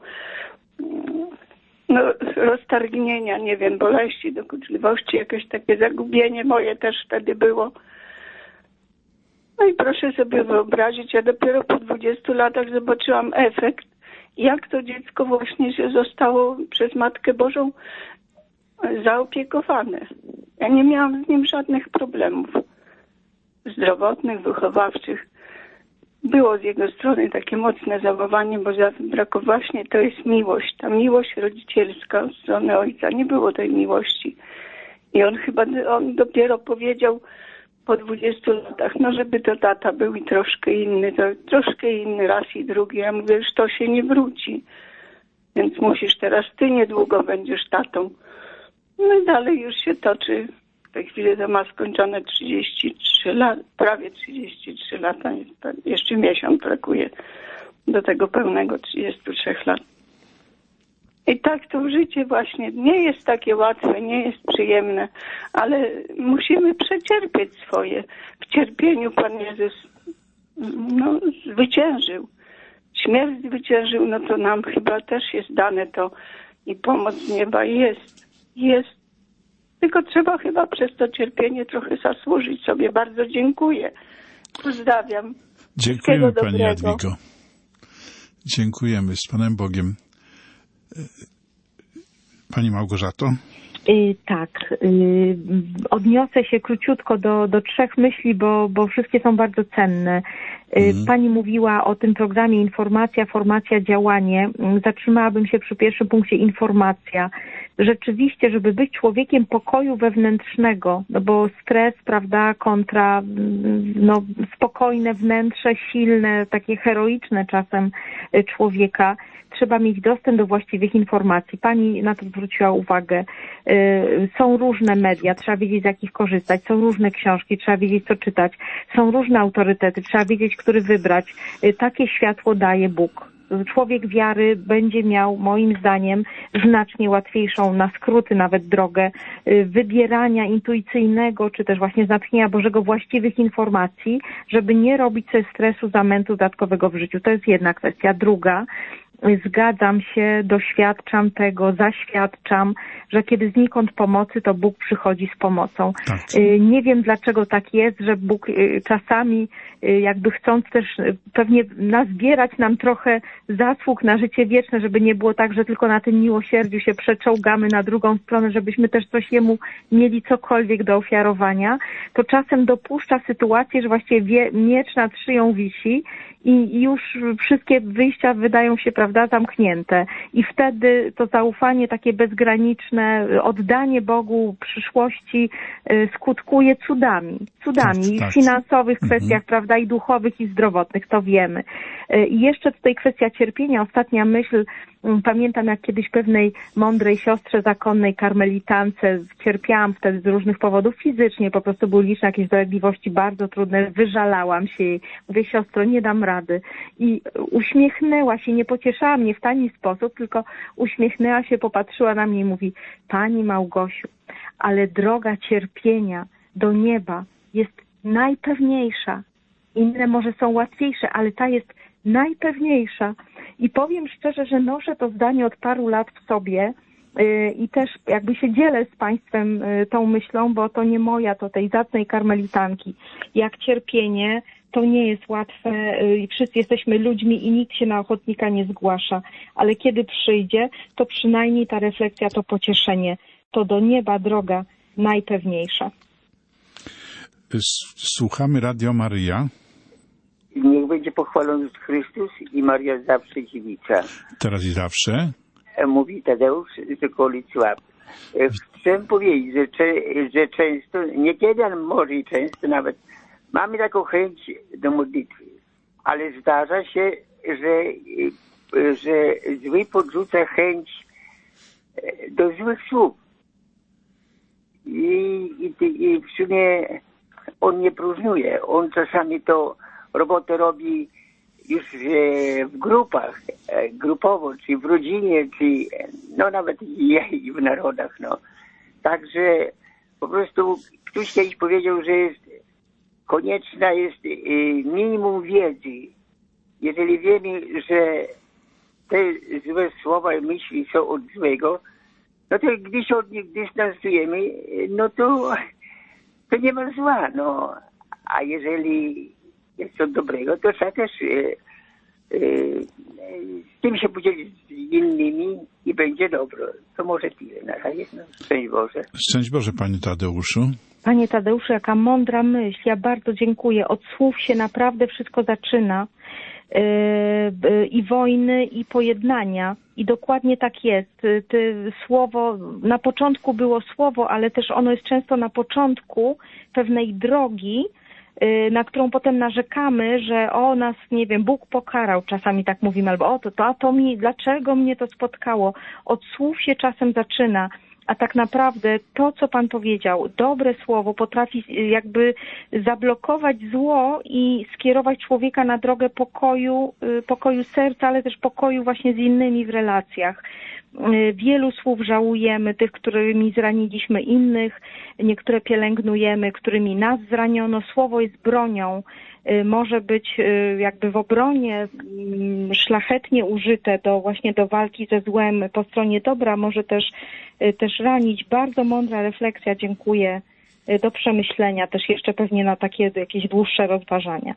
roztargnienia, nie wiem, boleści, dokuczliwości, jakieś takie zagubienie moje też wtedy było. No i proszę sobie wyobrazić, ja dopiero po 20 latach zobaczyłam efekt, jak to dziecko właśnie się zostało przez Matkę Bożą zaopiekowane. Ja nie miałam z nim żadnych problemów zdrowotnych, wychowawczych. Było z jego strony takie mocne zawołanie, bo właśnie to jest miłość. Ta miłość rodzicielska od strony ojca. Nie było tej miłości. I on dopiero powiedział po 20 latach, żeby to tata był i troszkę inny, to troszkę inny raz i drugi. Ja mówię, że to się nie wróci. Więc musisz teraz, ty niedługo będziesz tatą. No i dalej już się toczy. W tej chwili to ma skończone 33 lata, prawie 33 lata, jeszcze miesiąc brakuje do tego pełnego 33 lat. I tak to życie właśnie nie jest takie łatwe, nie jest przyjemne, ale musimy przecierpieć swoje. W cierpieniu Pan Jezus zwyciężył. Śmierć zwyciężył, to nam chyba też jest dane to i pomoc z nieba jest. Tylko trzeba chyba przez to cierpienie trochę zasłużyć sobie. Bardzo dziękuję. Pozdrawiam. Dziękujemy Pani Jadwigo. Dziękujemy. Z Panem Bogiem. Pani Małgorzato? Tak. Odniosę się króciutko do 3 myśli, bo wszystkie są bardzo cenne. Pani mówiła o tym programie informacja, formacja, działanie. Zatrzymałabym się przy pierwszym punkcie informacja. Rzeczywiście, żeby być człowiekiem pokoju wewnętrznego, bo stres, prawda, kontra spokojne wnętrze, silne, takie heroiczne czasem człowieka, trzeba mieć dostęp do właściwych informacji. Pani na to zwróciła uwagę. Są różne media, trzeba wiedzieć, z jakich korzystać. Są różne książki, trzeba wiedzieć, co czytać. Są różne autorytety, trzeba wiedzieć, który wybrać. Takie światło daje Bóg. Człowiek wiary będzie miał, moim zdaniem, znacznie łatwiejszą, na skróty nawet, drogę wybierania intuicyjnego, czy też właśnie z natchnienia Bożego właściwych informacji, żeby nie robić sobie stresu, zamętu dodatkowego w życiu. To jest jedna kwestia. Druga, zgadzam się, doświadczam tego, zaświadczam, że kiedy znikąd pomocy, to Bóg przychodzi z pomocą. Tak. Nie wiem, dlaczego tak jest, że Bóg czasami, jakby chcąc też pewnie nazbierać nam trochę zasług na życie wieczne, żeby nie było tak, że tylko na tym miłosierdziu się przeczołgamy na drugą stronę, żebyśmy też coś Jemu mieli cokolwiek do ofiarowania, to czasem dopuszcza sytuację, że właściwie miecz nad szyją wisi i już wszystkie wyjścia wydają się, prawda, zamknięte. I wtedy to zaufanie takie bezgraniczne, oddanie Bogu przyszłości skutkuje cudami. Tak. W finansowych kwestiach, prawda, i duchowych, i zdrowotnych, to wiemy. I jeszcze tutaj kwestia cierpienia, ostatnia myśl. Pamiętam, jak kiedyś pewnej mądrej siostrze zakonnej karmelitance cierpiałam wtedy z różnych powodów fizycznie, po prostu były liczne jakieś dolegliwości bardzo trudne, wyżalałam się jej. Mówię, siostro, nie dam rady. I uśmiechnęła się, nie pocieszała mnie w taki sposób, tylko uśmiechnęła się, popatrzyła na mnie i mówi, Pani Małgosiu, ale droga cierpienia do nieba jest najpewniejsza. Inne może są łatwiejsze, ale ta jest najpewniejsza. I powiem szczerze, że noszę to zdanie od paru lat w sobie i też jakby się dzielę z Państwem tą myślą, bo to nie moja, to tej zacnej karmelitanki. Jak cierpienie, to nie jest łatwe i wszyscy jesteśmy ludźmi i nikt się na ochotnika nie zgłasza. Ale kiedy przyjdzie, to przynajmniej ta refleksja, to pocieszenie. To do nieba droga najpewniejsza. Słuchamy Radio Maryja. Niech będzie pochwalony Chrystus i Maria zawsze dziewica. Teraz i zawsze. Mówi Tadeusz z okolic Łap. Chcę powiedzieć, że często, niekiedy, ale może i często nawet, mamy taką chęć do modlitwy, ale zdarza się, że zły podrzuca chęć do złych słów. I w sumie on nie próżnuje. On czasami to robotę robi już w grupach, grupowo, czy w rodzinie, czy no nawet i w narodach. No. Także po prostu ktoś kiedyś powiedział, że konieczna jest minimum wiedzy. Jeżeli wiemy, że te złe słowa i myśli są od złego, no to gdy się od nich dystansujemy, no to nie ma zła. No. A jeżeli jest to dobrego, to trzeba też z tym się podzielić z innymi i będzie dobro. To może tyle na razie. No, szczęść Boże. Szczęść Boże, Panie Tadeuszu. Panie Tadeuszu, jaka mądra myśl. Ja bardzo dziękuję. Od słów się naprawdę wszystko zaczyna. I wojny, i pojednania. I dokładnie tak jest. Słowo, na początku było słowo, ale też ono jest często na początku pewnej drogi, na którą potem narzekamy, że nas, nie wiem, Bóg pokarał, czasami tak mówimy, albo dlaczego mnie to spotkało? Od słów się czasem zaczyna, a tak naprawdę to, co Pan powiedział, dobre słowo potrafi jakby zablokować zło i skierować człowieka na drogę pokoju serca, ale też pokoju właśnie z innymi w relacjach. Wielu słów żałujemy, tych, którymi zraniliśmy innych, niektóre pielęgnujemy, którymi nas zraniono. Słowo jest bronią, może być jakby w obronie szlachetnie użyte właśnie do walki ze złem po stronie dobra, może też ranić. Bardzo mądra refleksja, dziękuję, do przemyślenia, też jeszcze pewnie na takie jakieś dłuższe rozważania.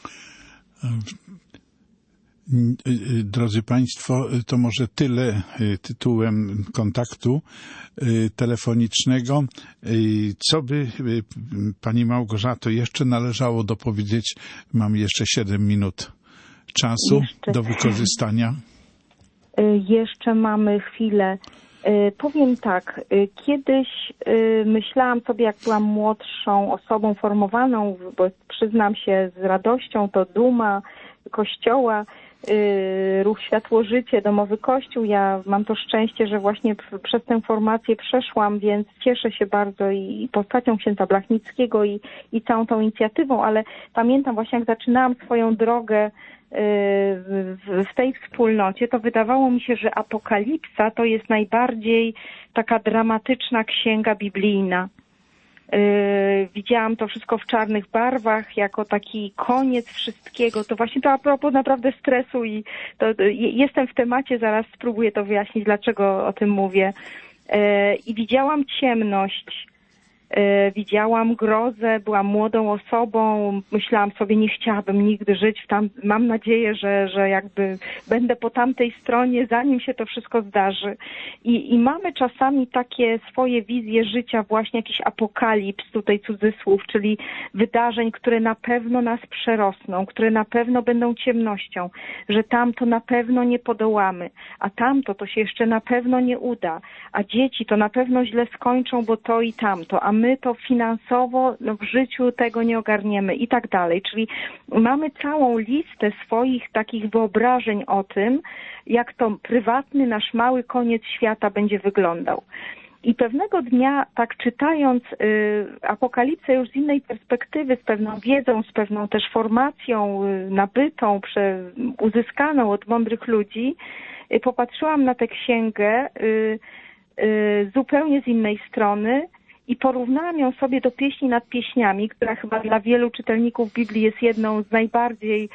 Drodzy Państwo, to może tyle tytułem kontaktu telefonicznego. Co by Pani Małgorzato jeszcze należało dopowiedzieć? Mamy jeszcze 7 minut czasu do wykorzystania. Jeszcze mamy chwilę. Powiem tak, kiedyś myślałam sobie, jak byłam młodszą osobą formowaną, bo przyznam się z radością, to duma Kościoła, ruch Światło-Życie, Domowy Kościół. Ja mam to szczęście, że właśnie przez tę formację przeszłam, więc cieszę się bardzo i postacią księdza Blachnickiego i całą tą inicjatywą, ale pamiętam właśnie, jak zaczynałam swoją drogę w tej wspólnocie, to wydawało mi się, że Apokalipsa to jest najbardziej taka dramatyczna księga biblijna. Widziałam to wszystko w czarnych barwach, jako taki koniec wszystkiego. To właśnie to a propos naprawdę stresu i jestem w temacie, zaraz spróbuję to wyjaśnić, dlaczego o tym mówię. I widziałam ciemność, widziałam grozę, byłam młodą osobą, myślałam sobie, nie chciałabym nigdy żyć mam nadzieję, że jakby będę po tamtej stronie, zanim się to wszystko zdarzy. I mamy czasami takie swoje wizje życia, właśnie jakiś apokalips, tutaj cudzysłów, czyli wydarzeń, które na pewno nas przerosną, które na pewno będą ciemnością, że tamto na pewno nie podołamy, a tamto to się jeszcze na pewno nie uda, a dzieci to na pewno źle skończą, bo to i tamto, a my to finansowo w życiu tego nie ogarniemy i tak dalej. Czyli mamy całą listę swoich takich wyobrażeń o tym, jak to prywatny nasz mały koniec świata będzie wyglądał. I pewnego dnia, tak czytając Apokalipsę już z innej perspektywy, z pewną wiedzą, z pewną też formacją nabytą, uzyskaną od mądrych ludzi, popatrzyłam na tę księgę zupełnie z innej strony i porównałam ją sobie do Pieśni nad pieśniami, która chyba dla wielu czytelników Biblii jest jedną z najbardziej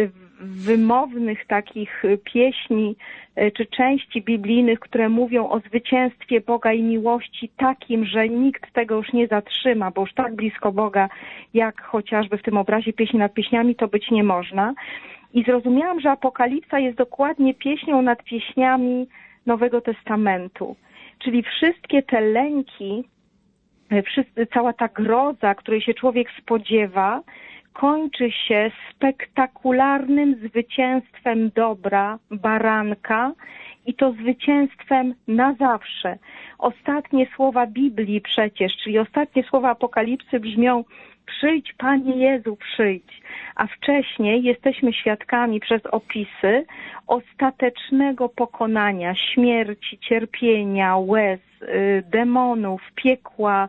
wymownych takich pieśni czy części biblijnych, które mówią o zwycięstwie Boga i miłości takim, że nikt tego już nie zatrzyma, bo już tak blisko Boga, jak chociażby w tym obrazie Pieśni nad pieśniami, to być nie można. I zrozumiałam, że Apokalipsa jest dokładnie pieśnią nad pieśniami Nowego Testamentu. Czyli wszystkie te lęki, cała ta groza, której się człowiek spodziewa, kończy się spektakularnym zwycięstwem dobra, baranka, i to zwycięstwem na zawsze. Ostatnie słowa Biblii przecież, czyli ostatnie słowa Apokalipsy brzmią: przyjdź, Panie Jezu, przyjdź. A wcześniej jesteśmy świadkami przez opisy ostatecznego pokonania śmierci, cierpienia, łez, demonów, piekła.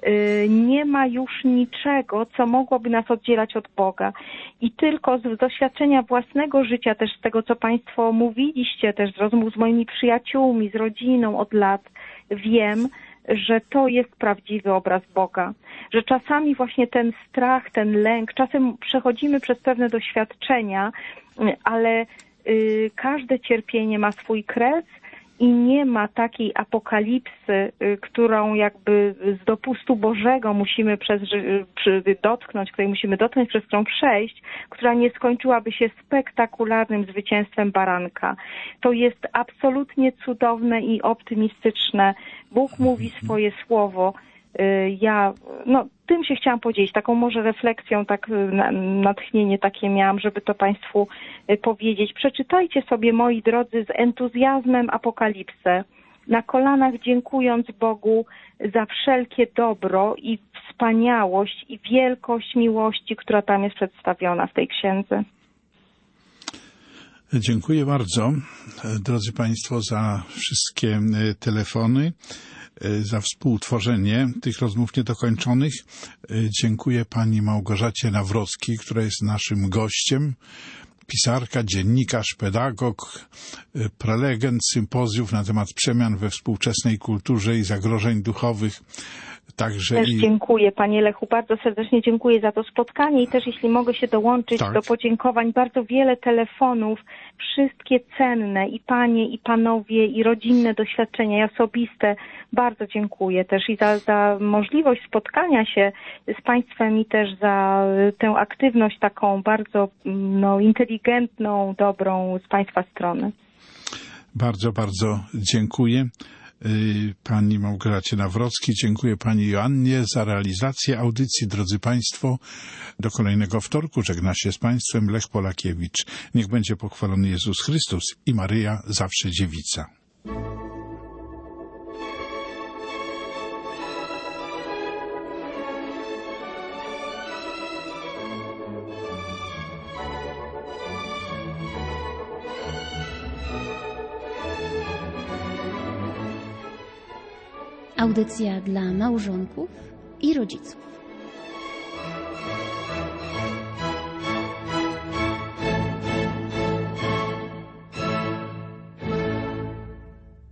Nie ma już niczego, co mogłoby nas oddzielać od Boga. I tylko z doświadczenia własnego życia, też z tego, co Państwo mówiliście, też z rozmów z moimi przyjaciółmi, z rodziną od lat, wiem, że to jest prawdziwy obraz Boga. Że czasami właśnie ten strach, ten lęk, czasem przechodzimy przez pewne doświadczenia, ale każde cierpienie ma swój kres i nie ma takiej apokalipsy, której musimy dotknąć, przez którą przejść, która nie skończyłaby się spektakularnym zwycięstwem baranka. To jest absolutnie cudowne i optymistyczne. Bóg mówi swoje słowo. Tym się chciałam podzielić, taką może refleksją, natchnienie takie miałam, żeby to Państwu powiedzieć. Przeczytajcie sobie, moi drodzy, z entuzjazmem Apokalipsę, na kolanach dziękując Bogu za wszelkie dobro i wspaniałość i wielkość miłości, która tam jest przedstawiona w tej księdze. Dziękuję bardzo, drodzy Państwo, za wszystkie telefony, za współtworzenie tych rozmów niedokończonych. Dziękuję pani Małgorzacie Nawrockiej, która jest naszym gościem. Pisarka, dziennikarz, pedagog, prelegent sympozjów na temat przemian we współczesnej kulturze i zagrożeń duchowych. Też dziękuję, panie Lechu, bardzo serdecznie dziękuję za to spotkanie i też, jeśli mogę się dołączyć do podziękowań, bardzo wiele telefonów, wszystkie cenne, i panie, i panowie, i rodzinne doświadczenia, i osobiste. Bardzo dziękuję też i za możliwość spotkania się z państwem i też za tę aktywność taką bardzo inteligentną, dobrą z państwa strony. Bardzo, bardzo dziękuję pani Małgorzacie Nawrockiej. Dziękuję pani Joannie za realizację audycji. Drodzy Państwo, do kolejnego wtorku żegna się z Państwem Lech Polakiewicz. Niech będzie pochwalony Jezus Chrystus i Maryja zawsze dziewica. Audycja dla małżonków i rodziców.